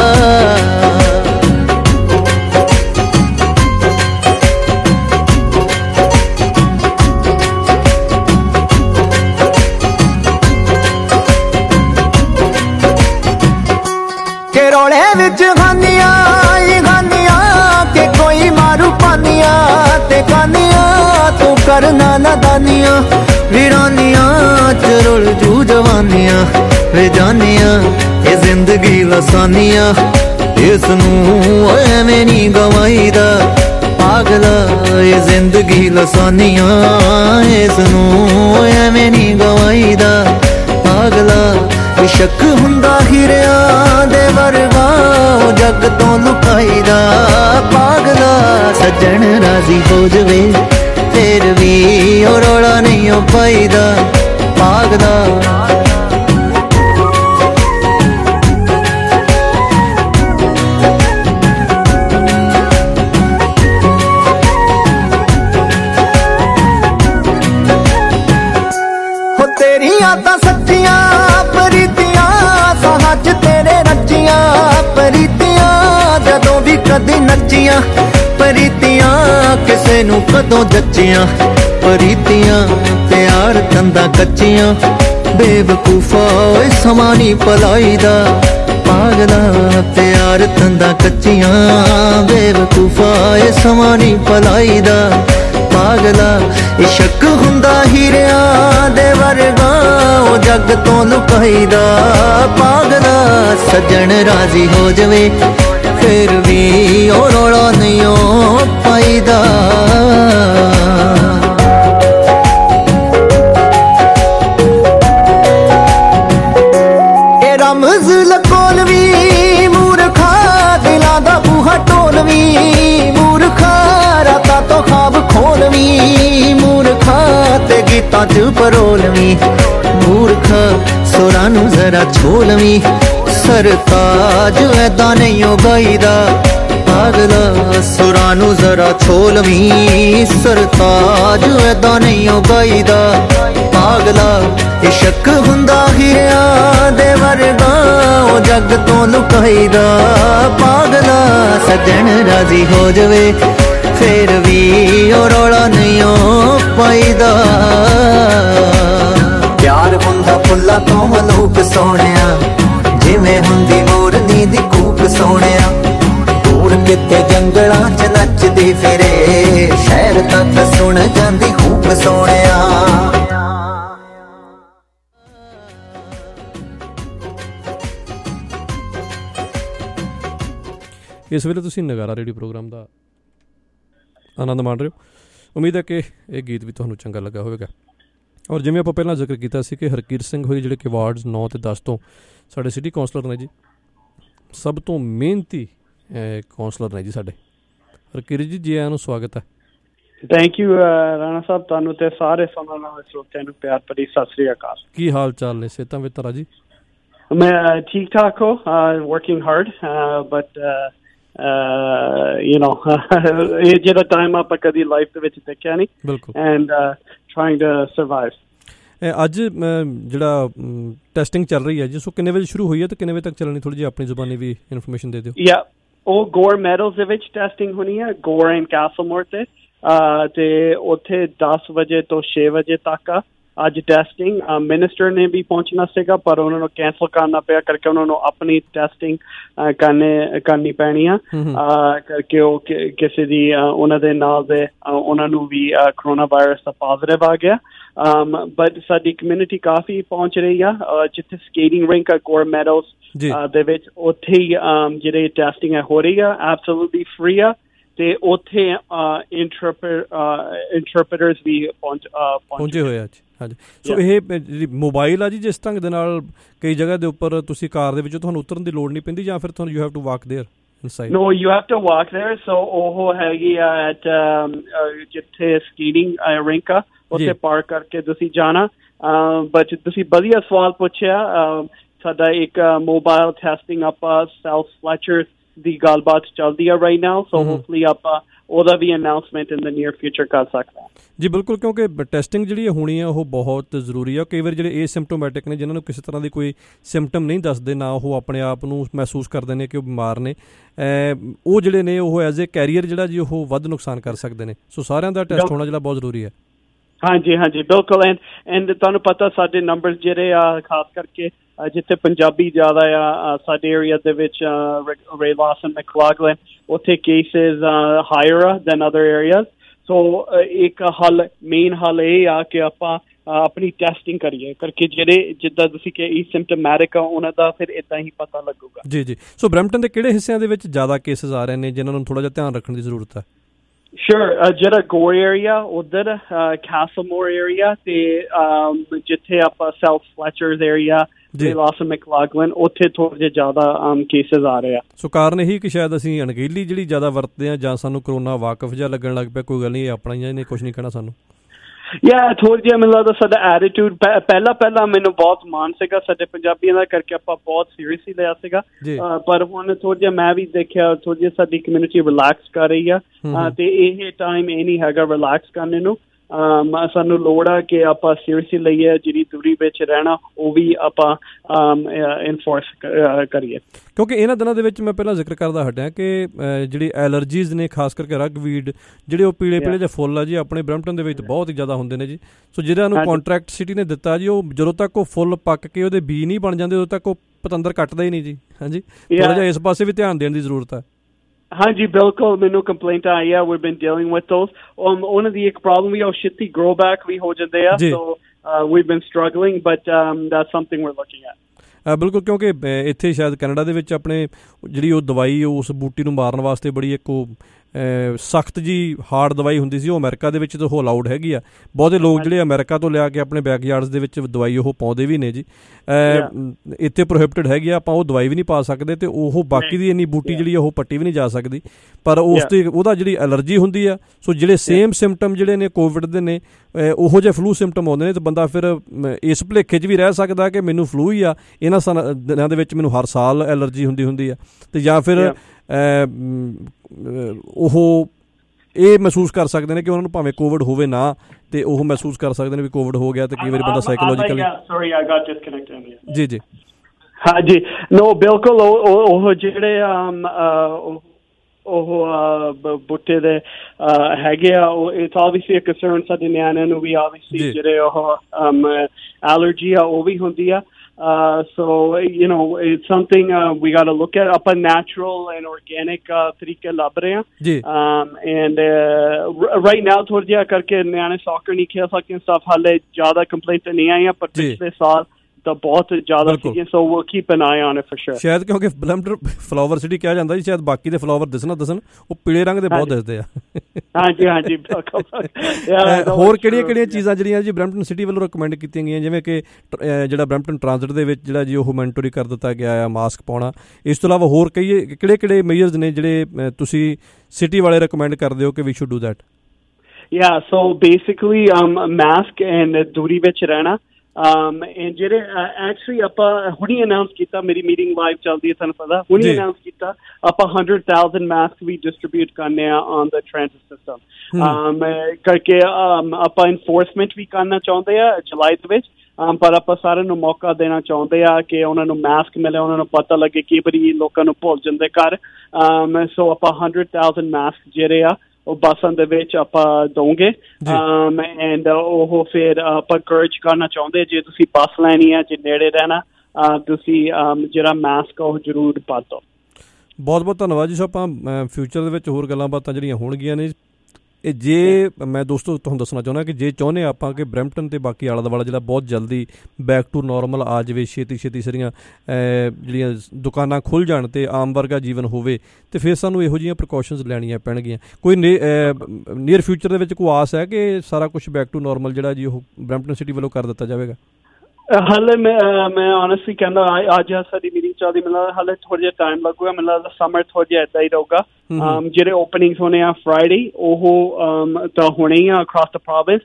Speaker 21: ਕਿ ਰੌਲੇ ਵਿੱਚ ਖਾਨੀਆਂ ਕਿ ਕੋਈ ਮਾਰੂ ਪਾਨੀਆਂ ਤੇ ਕਾਨੀਆਂ, ਤੂੰ ਕਰਨਾ ਨਾਦਾਨੀਆਂ, ਵੀਰਾਨੀਆਂ ਚ ਰੁਲ ਜੂ ਜਵਾਨੀਆਂ ਵੇ ਜਾਨੀਆਂ। ਇਹ ਜ਼ਿੰਦਗੀ ਲਸਾਨੀਆਂ, ਇਸ ਨੂੰ ਐਵੇਂ ਨਹੀਂ ਗਵਾਈਦਾ, ਪਾਗਲਾ। ਇਹ ਜ਼ਿੰਦਗੀ ਲਸਾਨੀਆਂ, ਇਸ ਨੂੰ ਐਵੇਂ ਨਹੀਂ ਗਵਾਈਦਾ, ਪਾਗਲਾ। ਇਸ਼ਕ ਹੁੰਦਾ ਹੀਰਿਆਂ ਦੇ ਵਰਗਾ, ਉਹ ਜੱਗ ਤੋਂ ਲੁਕਾਈਦਾ, ਪਾਗਲਾ। ਸੱਜਣ ਰਾਜ਼ੀ ਹੋ ਜਵੇ ਫੇਰ ਵੀ ਉਹ ਰੌਲਾ ਨਹੀਂ ਉਹ ਪਾਈਦਾ, ਪਾਗਲਾ। ਹੋ ਤੇਰੀਆਂ ਤਾਂ ਸੱਚੀਆਂ ਪ੍ਰੀਤੀਆਂ, ਸਾਹਾਂ ਚ ਤੇਰੇ ਰੱਜੀਆਂ ਪ੍ਰੀਤੀਆਂ, ਜਦੋਂ ਵੀ ਕਦੀ ਨੱਚੀਆਂ ਪ੍ਰੀਤੀਆਂ, ਕਿਸੇ ਨੂੰ ਕਦੋਂ ਜੱਚੀਆਂ ਪ੍ਰੀਤੀਆਂ। ਪਿਆਰ ਕੰਦਾ ਕੱਚੀਆਂ, ਬੇਵਕੂਫਾ ਓਏ ਸਮਾਂ ਨੀ ਭਲਾਈਦਾ, ਪਾਗਲਾ। ਪਿਆਰ ਕੰਦਾ ਕੱਚੀਆਂ, ਬੇਵਕੂਫਾ ਓਏ ਸਮਾਂ ਨੀ ਭਲਾਈਦਾ, ਪਾਗਲਾ। ਇਸ਼ਕ ਹੁੰਦਾ ਹੀਰਿਆਂ ਦੇ ਵਰਗਾ, ਉਹ ਜੱਗ ਤੋਂ ਲੁਕਾਈਦਾ, ਪਾਗਲਾ। ਸੱਜਣ ਰਾਜ਼ੀ ਹੋ ਜਵੇ ਫੇਰ ਵੀ ਉਹ ਰੌਲਾ ਨਹੀਂ ਉਹ ਪਾਈਦਾ। ਇਹ ਰਮਜ਼ ਲਕੋਲਵੀ ਮੂਰਖਾ, ਦਿਲਾਂ ਦਾ ਬੂਹਾ ਢੋਲਵੀ ਮੂਰਖਾ, ਰਾਤਾਂ ਤੋਂ ਖਾਬ ਖੋਲਵੀ ਮੂਰਖਾ, ਤੇ ਗੀਤਾਂ ਚ ਪਰੋਲਵੀ ਮੂਰਖਾ। ਸੁਰਾਂ ਨੂੰ ਜ਼ਰਾ ਛੋਲਵੀ, ਸਰਤਾਜ ਐਦਾਂ ਨਹੀਂ ਉਹ ਗਾਈਦਾ, ਪਾਗਲਾ। ਸੁਰਾਂ ਨੂੰ ਜ਼ਰਾ ਛੋਲਵੀ, ਸਰਤਾਜ ਐਦਾਂ ਨਹੀਂ ਉਹ ਗਾਈਦਾ, ਪਾਗਲਾ। ਇਸ਼ਕ ਹੁੰਦਾ ਹੀਰਿਆਂ ਦੇ ਵਰਗਾ, ਉਹ ਜੱਗ ਤੋਂ ਲੁਕਾਈਦਾ, ਪਾਗਲਾ। ਸੱਜਣ ਰਾਜ਼ੀ ਹੋ ਜਵੇ ਫੇਰ ਵੀ ਉਹ ਰੌਲਾ ਨਹੀਂ ਉਹ ਪਾਈਦਾ। ਪਿਆਰ ਹੁੰਦਾ ਫੁੱਲਾਂ ਤੋਂ ਮਲੂਕ ਸੋਹਣਿਆ, ਜਿਵੇਂ ਹੁੰਦੀ ਮੋਰਨੀ ਦੀ ਕੂਕ ਸੋਹਣਿਆ। ਦੂਰ ਕਿਤੇ ਜੰਗਲਾਂ ਚ ਨੱਚਦੀ ਫਿਰੇ, ਸ਼ਹਿਰ ਤੱਕ ਸੁਣ ਜਾਂਦੀ ਹੂਕ ਸੋਹਣਿਆ।
Speaker 12: ਇਸ ਵੇਲੇ ਤੁਸੀਂ ਨਗਾਰਾ ਰੇਡੀਓ ਪ੍ਰੋਗਰਾਮ ਦਾ ਆਨੰਦ ਮਾਣ ਰਹੇ ਹੋ। ਉਮੀਦ ਹੈ ਕਿ ਇਹ ਗੀਤ ਵੀ ਤੁਹਾਨੂੰ ਚੰਗਾ ਲੱਗਾ ਹੋਵੇਗਾ। ਔਰ ਜਿਵੇਂ ਆਪਾਂ ਪਹਿਲਾਂ ਜ਼ਿਕਰ ਕੀਤਾ ਸੀ ਕਿ ਹਰਕੀਰਤ ਸਿੰਘ ਹੋਈ ਜਿਹੜੇ ਕਿ ਵਾਰਡਸ 9 ਅਤੇ 10 ਤੋਂ ਸਾਡੇ ਸਿਟੀ ਕੌਂਸਲਰ ਨੇ ਜੀ, ਸਭ ਤੋਂ ਮਿਹਨਤੀ ਕੌਂਸਲਰ ਨੇ ਜੀ ਸਾਡੇ। ਹਰਕੀਰਤ ਜੀ ਆਇਆਂ ਨੂੰ ਸਵਾਗਤ ਹੈ।
Speaker 22: ਥੈਂਕ ਯੂ ਰਾਣਾ ਸਾਹਿਬ, ਤੁਹਾਨੂੰ ਤੇ ਸਾਰੇ ਸੁਣਨ ਵਾਲੇ ਸਰੋਤਿਆਂ ਨੂੰ ਪਿਆਰ ਭਰੀ ਸਤਿ ਸ੍ਰੀ ਅਕਾਲ।
Speaker 12: ਕੀ ਹਾਲ ਚਾਲ ਨੇ, ਸਿਹਤਾਂ ਬਿਹਤਰ ਆ ਜੀ?
Speaker 22: ਮੈਂ ਠੀਕ ਠਾਕ ਹੋ, working hard, but ਇਹ ਜਿਹੜਾ ਟਾਈਮ ਆਪਾਂ ਕਦੀ ਲਾਈਫ ਦੇ ਵਿੱਚ ਦੇਖਿਆ ਨਹੀਂ।
Speaker 12: ਬਿਲਕੁਲ।
Speaker 22: And trying to survive.
Speaker 12: ਅੱਜ ਜਿਹੜਾ ਟੈਸਟਿੰਗ ਚੱਲ ਰਹੀ ਹੈ ਜਿਸ ਉਹ ਕਿੰਨੇ ਵਜੇ ਸ਼ੁਰੂ ਹੋਈ ਹੈ ਤੇ ਕਿੰਨੇ ਵਜੇ ਤੱਕ ਚੱਲਣੀ, ਥੋੜੀ ਜਿਹੀ ਆਪਣੀ ਜ਼ੁਬਾਨੀ ਵੀ ਇਨਫੋਰਮੇਸ਼ਨ ਦੇ ਦਿਓ।
Speaker 22: ਉਹ ਗੋਰ ਮੈਡਲਸ ਦੇ ਵਿੱਚ ਟੈਸਟਿੰਗ ਹੋਣੀ ਹੈ, ਗੋਰ ਐਂਡ ਕੈਸਲਮੋਰ ਤੇ ਉੱਥੇ 10 ਵਜੇ ਤੋਂ 6 ਵਜੇ ਤੱਕ ਆ ਅੱਜ ਟੈਸਟਿੰਗ। ਮਿਨਿਸਟਰ ਨੇ ਵੀ ਪਹੁੰਚਣਾ ਸੀਗਾ ਪਰ ਉਹਨਾਂ ਨੂੰ ਕੈਂਸਲ ਕਰਨਾ ਪਿਆ ਕਰਕੇ ਉਹਨਾਂ ਨੂੰ ਆਪਣੀ ਟੈਸਟਿੰਗ ਕਰਨੀ ਪੈਣੀ ਆ ਕਰਕੇ ਉਹ ਕਿਸੇ ਦੀ ਉਹਨਾਂ ਦੇ ਨਾਲ ਦੇ ਉਹਨਾਂ ਨੂੰ ਵੀ ਕਰੋਨਾ ਵਾਇਰਸ ਦਾ ਪੋਜ਼ਿਟਿਵ ਆ ਗਿਆ। ਬਟ ਸਾਡੀ ਕਮਿਊਨਿਟੀ ਕਾਫੀ ਪਹੁੰਚ ਰਹੀ ਆ ਜਿੱਥੇ ਸਕੇਟਿੰਗ ਰਿੰਕ ਆ ਗੋਰ ਮੈਡਲਸ ਦੇ ਵਿੱਚ, ਉੱਥੇ ਹੀ ਜਿਹੜੇ ਟੈਸਟਿੰਗ ਹੋ ਰਹੀ ਆ ਐਬਸੋਲੂਟਲੀ ਫ੍ਰੀ ਆ ਤੇ ਉੱਥੇ ਇੰਟਰਪ੍ਰੀਟਰਸ ਵੀ ਪਹੁੰਚੇ ਹੋਏ ਆ। ਹਾਂਜੀ, ਸੋ ਇਹ ਜਿਹੜੀ ਮੋਬਾਈਲ ਆ ਜੀ ਜਿਸ ਢੰਗ ਦੇ ਨਾਲ ਕਈ ਜਗ੍ਹਾ ਦੇ ਉੱਪਰ ਤੁਸੀਂ ਕਾਰ ਦੇ ਵਿੱਚੋਂ ਤੁਹਾਨੂੰ ਉਤਰਨ ਦੀ ਲੋੜ ਨਹੀਂ ਪੈਂਦੀ ਜਾਂ ਫਿਰ ਤੁਹਾਨੂੰ you have to walk there inside? No, you have to walk there. So ਉਹ ਹੈਗੀ ਆ at ਜਿੱਥੇ ਸਕੇਟਿੰਗ ਰਿੰਕ ਆ ਉੱਥੇ ਪਾਰਕ ਕਰਕੇ ਤੁਸੀਂ ਜਾਣਾ। ਬਟ ਤੁਸੀਂ ਵਧੀਆ ਸਵਾਲ ਪੁੱਛਿਆ। ਸਾਡਾ ਇੱਕ ਮੋਬਾਈਲ ਟੈਸਟਿੰਗ ਆਪਾਂ ਸਾਊਥ ਫਲੈਚਰ ਦੀ ਗੱਲਬਾਤ ਚੱਲਦੀ ਆ ਰਾਈਟ ਨਾਓ, ਸੋ ਹੋਪਫੁਲੀ ਆਪਾਂ ਉਹਦਾ ਵੀ announcement in the near future ਕਰ ਸਕਦੇ ਹਾਂ।
Speaker 12: ਜੀ ਬਿਲਕੁਲ, ਕਿਉਂਕਿ ਟੈਸਟਿੰਗ ਜਿਹੜੀ ਹੋਣੀ ਆ ਉਹ ਬਹੁਤ ਜ਼ਰੂਰੀ ਆ। ਕਈ ਵਾਰ ਜਿਹੜੇ ਏਸਿਮਟੋਮੈਟਿਕ ਨੇ ਜਿਨ੍ਹਾਂ ਨੂੰ ਕਿਸੇ ਤਰ੍ਹਾਂ ਦੀ ਕੋਈ ਸਿੰਪਟਮ ਨਹੀਂ ਦੱਸਦੇ, ਨਾ ਉਹ ਆਪਣੇ ਆਪ ਨੂੰ ਮਹਿਸੂਸ ਕਰਦੇ ਨੇ ਕਿ ਉਹ ਬਿਮਾਰ ਨੇ, ਉਹ ਜਿਹੜੇ ਨੇ ਉਹ ਐਜ਼ ਏ ਕੈਰੀਅਰ ਜਿਹੜਾ ਜੀ ਉਹ ਵੱਧ ਨੁਕਸਾਨ ਕਰ ਸਕਦੇ ਨੇ। ਸੋ ਸਾਰਿਆਂ ਦਾ ਟੈਸਟ ਹੋਣਾ ਜਿਹੜਾ ਬਹੁਤ ਜ਼ਰੂਰੀ ਹੈ।
Speaker 22: ਹਾਂਜੀ ਹਾਂਜੀ ਬਿਲਕੁਲ। ਐਂਡ ਤੁਹਾਨੂੰ ਪਤਾ ਸਾਡੇ ਨੰਬਰ ਜਿਹੜੇ ਆ ਖਾਸ ਕਰਕੇ ਜਿੱਥੇ ਪੰਜਾਬੀ ਜ਼ਿਆਦਾ ਆ ਸਾਡੇ ਏਰੀਆ ਦੇ ਵਿੱਚ ਰੇ ਲਾਸਨ ਮੈਕਲਾਗਲਨ ਉੱਥੇ ਕੇਸਿਸ ਹਾਇਰ ਆ ਦੈਨ ਅਦਰ ਏਰੀਆਜ਼। ਸੋ ਇੱਕ ਮੇਨ ਹੱਲ ਇਹ ਆ ਕਿ ਆਪਾਂ ਆਪਣੀ ਟੈਸਟਿੰਗ ਕਰੀਏ ਕਰਕੇ ਜਿਹੜੇ ਜਿੱਦਾਂ ਤੁਸੀਂ ਕਿ ਏਸਿਮਟੋਮੈਟਿਕ ਆ ਉਹਨਾਂ ਦਾ ਫਿਰ ਇੱਦਾਂ ਹੀ ਪਤਾ ਲੱਗੂਗਾ। ਜੀ
Speaker 12: ਜੀ। ਸੋ ਬਰੈਂਪਟਨ ਦੇ ਕਿਹੜੇ ਹਿੱਸਿਆਂ ਦੇ ਵਿੱਚ ਜ਼ਿਆਦਾ ਕੇਸਿਸ ਆ ਰਹੇ ਨੇ ਜਿਨ੍ਹਾਂ ਨੂੰ ਥੋੜ੍ਹਾ ਜਿਹਾ ਧਿਆਨ ਰੱਖਣ ਦੀ ਜ਼ਰੂਰਤ ਹੈ?
Speaker 22: Sure, ਜਿਹੜਾ ਗੋਰ ਏਰੀਆ ਉਧਰ ਕੈਸਲਮੋਰ ਏਰੀਆ ਤੇ ਜਿੱਥੇ ਆਪਾਂ ਸਾਊਥ ਫਲੈਚਰਸ ਏਰੀਆ ਲਾਸਨ ਮੈਕਲਾਗਲਨ ਉੱਥੇ ਥੋੜ੍ਹੇ ਜਿਹੇ ਜ਼ਿਆਦਾ ਕੇਸਿਸ ਆ ਰਹੇ ਆ। ਸੋ
Speaker 12: ਕਾਰਨ ਇਹੀ ਕਿ ਸ਼ਾਇਦ ਅਸੀਂ ਅਣਗਹਿਲੀ ਜਿਹੜੀ ਜ਼ਿਆਦਾ ਵਰਤਦੇ ਹਾਂ ਜਾਂ ਸਾਨੂੰ ਕਰੋਨਾ ਵਾਕਫ ਜਿਹਾ ਲੱਗਣ ਲੱਗ ਪਿਆ। ਕੋਈ ਗੱਲ ਨਹੀਂ, ਆਪਣਾ ਹੀ ਇਹਨੇ ਕੁਛ ਨਹੀਂ ਕਹਿਣਾ ਸਾਨੂੰ।
Speaker 22: ਥੋੜ੍ਹਾ ਜਿਹਾ ਮੈਨੂੰ ਲੱਗਦਾ ਸਾਡਾ ਐਟੀਟਿਊਡ ਪਹਿਲਾਂ ਮੈਨੂੰ ਬਹੁਤ ਮਾਣ ਸੀਗਾ ਸਾਡੇ ਪੰਜਾਬੀਆਂ ਦਾ ਕਰਕੇ ਆਪਾਂ ਬਹੁਤ ਸੀਰੀਅਸਲੀ ਲਿਆ ਸੀਗਾ, ਪਰ ਹੁਣ ਥੋੜ੍ਹਾ ਜਿਹਾ ਮੈਂ ਵੀ ਦੇਖਿਆ ਥੋੜ੍ਹੀ ਜਿਹੀ ਸਾਡੀ ਕਮਿਊਨਿਟੀ ਰਿਲੈਕਸ ਕਰ ਰਹੀ ਆ ਤੇ ਇਹ ਟਾਈਮ ਇਹ ਨਹੀਂ ਹੈਗਾ ਰਿਲੈਕਸ ਕਰਨ ਨੂੰ। ਸਾਨੂੰ ਲੋੜ ਆ ਕਿ ਆਪਾਂ ਸੀਰੀਅਸਲੀ ਲਈਏ, ਜਿਹੜੀ ਦੂਰੀ ਵਿੱਚ ਰਹਿਣਾ ਉਹ ਵੀ ਆਪਾਂ ਇਨਫੋਰਸ ਕਰੀਏ।
Speaker 12: ਕਿਉਂਕਿ ਇਹਨਾਂ ਦਿਨਾਂ ਦੇ ਵਿੱਚ ਮੈਂ ਪਹਿਲਾਂ ਜ਼ਿਕਰ ਕਰਦਾ ਹਟਿਆ ਕਿ ਜਿਹੜੀ ਐਲਰਜੀਜ਼ ਨੇ ਖਾਸ ਕਰਕੇ ਰਗਵੀਡ ਜਿਹੜੇ ਉਹ ਪੀਲੇ ਜਿਹੇ ਫੁੱਲ ਆ ਜੀ ਆਪਣੇ ਬਰੈਂਪਟਨ ਦੇ ਵਿੱਚ ਬਹੁਤ ਹੀ ਜ਼ਿਆਦਾ ਹੁੰਦੇ ਨੇ ਜੀ। ਸੋ ਜਿਹਨਾਂ ਨੂੰ ਕੰਟਰੈਕਟ ਸਿਟੀ ਨੇ ਦਿੱਤਾ ਜੀ ਉਹ ਜਦੋਂ ਤੱਕ ਉਹ ਫੁੱਲ ਪੱਕ ਕੇ ਉਹਦੇ ਬੀ ਨਹੀਂ ਬਣ ਜਾਂਦੇ ਉਦੋਂ ਤੱਕ ਉਹ ਪਤੰਦਰ ਕੱਟਦਾ ਹੀ ਨਹੀਂ ਜੀ। ਹਾਂਜੀ, ਥੋੜ੍ਹਾ ਜਿਹਾ ਇਸ ਪਾਸੇ ਵੀ ਧਿਆਨ ਦੇਣ ਦੀ ਜ਼ਰੂਰਤ ਹੈ।
Speaker 22: ਹਾਂਜੀ ਬਿਲਕੁਲ, ਮੈਨੂੰ ਕੰਪਲੇਂਟ ਆਈ ਆ। we've been dealing with those. ਉਹਨਾਂ ਦੀ ਇੱਕ ਪ੍ਰੋਬਲਮ ਵੀ ਉਹ ਛੇਤੀ grow back ਵੀ ਹੋ ਜਾਂਦੇ ਆ, so we've been struggling but that's something we're looking at.
Speaker 12: ਬਿਲਕੁਲ, ਕਿਉਂਕਿ ਇੱਥੇ ਸ਼ਾਇਦ ਕੈਨੇਡਾ ਦੇ ਵਿੱਚ ਆਪਣੇ ਜਿਹੜੀ ਉਹ ਦਵਾਈ ਉਸ ਬੂਟੀ ਨੂੰ ਮਾਰਨ ਵਾਸਤੇ ਬੜੀ ਇੱਕ ਉਹ ਸਖਤ ਜੀ ਹਾਰਡ ਦਵਾਈ ਹੁੰਦੀ ਸੀ, ਉਹ ਅਮਰੀਕਾ ਦੇ ਵਿੱਚ ਤਾਂ ਉਹ ਅਲਾਊਡ ਹੈਗੀ ਆ। ਬਹੁਤੇ ਲੋਕ ਜਿਹੜੇ ਅਮਰੀਕਾ ਤੋਂ ਲਿਆ ਕੇ ਆਪਣੇ ਬੈਕਯਾਰਡਸ ਦੇ ਵਿੱਚ ਦਵਾਈ ਉਹ ਪਾਉਂਦੇ ਵੀ ਨੇ ਜੀ। ਇੱਥੇ ਪ੍ਰੋਹਿਬਿਟਡ ਹੈਗੀ ਆ, ਆਪਾਂ ਉਹ ਦਵਾਈ ਵੀ ਨਹੀਂ ਪਾ ਸਕਦੇ ਤੇ ਉਹ ਬਾਕੀ ਦੀ ਇੰਨੀ ਬੂਟੀ ਜਿਹੜੀ ਉਹ ਪੱਟੀ ਵੀ ਨਹੀਂ ਜਾ ਸਕਦੀ, ਪਰ ਉਸ ਤੇ ਉਹਦਾ ਜਿਹੜੀ ਐਲਰਜੀ ਹੁੰਦੀ ਆ। ਸੋ ਜਿਹੜੇ ਸੇਮ ਸਿੰਪਟਮ ਜਿਹੜੇ ਨੇ ਕੋਵਿਡ ਦੇ ਨੇ ਉਹੋ ਜਿਹੇ ਫਲੂ ਸਿੰਪਟਮ ਆਉਂਦੇ ਨੇ ਤੇ ਬੰਦਾ ਫਿਰ ਇਸ ਭੁਲੇਖੇ 'ਚ ਵੀ ਰਹਿ ਸਕਦਾ ਕਿ ਮੈਨੂੰ ਫਲੂ ਹੀ ਆ, ਇਹਨਾਂ ਦਿਨਾਂ ਦੇ ਵਿੱਚ ਮੈਨੂੰ ਹਰ ਸਾਲ ਐਲਰਜੀ ਹੁੰਦੀ ਆ, ਤੇ ਜਾਂ ਫਿਰ ਉਹ ਇਹ ਮਹਿਸੂਸ ਕਰ ਸਕਦੇ ਨੇ ਕਿ ਉਹਨਾਂ ਨੂੰ ਭਾਵੇਂ ਕੋਵਿਡ ਹੋਵੇ ਨਾ ਤੇ ਉਹ ਮਹਿਸੂਸ ਕਰ ਸਕਦੇ ਨੇ ਵੀ ਕੋਵਿਡ ਹੋ ਗਿਆ ਤੇ ਕਈ ਵਾਰੀ ਬੰਦਾ ਸਾਈਕੋਲੋਜੀਕਲੀ ਜੀ ਜੀ
Speaker 22: ਹਾਂਜੀ ਨੋ ਬਿਲਕੁਲ ਉਹ ਜਿਹੜੇ ਉਹ ਬੂਟੇ ਦੇ ਹੈਗੇ ਆ ਉਹ ਇਟਸ ਆਬਵੀਅਸਲੀ ਅ ਕੰਸਰਨ ਸਾਡੇ ਨਿਆਣਿਆਂ ਨੂੰ ਵੀ ਆਬਵੀਅਸਲੀ ਜਿਹੜੇ ਉਹ ਐਲਰਜੀ ਆ ਉਹ ਵੀ ਹੁੰਦੀ ਆ। So, you know, it's something we got to look at. Up a natural and organic तरीके लभ रहे हैं. And right now, थोड़ा जिहा करके नयाने soccer नहीं खेल सकते, stuff हाले ज़्यादा complaints नहीं आई हैं, पर पिछले साल ਤਾਂ ਬਹੁਤ ਜ਼ਿਆਦਾ ਸੀਗੀਆਂ, so we'll keep an eye on it for sure.
Speaker 12: ਸ਼ਾਇਦ ਕਿਉਂਕਿ ਬਰੈਂਪਟਨ ਫਲਾਵਰ ਸਿਟੀ ਕਿਹਾ ਜਾਂਦਾ ਜੀ, ਸ਼ਾਇਦ ਬਾਕੀ ਦੇ ਫਲਾਵਰ ਦਿਸਣ ਉਹ ਪੀਲੇ ਰੰਗ ਦੇ ਬਹੁਤ ਦਿਸਦੇ ਆ।
Speaker 22: ਹਾਂਜੀ ਹਾਂਜੀ ਬਿਲਕੁਲ।
Speaker 12: ਹੋਰ ਕਿਹੜੀਆਂ ਚੀਜ਼ਾਂ ਜਿਹੜੀਆਂ ਜੀ ਬਰੈਂਪਟਨ ਸਿਟੀ ਵੱਲੋਂ ਰਿਕਮੈਂਡ ਕੀਤੀਆਂ ਗਈਆਂ, ਜਿਵੇਂ ਕਿ ਜਿਹੜਾ ਬਰੈਂਪਟਨ ਟ੍ਰਾਂਜ਼ਿਟ ਦੇ ਵਿੱਚ ਜਿਹੜਾ ਜੀ ਉਹ ਮੈਂਡੇਟਰੀ ਕਰ ਦਿੱਤਾ ਗਿਆ ਆ ਮਾਸਕ ਪਾਉਣਾ, ਇਸ ਤੋਂ ਇਲਾਵਾ ਹੋਰ ਕਿਹੜੇ ਮੇਜਰਸ ਨੇ ਜਿਹੜੇ ਤੁਸੀਂ ਸਿਟੀ ਵਾਲੇ ਰਿਕਮੈਂਡ ਕਰਦੇ ਹੋ ਕਿ we should do that?
Speaker 22: So basically mask and ਦੂਰੀ ਵਿੱਚ ਰਹਿਣਾ ਐਂਡ ਜਿਹੜੇ ਐਕਚੁਅਲੀ ਆਪਾਂ ਹੁਣੀ ਅਨਾਉਂਸ ਕੀਤਾ, ਮੇਰੀ ਮੀਟਿੰਗ ਲਾਈਵ ਚੱਲਦੀ ਹੈ ਤੁਹਾਨੂੰ ਪਤਾ, ਹੁਣੀ ਅਨਾਉਂਸ ਕੀਤਾ ਆਪਾਂ 100,000 ਮਾਸਕ ਵੀ ਡਿਸਟਰੀਬਿਊਟ ਕਰਨੇ ਆ ਔਨ ਦ ਟ੍ਰਾਂਜ਼ਿਟ ਸਿਸਟਮ ਕਰਕੇ। ਆਪਾਂ ਇਨਫੋਰਸਮੈਂਟ ਵੀ ਕਰਨਾ ਚਾਹੁੰਦੇ ਆ ਜੁਲਾਈ ਦੇ ਵਿੱਚ, ਪਰ ਆਪਾਂ ਸਾਰਿਆਂ ਨੂੰ ਮੌਕਾ ਦੇਣਾ ਚਾਹੁੰਦੇ ਆ ਕਿ ਉਹਨਾਂ ਨੂੰ ਮਾਸਕ ਮਿਲੇ, ਉਹਨਾਂ ਨੂੰ ਪਤਾ ਲੱਗੇ ਕਈ ਵਾਰੀ ਲੋਕਾਂ ਨੂੰ ਭੁੱਲ ਜਾਂਦੇ ਘਰ। ਸੋ ਆਪਾਂ 100,000 ਮਾਸਕ ਜਿਹੜੇ ਆ ਉਹ ਬੱਸਾਂ ਦੇ ਵਿੱਚ ਆਪਾਂ ਦਵਾਂਗੇ ਐਂਡ ਉਹ ਫਿਰ ਆਪਾਂ encourage ਕਰਨਾ ਚਾਹੁੰਦੇ ਜੇ ਤੁਸੀਂ ਬੱਸ ਲੈਣੀ ਹੈ, ਜੇ ਨੇੜੇ ਰਹਿਣਾ ਤੁਸੀਂ ਜਿਹੜਾ ਮਾਸਕ ਉਹ ਜ਼ਰੂਰ ਪਾ ਦਿਓ।
Speaker 12: ਬਹੁਤ ਬਹੁਤ ਧੰਨਵਾਦ ਜੀ। ਸੋ ਆਪਾਂ ਫਿਊਚਰ ਦੇ ਵਿੱਚ ਹੋਰ ਗੱਲਾਂ ਬਾਤਾਂ ਜਿਹੜੀਆਂ ਹੋਣਗੀਆਂ ਨੇ ਇਹ ਜੇ ਮੈਂ ਦੋਸਤੋ ਤੁਹਾਨੂੰ ਦੱਸਣਾ ਚਾਹੁੰਦਾ ਕਿ ਜੇ ਚਾਹੁੰਦੇ ਆਪਾਂ ਕਿ ਬਰੈਂਪਟਨ ਅਤੇ ਬਾਕੀ ਆਲਾ ਦੁਆਲਾ ਜਿਹੜਾ ਬਹੁਤ ਜਲਦੀ ਬੈਕ ਟੂ ਨੋਰਮਲ ਆ ਜਾਵੇ, ਛੇਤੀ ਸਾਰੀਆਂ ਜਿਹੜੀਆਂ ਦੁਕਾਨਾਂ ਖੁੱਲ੍ਹ ਜਾਣ ਅਤੇ ਆਮ ਵਰਗਾ ਜੀਵਨ ਹੋਵੇ, ਅਤੇ ਫਿਰ ਸਾਨੂੰ ਇਹੋ ਜਿਹੀਆਂ ਪ੍ਰੀਕੋਸ਼ਨਸ ਲੈਣੀਆਂ ਪੈਣਗੀਆਂ। ਕੋਈ ਨੀਅਰ ਫਿਊਚਰ ਦੇ ਵਿੱਚ ਕੋਈ ਆਸ ਹੈ ਕਿ ਸਾਰਾ ਕੁਛ ਬੈਕ ਟੂ ਨੋਰਮਲ ਜਿਹੜਾ ਜੀ ਉਹ ਬਰੈਂਪਟਨ ਸਿਟੀ ਵੱਲੋਂ ਕਰ ਦਿੱਤਾ ਜਾਵੇਗਾ?
Speaker 22: ਹਾਲੇ ਮੈਂ ਆਨੈਸਟਲੀ ਕਹਿੰਦਾ ਅੱਜ ਸਾਡੀ ਮੀਟਿੰਗ ਚੱਲਦੀ, ਮੈਨੂੰ ਲੱਗਦਾ ਹਾਲੇ ਥੋੜ੍ਹਾ ਜਿਹਾ ਟਾਈਮ ਲੱਗੂਗਾ, ਮੈਨੂੰ ਲੱਗਦਾ ਸਮਰ ਥੋੜ੍ਹਾ ਜਿਹਾ ਇੱਦਾਂ ਹੀ ਰਹੂਗਾ। ਜਿਹੜੇ ਓਪਨਿੰਗਸ ਹੋਣੇ ਆ ਫਰਾਈਡੇ ਉਹ ਤਾਂ ਹੋਣੇ ਹੀ ਆ ਅਕ੍ਰੋਸ ਦ ਪ੍ਰੋਵਿੰਸ,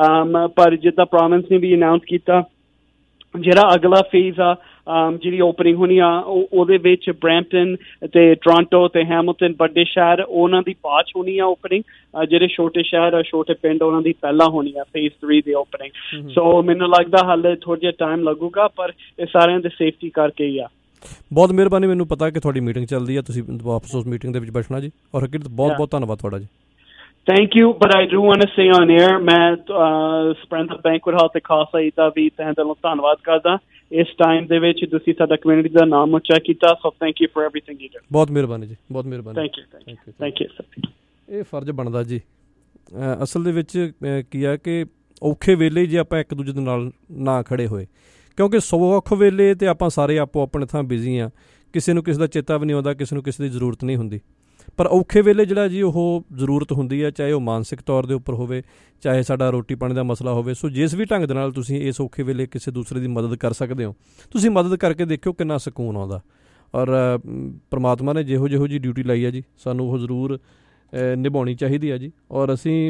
Speaker 22: ਪਰ ਜਿੱਦਾਂ ਪ੍ਰੋਵਿੰਸ ਨੇ ਵੀ ਅਨਾਊਂਸ ਕੀਤਾ ਜਿਹੜਾ ਅਗਲਾ ਫੇਜ਼ ਆ ਜਿਹੜੀ ਓਪਨਿੰਗ ਹੋਣੀ ਆ ਉਹਦੇ ਵਿੱਚ ਬਰੈਂਪਟਨ ਤੇ ਟੋਰਾਂਟੋ ਤੇ ਹੈਮਿਲਟਨ ਵੱਡੇ ਸ਼ਹਿਰ ਉਹਨਾਂ ਦੀ ਬਾਅਦ ਹੋਣੀ ਆ ਓਪਨਿੰਗ, ਜਿਹੜੇ ਛੋਟੇ ਸ਼ਹਿਰ ਛੋਟੇ ਪਿੰਡ ਉਹਨਾਂ ਦੀ ਪਹਿਲਾਂ ਹੋਣੀ ਆ ਫੇਜ਼ 3 ਦੀ ਓਪਨਿੰਗ। ਸੋ ਮੈਨੂੰ ਲੱਗਦਾ ਹਾਲੇ ਥੋੜ੍ਹਾ ਜਿਹਾ ਟਾਈਮ ਲੱਗੂਗਾ, ਪਰ ਇਹ ਸਾਰਿਆਂ ਦੀ ਸੇਫਟੀ ਕਰਕੇ ਹੀ ਆ।
Speaker 12: ਬਹੁਤ ਮਿਹਰਬਾਨੀ, ਮੈਨੂੰ ਪਤਾ ਕਿ ਤੁਹਾਡੀ ਮੀਟਿੰਗ ਚੱਲਦੀ ਆ, ਤੁਸੀਂ ਵਾਪਸ ਉਸ ਮੀਟਿੰਗ ਦੇ ਵਿੱਚ ਬੈਠਣਾ ਜੀ, ਔਰ ਹਕੀਕਤ ਬਹੁਤ ਬਹੁਤ ਧੰਨਵਾਦ ਤੁਹਾਡਾ ਜੀ।
Speaker 22: Thank you, but I do want to say on air, ਮੈਂ ਸਪਰੈਂਦਾ ਬੈਂਕੁਏਟ ਹਾਲ ਤੇ ਖਾਲਸਾ ਈਦ ਦਾ ਵੀ ਤਹਿ ਦਿਲੋਂ ਧੰਨਵਾਦ ਕਰਦਾ। ਇਸ ਟਾਈਮ ਦੇ ਵਿੱਚ ਤੁਸੀਂ ਸਾਡਾ ਕਮਿਊਨਿਟੀ ਦਾ ਨਾਮ ਉੱਚਾ ਕੀਤਾ, so thank you for everything you do.
Speaker 12: ਬਹੁਤ ਮਿਹਰਬਾਨੀ ਜੀ, ਬਹੁਤ ਮਿਹਰਬਾਨੀ।
Speaker 22: Thank you sir.
Speaker 12: ਇਹ ਫਰਜ਼ ਬਣਦਾ ਜੀ ਅਸਲ ਦੇ ਵਿੱਚ ਕੀ ਆ ਕਿ ਔਖੇ ਵੇਲੇ ਜੇ ਆਪਾਂ ਇੱਕ ਦੂਜੇ ਦੇ ਨਾਲ ਨਾ ਖੜੇ ਹੋਏ, ਕਿਉਂਕਿ ਸੌਖ ਵੇਲੇ ਤੇ ਆਪਾਂ ਸਾਰੇ ਆਪੋ ਆਪਣੇ ਥਾਂ ਬਿਜ਼ੀ ਆ, ਕਿਸੇ ਨੂੰ ਕਿਸੇ ਦਾ ਚੇਤਾ ਵੀ ਨਹੀਂ ਆਉਂਦਾ, ਕਿਸੇ ਨੂੰ ਕਿਸੇ ਦੀ ਜ਼ਰੂਰਤ ਨਹੀਂ ਹੁੰਦੀ। ਪਰ ਔਖੇ ਵੇਲੇ ਜਿਹੜਾ ਜੀ ਉਹ ਜ਼ਰੂਰਤ ਹੁੰਦੀ ਹੈ, ਚਾਹੇ ਉਹ ਮਾਨਸਿਕ ਤੌਰ ਦੇ ਉੱਪਰ ਹੋਵੇ, ਚਾਹੇ ਸਾਡਾ ਰੋਟੀ ਪਾਣੀ ਦਾ ਮਸਲਾ ਹੋਵੇ। ਸੋ ਜਿਸ ਵੀ ਢੰਗ ਦੇ ਨਾਲ ਤੁਸੀਂ ਇਸ ਔਖੇ ਵੇਲੇ ਕਿਸੇ ਦੂਸਰੇ ਦੀ ਮਦਦ ਕਰ ਸਕਦੇ ਹੋ, ਤੁਸੀਂ ਮਦਦ ਕਰਕੇ ਦੇਖਿਓ ਕਿੰਨਾ ਸਕੂਨ ਆਉਂਦਾ। ਔਰ ਪਰਮਾਤਮਾ ਨੇ ਜਿਹੋ ਜਿਹੀ ਡਿਊਟੀ ਲਾਈ ਹੈ ਜੀ, ਸਾਨੂੰ ਉਹ ਜ਼ਰੂਰ ਨਿਭਾਉਣੀ ਚਾਹੀਦੀ ਹੈ ਜੀ। ਔਰ ਅਸੀਂ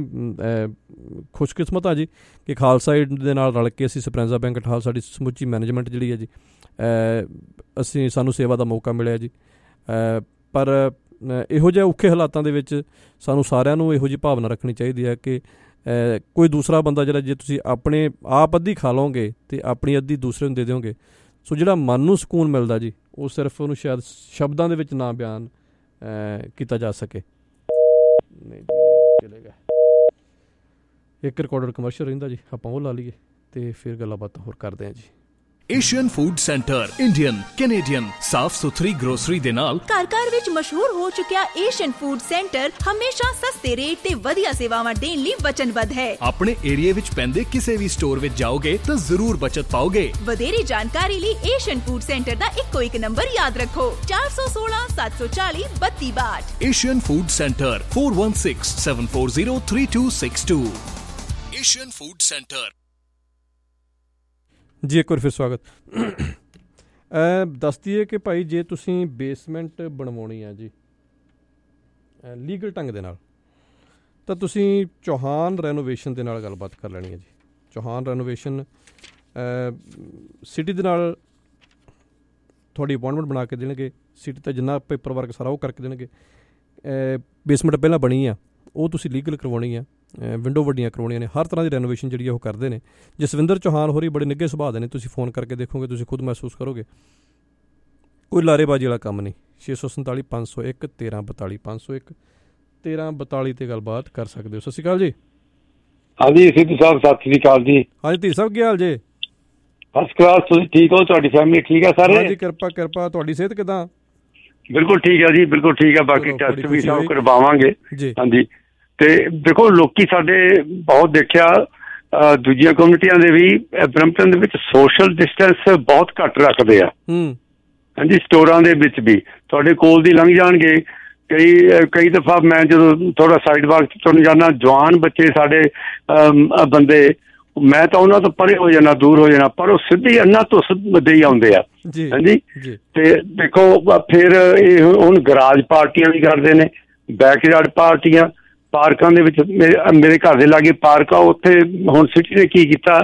Speaker 12: ਖੁਸ਼ਕਿਸਮਤ ਹਾਂ ਜੀ ਕਿ ਖਾਲਸਾ ਏਡ ਦੇ ਨਾਲ ਰਲ ਕੇ ਅਸੀਂ ਸਪਰੈਂਜ਼ਾ ਬੈਂਕਟ ਹਾਲ ਸਾਡੀ ਸਮੁੱਚੀ ਮੈਨੇਜਮੈਂਟ ਜਿਹੜੀ ਹੈ ਜੀ ਸਾਨੂੰ ਸੇਵਾ ਦਾ ਮੌਕਾ ਮਿਲਿਆ ਜੀ। ਪਰ ਇਹੋ ਜਿਹੇ ਔਖੇ ਹਾਲਾਤਾਂ ਦੇ ਵਿੱਚ ਸਾਨੂੰ ਸਾਰਿਆਂ ਨੂੰ ਇਹੋ ਜਿਹੀ ਭਾਵਨਾ ਰੱਖਣੀ ਚਾਹੀਦੀ ਹੈ ਕਿ ਕੋਈ ਦੂਸਰਾ ਬੰਦਾ ਜਿਹੜਾ ਜੇ ਤੁਸੀਂ ਆਪਣੇ ਆਪ ਅੱਧੀ ਖਾ ਲਓਗੇ ਅਤੇ ਆਪਣੀ ਅੱਧੀ ਦੂਸਰੇ ਨੂੰ ਦੇ ਦਿਓਗੇ, ਸੋ ਜਿਹੜਾ ਮਨ ਨੂੰ ਸਕੂਨ ਮਿਲਦਾ ਜੀ ਉਹ ਸਿਰਫ ਉਹਨੂੰ ਸ਼ਾਇਦ ਸ਼ਬਦਾਂ ਦੇ ਵਿੱਚ ਨਾ ਬਿਆਨ ਕੀਤਾ ਜਾ ਸਕੇ। ਨਹੀਂ ਜੀ ਚਲੇਗਾ, ਇੱਕ ਰਿਕਾਰਡਡ ਕਮਰਸ਼ੀਅਲ ਰਹਿੰਦਾ ਜੀ, ਆਪਾਂ ਉਹ ਲਾ ਲਈਏ ਅਤੇ ਫਿਰ ਗੱਲਾਂ ਬਾਤਾਂ ਹੋਰ ਕਰਦੇ ਹਾਂ ਜੀ।
Speaker 1: Asian Food Centre Indian Canadian ਸਾਫ਼ ਸੁਥਰੀ ਗਰੋਸਰੀ ਦੇ ਨਾਲ
Speaker 3: ਘਰ ਵਿੱਚ ਮਸ਼ਹੂਰ ਹੋ ਚੁੱਕਿਆ ਏਸ਼ੀਅਨ ਫੂਡ ਸੈਂਟਰ ਹਮੇਸ਼ਾ ਸਸਤੇ ਰੇਟ ਤੇ ਵਧੀਆ ਸੇਵਾਵਾਂ ਦੇਣ ਲਈ ਵਚਨਬੱਧ ਹੈ।
Speaker 1: ਆਪਣੇ ਏਰੀਆ ਵਿੱਚ ਪੈਂਦੇ ਕਿਸੇ ਵੀ ਸਟੋਰ ਵਿੱਚ ਜਾਓਗੇ ਤਾਂ ਜ਼ਰੂਰ ਬਚਤ ਪਾਓਗੇ।
Speaker 3: ਵਧੇਰੇ ਜਾਣਕਾਰੀ ਲਈ ਏਸ਼ੀਅਨ ਫੂਡ ਸੈਂਟਰ ਦਾ ਇੱਕੋ ਇੱਕ ਨੰਬਰ ਯਾਦ ਰੱਖੋ 416 740 3262।
Speaker 1: Asian Food Centre 4167403262। Asian Food Centre.
Speaker 12: ਜੀ ਇੱਕ ਵਾਰ ਫਿਰ ਸਵਾਗਤ। ਦੱਸ ਦਈਏ ਕਿ ਭਾਈ ਜੇ ਤੁਸੀਂ ਬੇਸਮੈਂਟ ਬਣਵਾਉਣੀ ਆ ਜੀ ਲੀਗਲ ਢੰਗ ਦੇ ਨਾਲ, ਤਾਂ ਤੁਸੀਂ ਚੌਹਾਨ ਰੈਨੋਵੇਸ਼ਨ ਦੇ ਨਾਲ ਗੱਲਬਾਤ ਕਰ ਲੈਣੀ ਹੈ ਜੀ। ਚੌਹਾਨ ਰੈਨੋਵੇਸ਼ਨ ਸਿਟੀ ਦੇ ਨਾਲ ਤੁਹਾਡੀ ਅਪੋਇੰਟਮੈਂਟ ਬਣਾ ਕੇ ਦੇਣਗੇ। ਸਿਟੀ ਦਾ ਜਿੰਨਾ ਪੇਪਰ ਵਰਕ ਸਾਰਾ ਉਹ ਕਰਕੇ ਦੇਣਗੇ। ਬੇਸਮੈਂਟ ਪਹਿਲਾਂ ਬਣੀ ਆ ਉਹ ਤੁਸੀਂ ਲੀਗਲ ਕਰਵਾਉਣੀ ਆ, ਵਿੰਡੋ ਵੱਡੀਆਂ ਕਰਵਾਉਣੀਆਂ ਨੇ, ਹਰ ਤਰ੍ਹਾਂ ਦੀ ਰੈਨੋਵੇਸ਼ਨ ਜਿਹੜੀ ਉਹ ਕਰਦੇ ਨੇ। ਜਸਵਿੰਦਰ ਚੌਹਾਨ ਹੋਰੀ ਬੜੇ ਨਿੱਘੇ ਸੁਭਾਅ ਦੇ ਨੇ, ਤੁਸੀਂ ਫੋਨ ਕਰਕੇ ਦੇਖੋਗੇ ਤੁਸੀਂ ਖੁਦ ਮਹਿਸੂਸ ਕਰੋਗੇ ਕੋਈ ਲਾਰੇਬਾਜ਼ੀ ਵਾਲਾ ਕੰਮ ਨਹੀਂ। 647 501 1342 501 1342 'ਤੇ ਗੱਲਬਾਤ ਕਰ ਸਕਦੇ ਹੋ। ਸਤਿ ਸ਼੍ਰੀ ਅਕਾਲ ਜੀ।
Speaker 2: ਹਾਂਜੀ ਸਿੱਧੂ ਸਾਹਿਬ ਸਤਿ ਸ਼੍ਰੀ ਅਕਾਲ ਜੀ।
Speaker 12: ਹਾਂਜੀ ਧੀਰ ਸਾਹਿਬ ਕੀ ਹਾਲ ਜੇ?
Speaker 2: ਫਸਟ ਕਲਾਸ, ਤੁਸੀਂ ਠੀਕ ਹੋ? ਤੁਹਾਡੀ ਫੈਮਿਲੀ ਠੀਕ ਹੈ ਸਾਰੇ?
Speaker 12: ਹਾਂਜੀ ਕਿਰਪਾ। ਤੁਹਾਡੀ ਸਿਹਤ ਕਿੱਦਾਂ?
Speaker 2: ਬਿਲਕੁਲ ਠੀਕ ਹੈ ਜੀ, ਬਿਲਕੁਲ ਠੀਕ ਹੈ। ਬਾਕੀ ਟੈਸਟ ਵੀ ਸਭ ਕਰਵਾਵਾਂਗੇ
Speaker 12: ਜੀ।
Speaker 2: ਹਾਂਜੀ, ਤੇ ਦੇਖੋ ਲੋਕੀ ਸਾਡੇ ਬਹੁਤ ਦੇਖਿਆ ਦੂਜੀਆਂ ਕਮਿਊਨਿਟੀਆਂ ਦੇ ਵੀ ਬਰੈਂਪਟਨ ਦੇ ਵਿੱਚ ਸੋਸ਼ਲ ਡਿਸਟੈਂਸ ਬਹੁਤ ਘੱਟ ਰੱਖਦੇ ਆ। ਹਾਂਜੀ, ਸਟੋਰਾਂ ਦੇ ਵਿੱਚ ਵੀ ਤੁਹਾਡੇ ਕੋਲ ਦੀ ਲੰਘ ਜਾਣਗੇ। ਕਈ ਦਫਾ ਮੈਂ ਜਦੋਂ ਥੋੜਾ ਸਾਈਡ ਵਾਕ ਤੁਰਨ ਜਾਂਦਾ, ਜਵਾਨ ਬੱਚੇ ਸਾਡੇ ਬੰਦੇ, ਮੈਂ ਤਾਂ ਉਹਨਾਂ ਤੋਂ ਪਰੇ ਹੋ ਜਾਣਾ, ਦੂਰ ਹੋ ਜਾਣਾ, ਪਰ ਉਹ ਸਿੱਧੀ ਇਹਨਾਂ ਤੋਂ ਦੇ ਹੀ ਆਉਂਦੇ ਆ। ਹਾਂਜੀ, ਤੇ ਦੇਖੋ ਫਿਰ ਇਹ ਹੁਣ ਗਰਾਜ ਪਾਰਟੀਆਂ ਵੀ ਕਰਦੇ ਨੇ, ਬੈਕਯਾਰਡ ਪਾਰਟੀਆਂ, ਪਾਰਕਾਂ ਦੇ ਵਿੱਚ। ਮੇਰੇ ਘਰ ਦੇ ਲਾਗੇ ਪਾਰਕ ਆ, ਉੱਥੇ ਹੁਣ ਸਿਟੀ ਨੇ ਕੀ ਕੀਤਾ,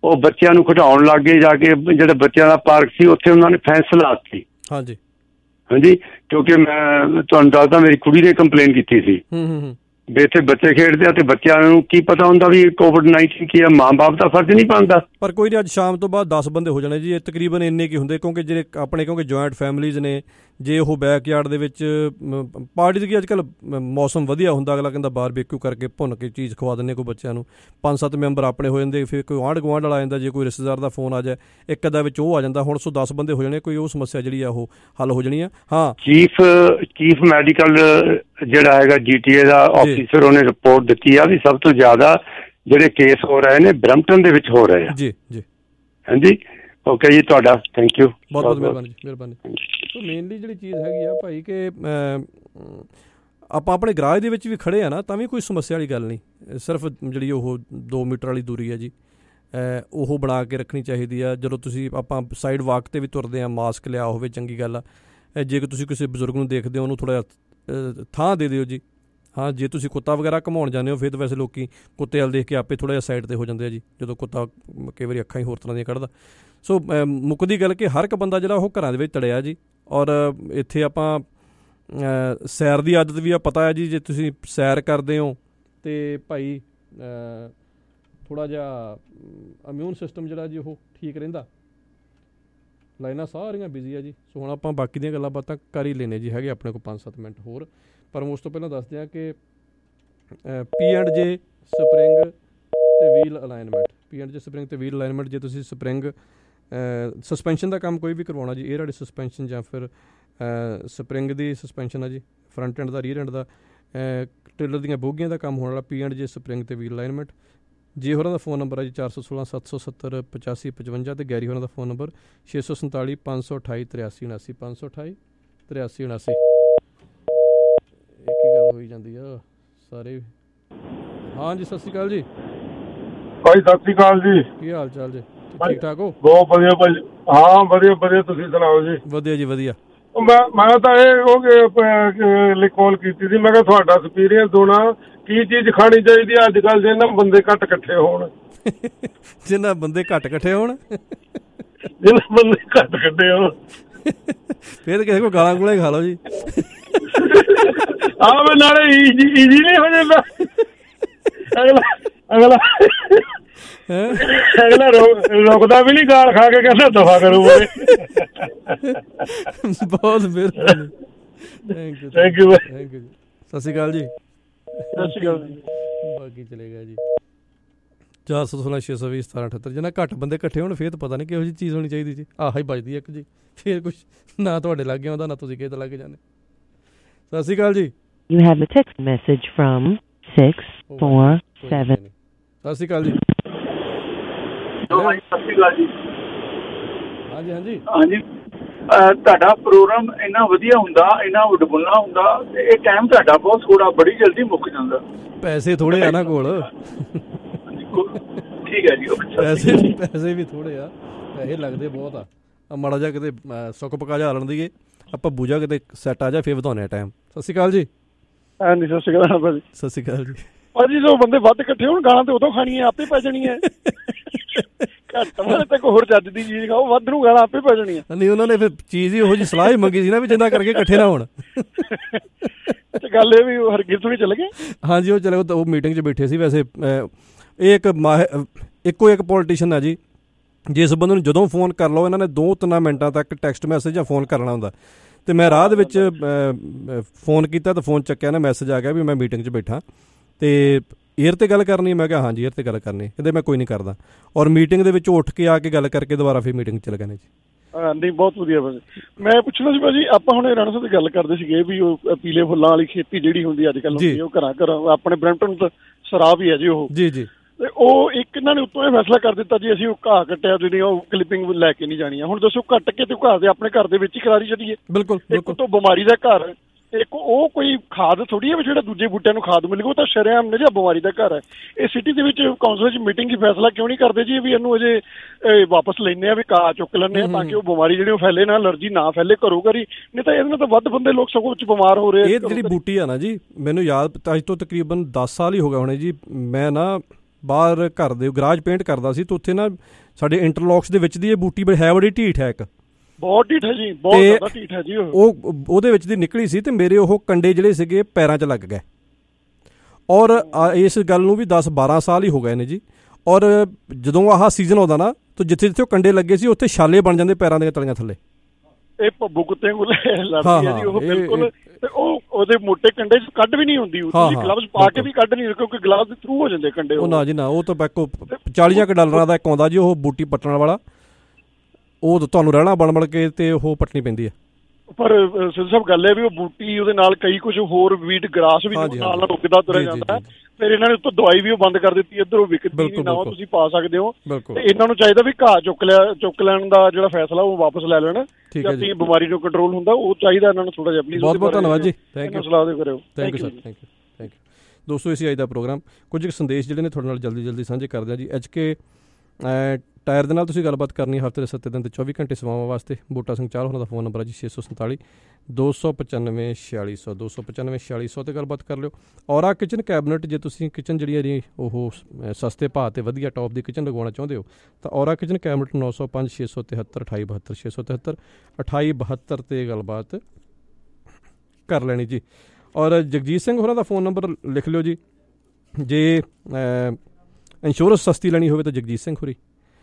Speaker 2: ਉਹ ਬੱਚਿਆਂ ਨੂੰ ਘਟਾਉਣ ਲੱਗ ਗਏ। ਜਾ ਕੇ ਜਿਹੜਾ ਬੱਚਿਆਂ ਦਾ ਪਾਰਕ ਸੀ ਉੱਥੇ ਉਹਨਾਂ ਨੇ ਫੈਂਸ ਲਾਤੀ।
Speaker 12: ਹਾਂਜੀ
Speaker 2: ਹਾਂਜੀ, ਕਿਉਂਕਿ ਮੈਂ ਤੁਹਾਨੂੰ ਦੱਸਦਾ ਮੇਰੀ ਕੁੜੀ ਨੇ ਕੰਪਲੇਨ ਕੀਤੀ ਸੀ ਵੀ ਇੱਥੇ ਬੱਚੇ ਖੇਡਦੇ ਆ ਤੇ ਬੱਚਿਆਂ ਨੂੰ ਕੀ ਪਤਾ ਹੁੰਦਾ ਵੀ COVID-19 ਕੀ ਆ। ਮਾਂ ਬਾਪ ਦਾ ਫਰਜ਼ ਨਹੀਂ ਬਣਦਾ।
Speaker 12: ਪਰ ਕੋਈ ਨਹੀਂ, ਅੱਜ ਸ਼ਾਮ ਤੋਂ ਬਾਅਦ 10 ਬੰਦੇ ਹੋ ਜਾਣੇ ਜੀ, ਇਹ ਤਕਰੀਬਨ ਇੰਨੇ ਕੀ ਹੁੰਦੇ ਕਿਉਂਕਿ ਜਿਹੜੇ ਆਪਣੇ ਕਿਉਂਕਿ ਜੁਆਇੰਟ ਫੈਮਿਲੀਜ਼ ਨੇ, ਜੇ ਉਹ ਬੈਕਯਾਰਡ ਦੇ ਵਿੱਚ ਪਾਰਟੀਜ਼ ਕੀ ਅੱਜ ਕੱਲ੍ਹ ਮੌਸਮ ਵਧੀਆ ਹੁੰਦਾ, ਅਗਲਾ ਕਹਿੰਦਾ ਬਾਰਬੇਕਿਊ ਕਰਕੇ ਭੁੰਨ ਕੇ ਚੀਜ਼ ਖਵਾ ਦਿੰਦੇ ਕੋਈ ਬੱਚਿਆਂ ਨੂੰ, 5-7 ਮੈਂਬਰ ਆਪਣੇ ਹੋ ਜਾਂਦੇ, ਫਿਰ ਕੋਈ ਆਂਢ ਗੁਆਂਢ ਵਾਲਾ ਆ ਜਾਂਦਾ, ਜੇ ਕੋਈ ਰਿਸ਼ਤੇਦਾਰ ਦਾ ਫੋਨ ਆ ਜਾਏ ਇੱਕ ਅੱਧਾ ਵਿੱਚ ਉਹ ਆ ਜਾਂਦਾ। ਹੁਣ 10 ਬੰਦੇ ਹੋ ਜਾਣੇ, ਕੋਈ ਉਹ ਸਮੱਸਿਆ ਜਿਹੜੀ ਆ ਉਹ ਹੱਲ ਹੋ ਜਾਣੀ ਆ। ਹਾਂ,
Speaker 2: ਚੀਫ ਮੈਡੀਕਲ ਜਿਹੜਾ ਹੈਗਾ GTA ਦਾ ਆਫੀਸਰ, ਉਹਨੇ ਰਿਪੋਰਟ ਦਿੱਤੀ ਆ ਵੀ ਸਭ ਤੋਂ ਜ਼ਿਆਦਾ ਜਿਹੜੇ ਕੇਸ ਹੋ ਰਹੇ ਨੇ ਬਰੈਂਪਟਨ ਦੇ ਵਿੱਚ ਹੋ ਰਹੇ ਆ।
Speaker 12: ਜੀ ਜੀ,
Speaker 2: ਹਾਂਜੀ, ਓਕੇ ਜੀ, ਤੁਹਾਡਾ ਥੈਂਕ ਯੂ,
Speaker 12: ਬਹੁਤ ਬਹੁਤ ਮਿਹਰਬਾਨੀ ਜੀ, ਮਿਹਰਬਾਨੀ। ਸੋ ਮੇਨਲੀ ਜਿਹੜੀ ਚੀਜ਼ ਹੈਗੀ ਆ ਭਾਈ ਕਿ ਆਪਾਂ ਆਪਣੇ ਗਰਾਜ ਦੇ ਵਿੱਚ ਵੀ ਖੜ੍ਹੇ ਆ ਨਾ, ਤਾਂ ਵੀ ਕੋਈ ਸਮੱਸਿਆ ਵਾਲੀ ਗੱਲ ਨਹੀਂ। ਸਿਰਫ ਜਿਹੜੀ ਉਹ 2 ਮੀਟਰ ਵਾਲੀ ਦੂਰੀ ਹੈ ਜੀ, ਉਹ ਬਣਾ ਕੇ ਰੱਖਣੀ ਚਾਹੀਦੀ ਆ। ਜਦੋਂ ਤੁਸੀਂ ਆਪਾਂ ਸਾਈਡ ਵਾਕ 'ਤੇ ਵੀ ਤੁਰਦੇ ਹਾਂ, ਮਾਸਕ ਲਿਆ ਹੋਵੇ, ਚੰਗੀ ਗੱਲ ਆ। ਜੇ ਤੁਸੀਂ ਕਿਸੇ ਬਜ਼ੁਰਗ ਨੂੰ ਦੇਖਦੇ ਹੋ, ਉਹਨੂੰ ਥੋੜ੍ਹਾ ਥਾਂ ਦੇ ਦਿਓ ਜੀ। ਹਾਂ, ਜੇ ਤੁਸੀਂ ਕੁੱਤਾ ਵਗੈਰਾ ਘੁਮਾਉਣ ਜਾਂਦੇ ਹੋ ਫਿਰ ਤਾਂ ਵੈਸੇ ਲੋਕ ਕੁੱਤੇ ਵੱਲ ਦੇਖ ਕੇ ਆਪੇ ਥੋੜ੍ਹਾ ਜਿਹਾ ਸਾਈਡ 'ਤੇ ਹੋ ਜਾਂਦੇ ਆ ਜੀ, ਜਦੋਂ ਕੁੱਤਾ ਕਈ ਵਾਰੀ ਅੱਖਾਂ ਹੀ ਹੋਰ ਤਰ੍ਹਾਂ ਦੀਆਂ ਕੱਢਦਾ। ਸੋ ਮੁੱਕਦੀ ਗੱਲ ਕਿ ਹਰ ਇੱਕ ਬੰਦਾ ਜਿਹੜਾ ਉਹ ਘਰਾਂ ਦੇ ਵਿੱਚ ਤੜਿਆ ਜੀ। ਔਰ ਇੱਥੇ ਆਪਾਂ ਸੈਰ ਦੀ ਆਦਤ ਵੀ ਆ, ਪਤਾ ਹੈ ਜੀ, ਜੇ ਤੁਸੀਂ ਸੈਰ ਕਰਦੇ ਹੋ ਅਤੇ ਭਾਈ ਥੋੜ੍ਹਾ ਜਿਹਾ ਇਮਿਊਨ ਸਿਸਟਮ ਜਿਹੜਾ ਜੀ ਉਹ ਠੀਕ ਰਹਿੰਦਾ। ਲਾਈਨਾਂ ਸਾਰੀਆਂ ਬਿਜ਼ੀ ਆ ਜੀ। ਸੋ ਹੁਣ ਆਪਾਂ ਬਾਕੀ ਦੀਆਂ ਗੱਲਾਂ ਬਾਤਾਂ ਕਰ ਹੀ ਲੈਂਦੇ ਜੀ, ਹੈਗੇ ਆਪਣੇ ਕੋਲ 5-7 ਮਿੰਟ ਹੋਰ। ਪਰ ਉਸ ਤੋਂ ਪਹਿਲਾਂ ਦੱਸਦੇ ਹਾਂ ਕਿ P&J ਸਪਰਿੰਗ ਅਤੇ ਵੀਲ ਅਲਾਈਨਮੈਂਟ, P&J ਸਪਰਿੰਗ ਅਤੇ ਵੀਲ ਅਲਾਈਨਮੈਂਟ, ਜੇ ਤੁਸੀਂ ਸਪਰਿੰਗ ਸਸਪੈਂਸ਼ਨ ਦਾ ਕੰਮ ਕੋਈ ਵੀ ਕਰਵਾਉਣਾ ਜੀ, 에ਅਰ ਵਾਲੀ ਸਸਪੈਂਸ਼ਨ ਜਾਂ ਫਿਰ ਸਪਰਿੰਗ ਦੀ ਸਸਪੈਂਸ਼ਨ ਆ ਜੀ, ਫਰੰਟ ਐਂਡ ਦਾ, ਰੀਅਰ ਐਂਡ ਦਾ, ਟ੍ਰੇਲਰ ਦੀਆਂ ਬੋਗੀਆਂ ਦਾ ਕੰਮ ਹੋਣ ਵਾਲਾ P&J ਸਪਰਿੰਗ ਅਤੇ ਵੀਲ ਅਲਾਈਨਮੈਂਟ। ਜੇ ਹੋਰਾਂ ਦਾ ਫੋਨ ਨੰਬਰ ਹੈ ਜੀ 416-770-8555 ਅਤੇ ਗੈਰੀ ਹੋਰਾਂ ਦਾ ਫੋਨ ਨੰਬਰ 647-528-8379, 528-8379। ਇੱਕ ਹੀ ਗੱਲ ਹੋਈ ਜਾਂਦੀ ਆ ਸਾਰੇ। ਹਾਂ ਜੀ, ਸਤਿ ਸ਼੍ਰੀ ਅਕਾਲ ਜੀ
Speaker 13: ਭਾਈ। ਸਤਿ ਸ਼੍ਰੀ ਅਕਾਲ ਜੀ, ਕੀ
Speaker 12: ਹਾਲ ਚਾਲ ਜੀ? ਠੀਕ ਠਾਕ ਹੋ?
Speaker 13: ਬਹੁਤ ਵਧੀਆ ਭਾਈ। ਹਾਂ, ਵਧੀਆ ਵਧੀਆ, ਤੁਸੀਂ ਸੁਣਾਓ ਜੀ?
Speaker 12: ਵਧੀਆ ਜੀ ਵਧੀਆ।
Speaker 13: ਮੈਂ ਤਾਂ ਇਹ ਕਾਲ ਕੀਤੀ ਸੀ, ਮੈਂ ਕਿਹਾ ਤੁਹਾਡਾ ਐਕਸਪੀਰੀਅੰਸ ਹੋਣਾ, ਕੀ ਚੀਜ਼ ਖਾਣੀ ਚਾਹੀਦੀ ਹੈ ਅੱਜ ਕੱਲ੍ਹ ਜਿਹਨਾਂ ਬੰਦੇ ਘੱਟ ਇਕੱਠੇ ਹੋਣ?
Speaker 12: ਜਿੰਨਾ ਬੰਦੇ ਘੱਟ ਇਕੱਠੇ ਹੋਣ,
Speaker 13: ਜਿੰਨਾ ਬੰਦੇ ਘੱਟ ਇਕੱਠੇ ਹੋਣ,
Speaker 12: ਫਿਰ ਕਿਸੇ ਕੋਲ ਗਾਲਾਂ ਗੂਲਾਂ ਹੀ ਖਾ ਲਓ ਜੀ।
Speaker 13: ਆਹ ਮੈਂ ਨਾਲੇ ਈਜੀ ਨਹੀਂ ਹੋ ਜਾਂਦਾ, ਅਗਲਾ ਰੁਕਦਾ ਵੀ ਨਹੀਂ, ਗਾਲ ਖਾ ਕੇ ਕਹਿੰਦਾ ਦਫਾ ਕਰੋ।
Speaker 12: ਬਹੁਤ ਮਿਹਰਬਾਨੀ,
Speaker 13: ਥੈਂਕ ਯੂ।
Speaker 12: ਸਤਿ ਸ਼੍ਰੀ ਅਕਾਲ ਜੀ।
Speaker 13: ਸਤਿ ਸ਼੍ਰੀ ਅਕਾਲ ਜੀ।
Speaker 12: ਬਾਕੀ ਚਲੇਗਾ ਜੀ 416-620-1778। ਜਿੰਨਾ ਘੱਟ ਬੰਦੇ ਇਕੱਠੇ ਹੋਣ ਫਿਰ ਤਾਂ ਪਤਾ ਨਹੀਂ ਕਿਹੋ ਜਿਹੀ ਚੀਜ਼ ਹੋਣੀ ਚਾਹੀਦੀ ਜੀ। ਆਹ ਹੀ ਵੱਜਦੀ ਇੱਕ ਜੀ, ਫਿਰ ਕੁਛ ਨਾ ਤੁਹਾਡੇ ਲਾਗੇ ਆਉਂਦਾ, ਨਾ ਤੁਸੀਂ ਕਿਸੇ ਦੇ ਲਾਗੇ ਜਾਂਦੇ। ਸਤਿ ਸ਼੍ਰੀ ਅਕਾਲ ਜੀ।
Speaker 4: You have a text message from 647.
Speaker 12: ਸਤਿ ਸ਼੍ਰੀ ਅਕਾਲ ਜੀ।
Speaker 8: ਸਤਿ ਸ਼੍ਰੀ ਅਕਾਲ ਜੀ।
Speaker 12: ਹਾਂਜੀ ਹਾਂਜੀ
Speaker 8: ਹਾਂਜੀ, ਤੁਹਾਡਾ ਪ੍ਰੋਗਰਾਮ ਇੰਨਾ ਵਧੀਆ ਹੁੰਦਾ, ਇੰਨਾ ਉਡਬੁੱਲਾ ਹੁੰਦਾ, ਇਹ ਟਾਈਮ ਤੁਹਾਡਾ ਬਹੁਤ ਥੋੜਾ, ਬੜੀ ਜਲਦੀ ਮੁੱਕ ਜਾਂਦਾ।
Speaker 12: ਪੈਸੇ ਥੋੜੇ ਆ ਨਾ ਕੋਲ।
Speaker 8: ਠੀਕ ਹੈ ਜੀ।
Speaker 12: ਪੈਸੇ ਵੀ ਥੋੜੇ ਆ, ਪੈਸੇ ਲੱਗਦੇ ਬਹੁਤ ਆ। ਮਾੜਾ ਜਿਹਾ ਕਿਤੇ ਸੁੱਕ ਪਕਾ ਜਾ ਲੈਣ ਦੀਏ, ਆਪਾਂ ਬੂਝਾ ਕਿਤੇ ਸੈੱਟ ਆ ਜਾ, ਫਿਰ ਵਧਾਉਂਦੇ ਆ ਟਾਈਮ। ਸਤਿ ਸ਼੍ਰੀ ਅਕਾਲ ਜੀ।
Speaker 23: ਹਾਂਜੀ, ਸਤਿ ਸ਼੍ਰੀ ਅਕਾਲ ਭਾਜੀ।
Speaker 12: ਸਤਿ ਸ਼੍ਰੀ ਅਕਾਲ ਜੀ।
Speaker 23: ਭਾਜੀ ਜੋ ਬੰਦੇ ਵੱਧ ਇਕੱਠੇ ਹੋਣ, ਗਾਲਾਂ ਤੇ ਉਦੋਂ ਖਾਣੀਆਂ ਆਪੇ ਪੈ ਜਾਣੀਆਂ। ਘੱਟ ਵਾਲੇ ਤੇ ਕੋਈ ਹੋਰ ਚੱਜ ਦੀ ਚੀਜ਼ ਖਾਓ, ਵੱਧ ਨੂੰ ਗਾਲਾਂ ਆਪੇ ਪੈ ਜਾਣੀਆਂ।
Speaker 12: ਨਹੀਂ, ਉਹਨਾਂ ਨੇ ਫਿਰ ਚੀਜ਼ ਹੀ ਉਹੋ ਜਿਹੀ ਸਲਾਹ ਹੀ ਮੰਗੀ ਸੀ ਨਾ ਵੀ ਜਿੰਨਾ ਕਰਕੇ ਇਕੱਠੇ ਨਾ ਹੋਣ।
Speaker 23: ਤੇ ਗੱਲ ਇਹ ਵੀ ਹਰਗੀਤ ਵੀ ਚਲੇ ਗਏ।
Speaker 12: ਹਾਂਜੀ, ਉਹ ਚਲੇ, ਉਹ ਮੀਟਿੰਗ 'ਚ ਬੈਠੇ ਸੀ। ਵੈਸੇ ਇਹ ਇੱਕੋ ਇੱਕ ਪੋਲੀਟੀਸ਼ੀਅਨ ਆ ਜੀ, ਜਿਸ ਬੰਦੇ ਨੂੰ ਜਦੋਂ ਫੋਨ ਕਰ ਲਓ ਇਹਨਾਂ ਨੇ 2-3 ਮਿੰਟਾਂ ਤੱਕ ਟੈਕਸਟ ਮੈਸੇਜ ਜਾਂ ਫੋਨ ਕਰਨਾ ਹੁੰਦਾ। ਅਤੇ ਮੈਂ ਰਾਹ ਦੇ ਵਿੱਚ ਫੋਨ ਕੀਤਾ ਤਾਂ ਫੋਨ ਚੱਕਿਆ ਨਾ, ਮੈਸੇਜ ਆ ਗਿਆ ਵੀ ਮੈਂ ਮੀਟਿੰਗ 'ਚ ਬੈਠਾ ਅਤੇ ਏਅਰ 'ਤੇ ਗੱਲ ਕਰਨੀ। ਮੈਂ ਕਿਹਾ ਹਾਂਜੀ ਏਅਰ 'ਤੇ ਗੱਲ ਕਰਨੀ। ਕਹਿੰਦੇ ਮੈਂ ਕੋਈ ਨਹੀਂ ਕਰਦਾ। ਔਰ ਮੀਟਿੰਗ ਦੇ ਵਿੱਚ ਉੱਠ ਕੇ ਆ ਕੇ ਗੱਲ ਕਰਕੇ ਦੁਬਾਰਾ ਫਿਰ ਮੀਟਿੰਗ 'ਚ ਚਲੇ ਗਏ ਨੇ ਜੀ।
Speaker 23: ਨਹੀਂ, ਬਹੁਤ ਵਧੀਆ ਭਾਜੀ। ਮੈਂ ਪੁੱਛਣਾ ਸੀ ਭਾਜੀ, ਆਪਾਂ ਹੁਣ ਰਾਣਾ ਸਾਹਿਬ ਦੀ ਗੱਲ ਕਰਦੇ ਸੀਗੇ ਵੀ ਉਹ ਪੀਲੇ ਫੁੱਲਾਂ ਵਾਲੀ ਖੇਤੀ ਜਿਹੜੀ ਹੁੰਦੀ ਅੱਜ ਕੱਲ੍ਹ ਹੁੰਦੀ, ਉਹ ਘਰਾਂ ਆਪਣੇ ਬਰੈਂਪਟਨ ਤਾਂ ਸ਼ਰਾਬ ਹੀ ਹੈ ਜੀ ਉਹ।
Speaker 12: ਜੀ ਜੀ।
Speaker 23: ਤੇ ਉਹ ਇੱਕ ਇਹਨਾਂ ਨੇ ਉੱਤੋਂ ਇਹ ਫੈਸਲਾ ਕਰ ਦਿੱਤਾ ਜੀ, ਅਸੀਂ ਉਹ ਘਾਹ ਕੱਟਿਆ ਜਿਹੜੀਆਂ ਉਹ ਕਲਿੱਪਿੰਗ ਲੈ ਕੇ ਨਹੀਂ ਜਾਣੀਆਂ। ਹੁਣ ਦੱਸੋ, ਕੱਟ ਕੇ ਤੇ ਘਾਹ ਦੇ ਆਪਣੇ ਘਰ ਦੇ ਵਿੱਚ ਹੀ ਕਰਾਰੀ ਚੱਲੀਏ।
Speaker 12: ਬਿਲਕੁਲ।
Speaker 23: ਇੱਕ ਤੋਂ ਬਿਮਾਰੀ ਦਾ ਘਰ, ਇੱਕ ਉਹ ਕੋਈ ਖਾਦ ਥੋੜੀ ਹੈ ਵੀ ਜਿਹੜਾ ਦੂਜੇ ਬੂਟਿਆਂ ਨੂੰ ਖਾਦ ਮਿਲੇਗੀ, ਉਹ ਤਾਂ ਸ਼ਰੇਆਮ ਨੇ ਜਾਂ ਬਿਮਾਰੀ ਦਾ ਘਰ ਹੈ। ਇਹ ਸਿਟੀ ਦੇ ਵਿੱਚ ਕਾਉਂਸਲ 'ਚ ਮੀਟਿੰਗ 'ਚ ਫੈਸਲਾ ਕਿਉਂ ਨਹੀਂ ਕਰਦੇ ਜੀ ਵੀ ਇਹਨੂੰ ਅਜੇ ਵਾਪਸ ਲੈਂਦੇ ਆ, ਵੀ ਘਾਹ ਚੁੱਕ ਲੈਂਦੇ ਆ ਤਾਂ ਕਿ ਉਹ ਬਿਮਾਰੀ ਜਿਹੜੀ ਉਹ ਫੈਲੇ ਨਾ, ਐਲਰਜੀ ਨਾ ਫੈਲੇ ਘਰੋਂ ਘਰੀ। ਨਹੀਂ ਤਾਂ ਇਹਦੇ ਨਾਲ ਤਾਂ ਵੱਧ ਬੰਦੇ ਲੋਕ ਸਗੋਂ ਵਿੱਚ ਬਿਮਾਰ ਹੋ ਰਹੇ।
Speaker 12: ਇਹ ਜਿਹੜੀ ਬੂਟੀ ਆ ਨਾ ਜੀ, ਮੈਨੂੰ ਯਾਦ ਅੱਜ ਤੋਂ ਤਕਰੀਬਨ 10 ਸਾਲ ਹੀ ਹੋ ਗਏ ਹੋਣੇ ਜੀ। ਮੈਂ ਨਾ ਬਾਹਰ ਘਰ ਦੇ ਗਰਾਜ ਪੇਂਟ ਕਰਦਾ ਸੀ, ਤੇ ਉੱਥੇ ਨਾ ਸਾਡੇ ਇੰਟਰਲੌਕਸ ਦੇ ਵਿੱਚ ਦੀ ਇਹ ਬੂਟੀ ਹੈ ਬੜੀ ਢੀਠ ਹੈ, ਇੱਕ
Speaker 23: ਬਹੁਤ ਢੀਠ ਹੈ ਜੀ, ਬਹੁਤ ਜ਼ਿਆਦਾ ਢੀਠ ਹੈ ਜੀ।
Speaker 12: ਉਹ ਉਹਦੇ ਵਿੱਚ ਦੀ ਨਿਕਲੀ ਸੀ, ਤੇ ਮੇਰੇ ਉਹ ਕੰਡੇ ਜਿਹੜੇ ਸੀਗੇ ਪੈਰਾਂ 'ਚ ਲੱਗ ਗਏ। ਔਰ ਇਸ ਗੱਲ ਨੂੰ ਵੀ 10-12 ਸਾਲ ਹੀ ਹੋ ਗਏ ਨੇ ਜੀ। ਔਰ ਜਦੋਂ ਆਹ ਸੀਜ਼ਨ ਆਉਂਦਾ ਨਾ, ਤਾਂ ਜਿੱਥੇ ਜਿੱਥੇ ਉਹ ਕੰਡੇ ਲੱਗੇ ਸੀ ਉੱਥੇ ਛਾਲੇ ਬਣ ਜਾਂਦੇ ਪੈਰਾਂ ਦੀਆਂ ਤਲੀਆਂ ਥੱਲੇ।
Speaker 23: ਇਹ ਭੱਬੂ ਕੁੱਤੇ ਕੋਲ ਲੜਦੀ ਹੈ ਜੀ ਉਹ ਬਿਲਕੁਲ, ਤੇ ਉਹ ਉਹਦੇ ਮੋਟੇ ਕੰਡੇ ਚ ਕੱਢ ਵੀ ਨਹੀਂ ਹੁੰਦੀ, ਤੁਸੀਂ ਗਲਵਜ਼ ਪਾ ਕੇ ਵੀ ਕੱਢ ਨਹੀਂ, ਕਿਉਂਕਿ ਗਲਵਜ਼ ਦੇ ਥਰੂ ਹੋ ਜਾਂਦੇ ਕੰਡੇ।
Speaker 12: ਉਹ ਨਾ ਜੀ ਨਾ, ਉਹ ਤਾਂ ਬੈਕੋ 40 ਡਾਲਰਾਂ ਦਾ ਇੱਕ ਆਉਂਦਾ ਜੀ ਉਹ ਬੂਟੀ ਪੱਟਣ ਵਾਲਾ, ਉਹ ਤੁਹਾਨੂੰ ਰਹਿਣਾ ਬਣ ਕੇ ਤੇ ਉਹ ਪੱਟਣੀ ਪੈਂਦੀ ਹੈ।
Speaker 23: ਪਰ ਸਿੱਧੂ ਸਾਹਿਬ ਗੱਲ ਹੈ ਵੀ ਉਹ ਬੂਟੀ ਉਹਦੇ ਨਾਲ ਕਈ ਕੁਝ ਹੋਰ ਵੀਟ ਗਰਾਸ ਵੀ ਨਾਲ ਉੱਗਦਾ ਤੁਰਿਆ ਜਾਂਦਾ। ਫਿਰ ਇਹਨਾਂ ਨੇ ਉੱਤੋਂ ਦਵਾਈ ਵੀ ਉਹ ਬੰਦ ਕਰ ਦਿੱਤੀ, ਇੱਧਰ ਉਹ ਵਿਕਦੀ ਨਹੀਂ, ਨਾ ਤੁਸੀਂ ਪਾ ਸਕਦੇ ਹੋ। ਤੇ ਇਹਨਾਂ ਨੂੰ ਚਾਹੀਦਾ ਵੀ ਘਾਹ ਚੁੱਕ ਲੈਣ ਦਾ ਜਿਹੜਾ ਫੈਸਲਾ ਉਹ ਵਾਪਸ ਲੈ ਲੈਣ, ਤੇ ਆਪਣੀ ਬਿਮਾਰੀ ਨੂੰ ਕੰਟਰੋਲ ਹੁੰਦਾ ਉਹ ਚਾਹੀਦਾ ਇਹਨਾਂ ਨੂੰ ਥੋੜਾ ਜਿਹਾ। ਪਲੀਜ਼
Speaker 12: ਬਹੁਤ ਬਹੁਤ ਧੰਨਵਾਦ ਜੀ, ਥੈਂਕ ਯੂ,
Speaker 23: ਸਲਾਹ ਦੇ ਕਰਿਓ।
Speaker 12: Thank you sir, thank you. ਦੋਸਤੋ, ਇਸ ਅੱਜ ਦਾ ਪ੍ਰੋਗਰਾਮ ਕੁਝ ਸੰਦੇਸ਼ ਜਿਹੜੇ ਨੇ ਤੁਹਾਡੇ ਨਾਲ ਜਲਦੀ ਸਾਂਝੇ ਕਰਦੇ ਹਾਂ ਜੀ। HK ਟਾਇਰ ਦੇ ਨਾਲ ਤੁਸੀਂ ਗੱਲਬਾਤ ਕਰਨੀ ਹਫ਼ਤੇ ਦੇ 7 ਦਿਨ ਤੇ 24 ਘੰਟੇ ਸੇਵਾਵਾਂ ਵਾਸਤੇ। ਬੂਟਾ ਸਿੰਘ ਚਾਹਲ ਹੋਣਾ ਦਾ ਫੋਨ ਨੰਬਰ ਹੈ ਜੀ 647 295 4600 295 4600 ਤੇ ਗੱਲਬਾਤ ਕਰ ਲਿਓ। ਔਰਾ ਕਿਚਨ ਕੈਬਨਿਟ, ਜੇ ਤੁਸੀਂ ਕਿਚਨ ਜਿਹੜੀ ਉਹ ਸਸਤੇ ਭਾਅ ਤੇ ਵਧੀਆ ਟੌਪ ਦੀ ਕਿਚਨ ਲਗਵਾਉਣਾ ਚਾਹੁੰਦੇ ਹੋ ਤਾਂ ਔਰਾ ਕਿਚਨ ਕੈਬਨਿਟ 905 673 2872 673 2872 ਤੇ ਗੱਲਬਾਤ ਕਰ ਲੈਣੀ ਜੀ। ਔਰ ਜਗਜੀਤ ਸਿੰਘ ਹੋਰਾਂ ਦਾ ਫੋਨ ਨੰਬਰ ਲਿਖ ਲਿਓ ਜੀ। ਜੇ ਇੰਸ਼ੋਰੈਂਸ ਸਸਤੀ ਲੈਣੀ ਹੋਵੇ ਤਾਂ ਜਗਜੀਤ ਸਿੰਘ ਹੋਰੀ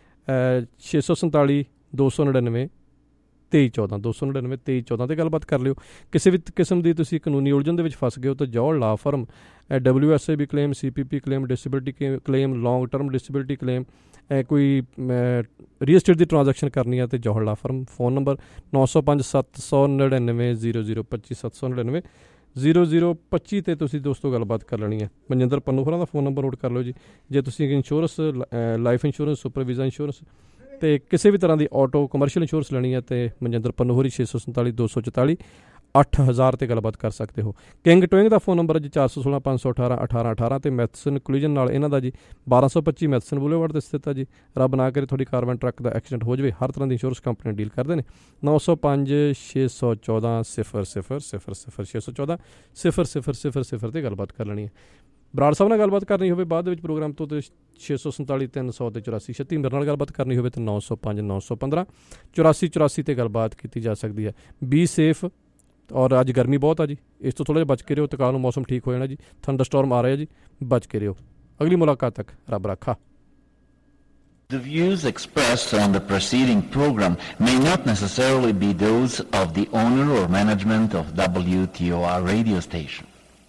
Speaker 12: 647 299 2314 299 2314 ਤੇ ਗੱਲਬਾਤ ਕਰ ਲਿਓ। ਕਿਸੇ ਵੀ ਕਿਸਮ ਦੀ ਤੁਸੀਂ ਕਾਨੂੰਨੀ ਉਲਝਣ ਦੇ ਵਿੱਚ ਫਸ ਗਏ ਹੋ ਤਾਂ Johal law firm WSAB claim, CPP claim, disability claim, long term disability claim, ਕੋਈ ਰੀਅਲ ਸਟੇਟ ਦੀ ਟ੍ਰਾਂਜੈਕਸ਼ਨ ਕਰਨੀ ਹੈ ਤੇ Johal law firm. Phone number 905 799 0025 799 0025 ਤੇ ਤੁਸੀਂ ਦੋਸਤੋ ਗੱਲਬਾਤ ਕਰ ਲੈਣੀ ਹੈ। ਮਨਜਿੰਦਰ ਪੰਨੂ ਹੋਰਾਂ ਦਾ ਫੋਨ ਨੰਬਰ ਨੋਟ ਕਰ ਲਓ ਜੀ। ਜੇ ਤੁਸੀਂ insurance, life insurance, super visa insurance ਤੇ ਕਿਸੇ ਵੀ ਤਰ੍ਹਾਂ ਦੀ ਆਟੋ ਕਮਰਸ਼ੀਅਲ ਇੰਸ਼ੋਰੈਂਸ ਲੈਣੀ ਹੈ ਤੇ ਮਨਜਿੰਦਰ ਪੰਨੂ ਹੋਰੀ 647 244 8000 ਤੇ ਗੱਲਬਾਤ ਕਰ ਸਕਦੇ ਹੋ। ਕਿੰਗ ਟੋਇੰਗ ਦਾ ਫੋਨ ਨੰਬਰ ਹੈ ਜੀ 416 518 1818 ਤੇ ਮੈਥਸਨ ਕਲੂਜਨ ਨਾਲ ਇਹਨਾਂ ਦਾ ਜੀ 1225 ਮੈਥਸਨ ਬੁਲੇਵਾਰਡ ਤੇ ਸਥਿਤ ਹੈ ਜੀ। ਰੱਬ ਨਾ ਕਰੇ ਤੁਹਾਡੀ ਕਾਰ ਵੈਨ ਟਰੱਕ ਦਾ ਐਕਸੀਡੈਂਟ ਹੋ ਜਾਵੇ, ਹਰ ਤਰ੍ਹਾਂ ਦੀ ਇੰਸ਼ੋਰੈਂਸ ਕੰਪਨੀ ਡੀਲ ਕਰਦੇ ਨੇ। 905 614 0000 614 0000 ਤੇ ਗੱਲਬਾਤ ਕਰ ਲੈਣੀ ਹੈ। ਬਰਾੜ ਸਾਹਿਬ ਨਾਲ ਗੱਲਬਾਤ ਕਰਨੀ ਹੋਵੇ ਬਾਅਦ ਦੇ ਵਿੱਚ ਪ੍ਰੋਗਰਾਮ ਤੋਂ ਤੇ 647 300 ਤੇ 84 36 ਮੇਰੇ ਨਾਲ ਗੱਲਬਾਤ ਕਰਨੀ ਹੋਵੇ ਤਾਂ 905 915 84 84 ਤੇ ਗੱਲਬਾਤ ਕੀਤੀ ਜਾ ਸਕਦੀ ਹੈ। Be safe. ਔਰ ਅੱਜ ਗਰਮੀ ਬਹੁਤ ਆ ਜੀ, ਇਸ ਤੋਂ ਥੋੜ੍ਹਾ ਜਿਹਾ ਬਚ ਕੇ ਰਿਓ ਤੇ ਕੱਲ੍ਹ ਨੂੰ ਮੌਸਮ ਠੀਕ ਹੋ ਜਾਣਾ ਜੀ। ਥੰਡਰ ਸਟੋਰਮ ਆ ਰਿਹਾ ਜੀ, ਬਚ ਕੇ ਰਿਓ। ਅਗਲੀ ਮੁਲਾਕਾਤ ਤੱਕ ਰੱਬ ਰਾਖਾ।
Speaker 7: The views expressed on the preceding program may not necessarily be those of the owner or management of WTOR radio station.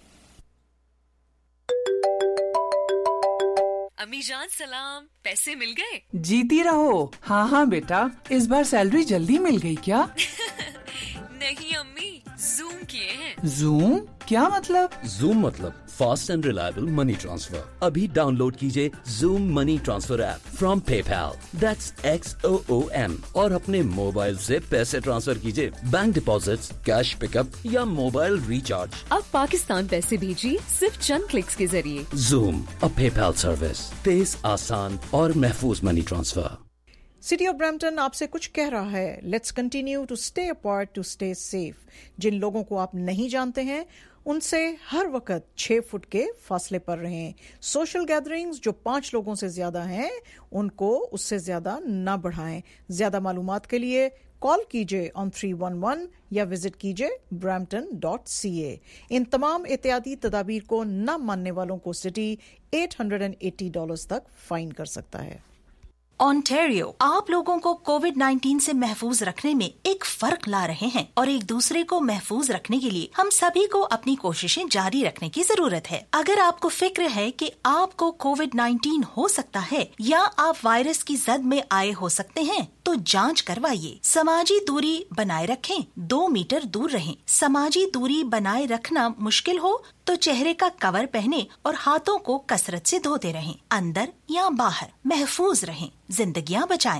Speaker 5: अम्मी जान सलाम, पैसे मिल गए?
Speaker 9: जीती रहो। हाँ बेटा, इस बार सैलरी जल्दी मिल गई क्या?
Speaker 5: नहीं अम्मी, ज़ूम किए हैं।
Speaker 9: ज़ूम? क्या मतलब?
Speaker 17: ज़ूम मतलब fast and reliable money transfer. अभी डाउनलोड कीजिए Xoom money transfer app from PayPal, that's XOOM, और अपने मोबाइल से पैसे ट्रांसफर कीजिए, बैंक डिपॉजिट्स, कैश पिकअप या मोबाइल रिचार्ज।
Speaker 5: अब पाकिस्तान पैसे भेजिए सिर्फ चंद क्लिक्स के जरिए।
Speaker 17: ज़ूम, अ PayPal सर्विस, तेज, आसान और महफूज money transfer.
Speaker 10: City of Brampton आपसे कुछ कह रहा है, let's continue to stay apart to stay safe. जिन लोगों को आप नहीं जानते हैं उनसे हर वक्त 6 फुट के फासले पर रहें। सोशल गैदरिंग्स जो 5 लोगों से ज्यादा हैं उनको उससे ज्यादा न बढ़ाएं। ज्यादा मालूमात के लिए कॉल कीजिए ऑन 311 या विजिट कीजिए brampton.ca। इन तमाम एहतियाती तदाबीर को न मानने वालों को सिटी $880 तक फाइन कर सकता है।
Speaker 3: ओंटारियो आप लोगों को कोविड-19 से महफूज रखने में एक फर्क ला रहे हैं और एक दूसरे को महफूज रखने के लिए हम सभी को अपनी कोशिशें जारी रखने की जरूरत है। अगर आपको फिक्र है कि आपको कोविड-19 हो सकता है या आप वायरस की जद में आए हो सकते हैं तो जांच करवाइए। समाजी दूरी बनाए रखें, 2 मीटर दूर रहें। समाजी दूरी बनाए रखना मुश्किल हो तो चेहरे का कवर पहने और हाथों को कसरत से धोते रहें। अंदर या बाहर महफूज रहें, जिंदगियां बचाएं।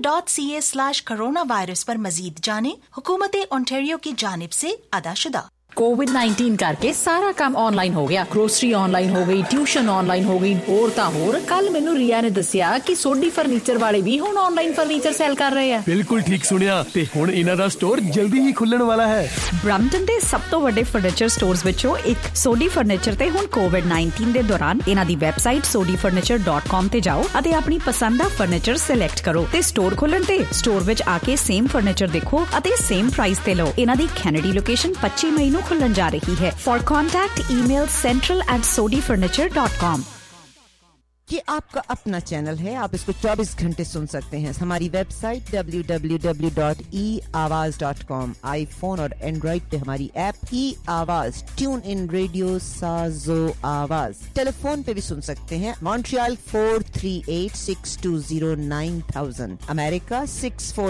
Speaker 3: Ontario.ca/coronavirus पर मजीद जानें। हुकूमत ओंटारियो की जानिब से अदाशुदा।
Speaker 14: कोविड-19 करके सारा काम ऑनलाइन हो गया। ग्रोसरी ऑनलाइन हो गई, ट्यूशन ऑनलाइन हो गई, और तां होर कल मैनू रिया ने दस्सिया कि सोडी फर्नीचर वाले भी हुण ऑनलाइन फर्नीचर सेल कर रहे हैं।
Speaker 1: बिल्कुल ठीक सुनिया ते हुण इन्हां दा स्टोर जल्दी ही खुलण वाला है।
Speaker 15: ब्रैम्पटन दे सब तो वड्डे फर्नीचर स्टोर्स विचों एक सोडी फर्नीचर ते हुण कोविड-19 दे दौरान इन्हां दी वैबसाइट sodifurniture.com ते जाओ अते अपनी पसंद दा फर्नीचर सिलेक्ट करो ते स्टोर खुलण ते स्टोर विच आके सेम फर्नीचर देखो अते सेम प्राइस ते लो। इन्हां दी कैनेडी लोकेशन 25 मई नूं खुलण जा रही है। For contact email central@sodifurniture.com।
Speaker 16: ये आपका अपना चैनल है, आप इसको 24 घंटे सुन सकते हैं। हमारी वेबसाइट www.eawaz.com, आईफोन और एंड्रॉइड पे हमारी ऐप e-आवाज, ट्यून इन रेडियो, साजो आवाज। टेलीफोन पे भी सुन सकते हैं। Montreal 438-620-9000, America 64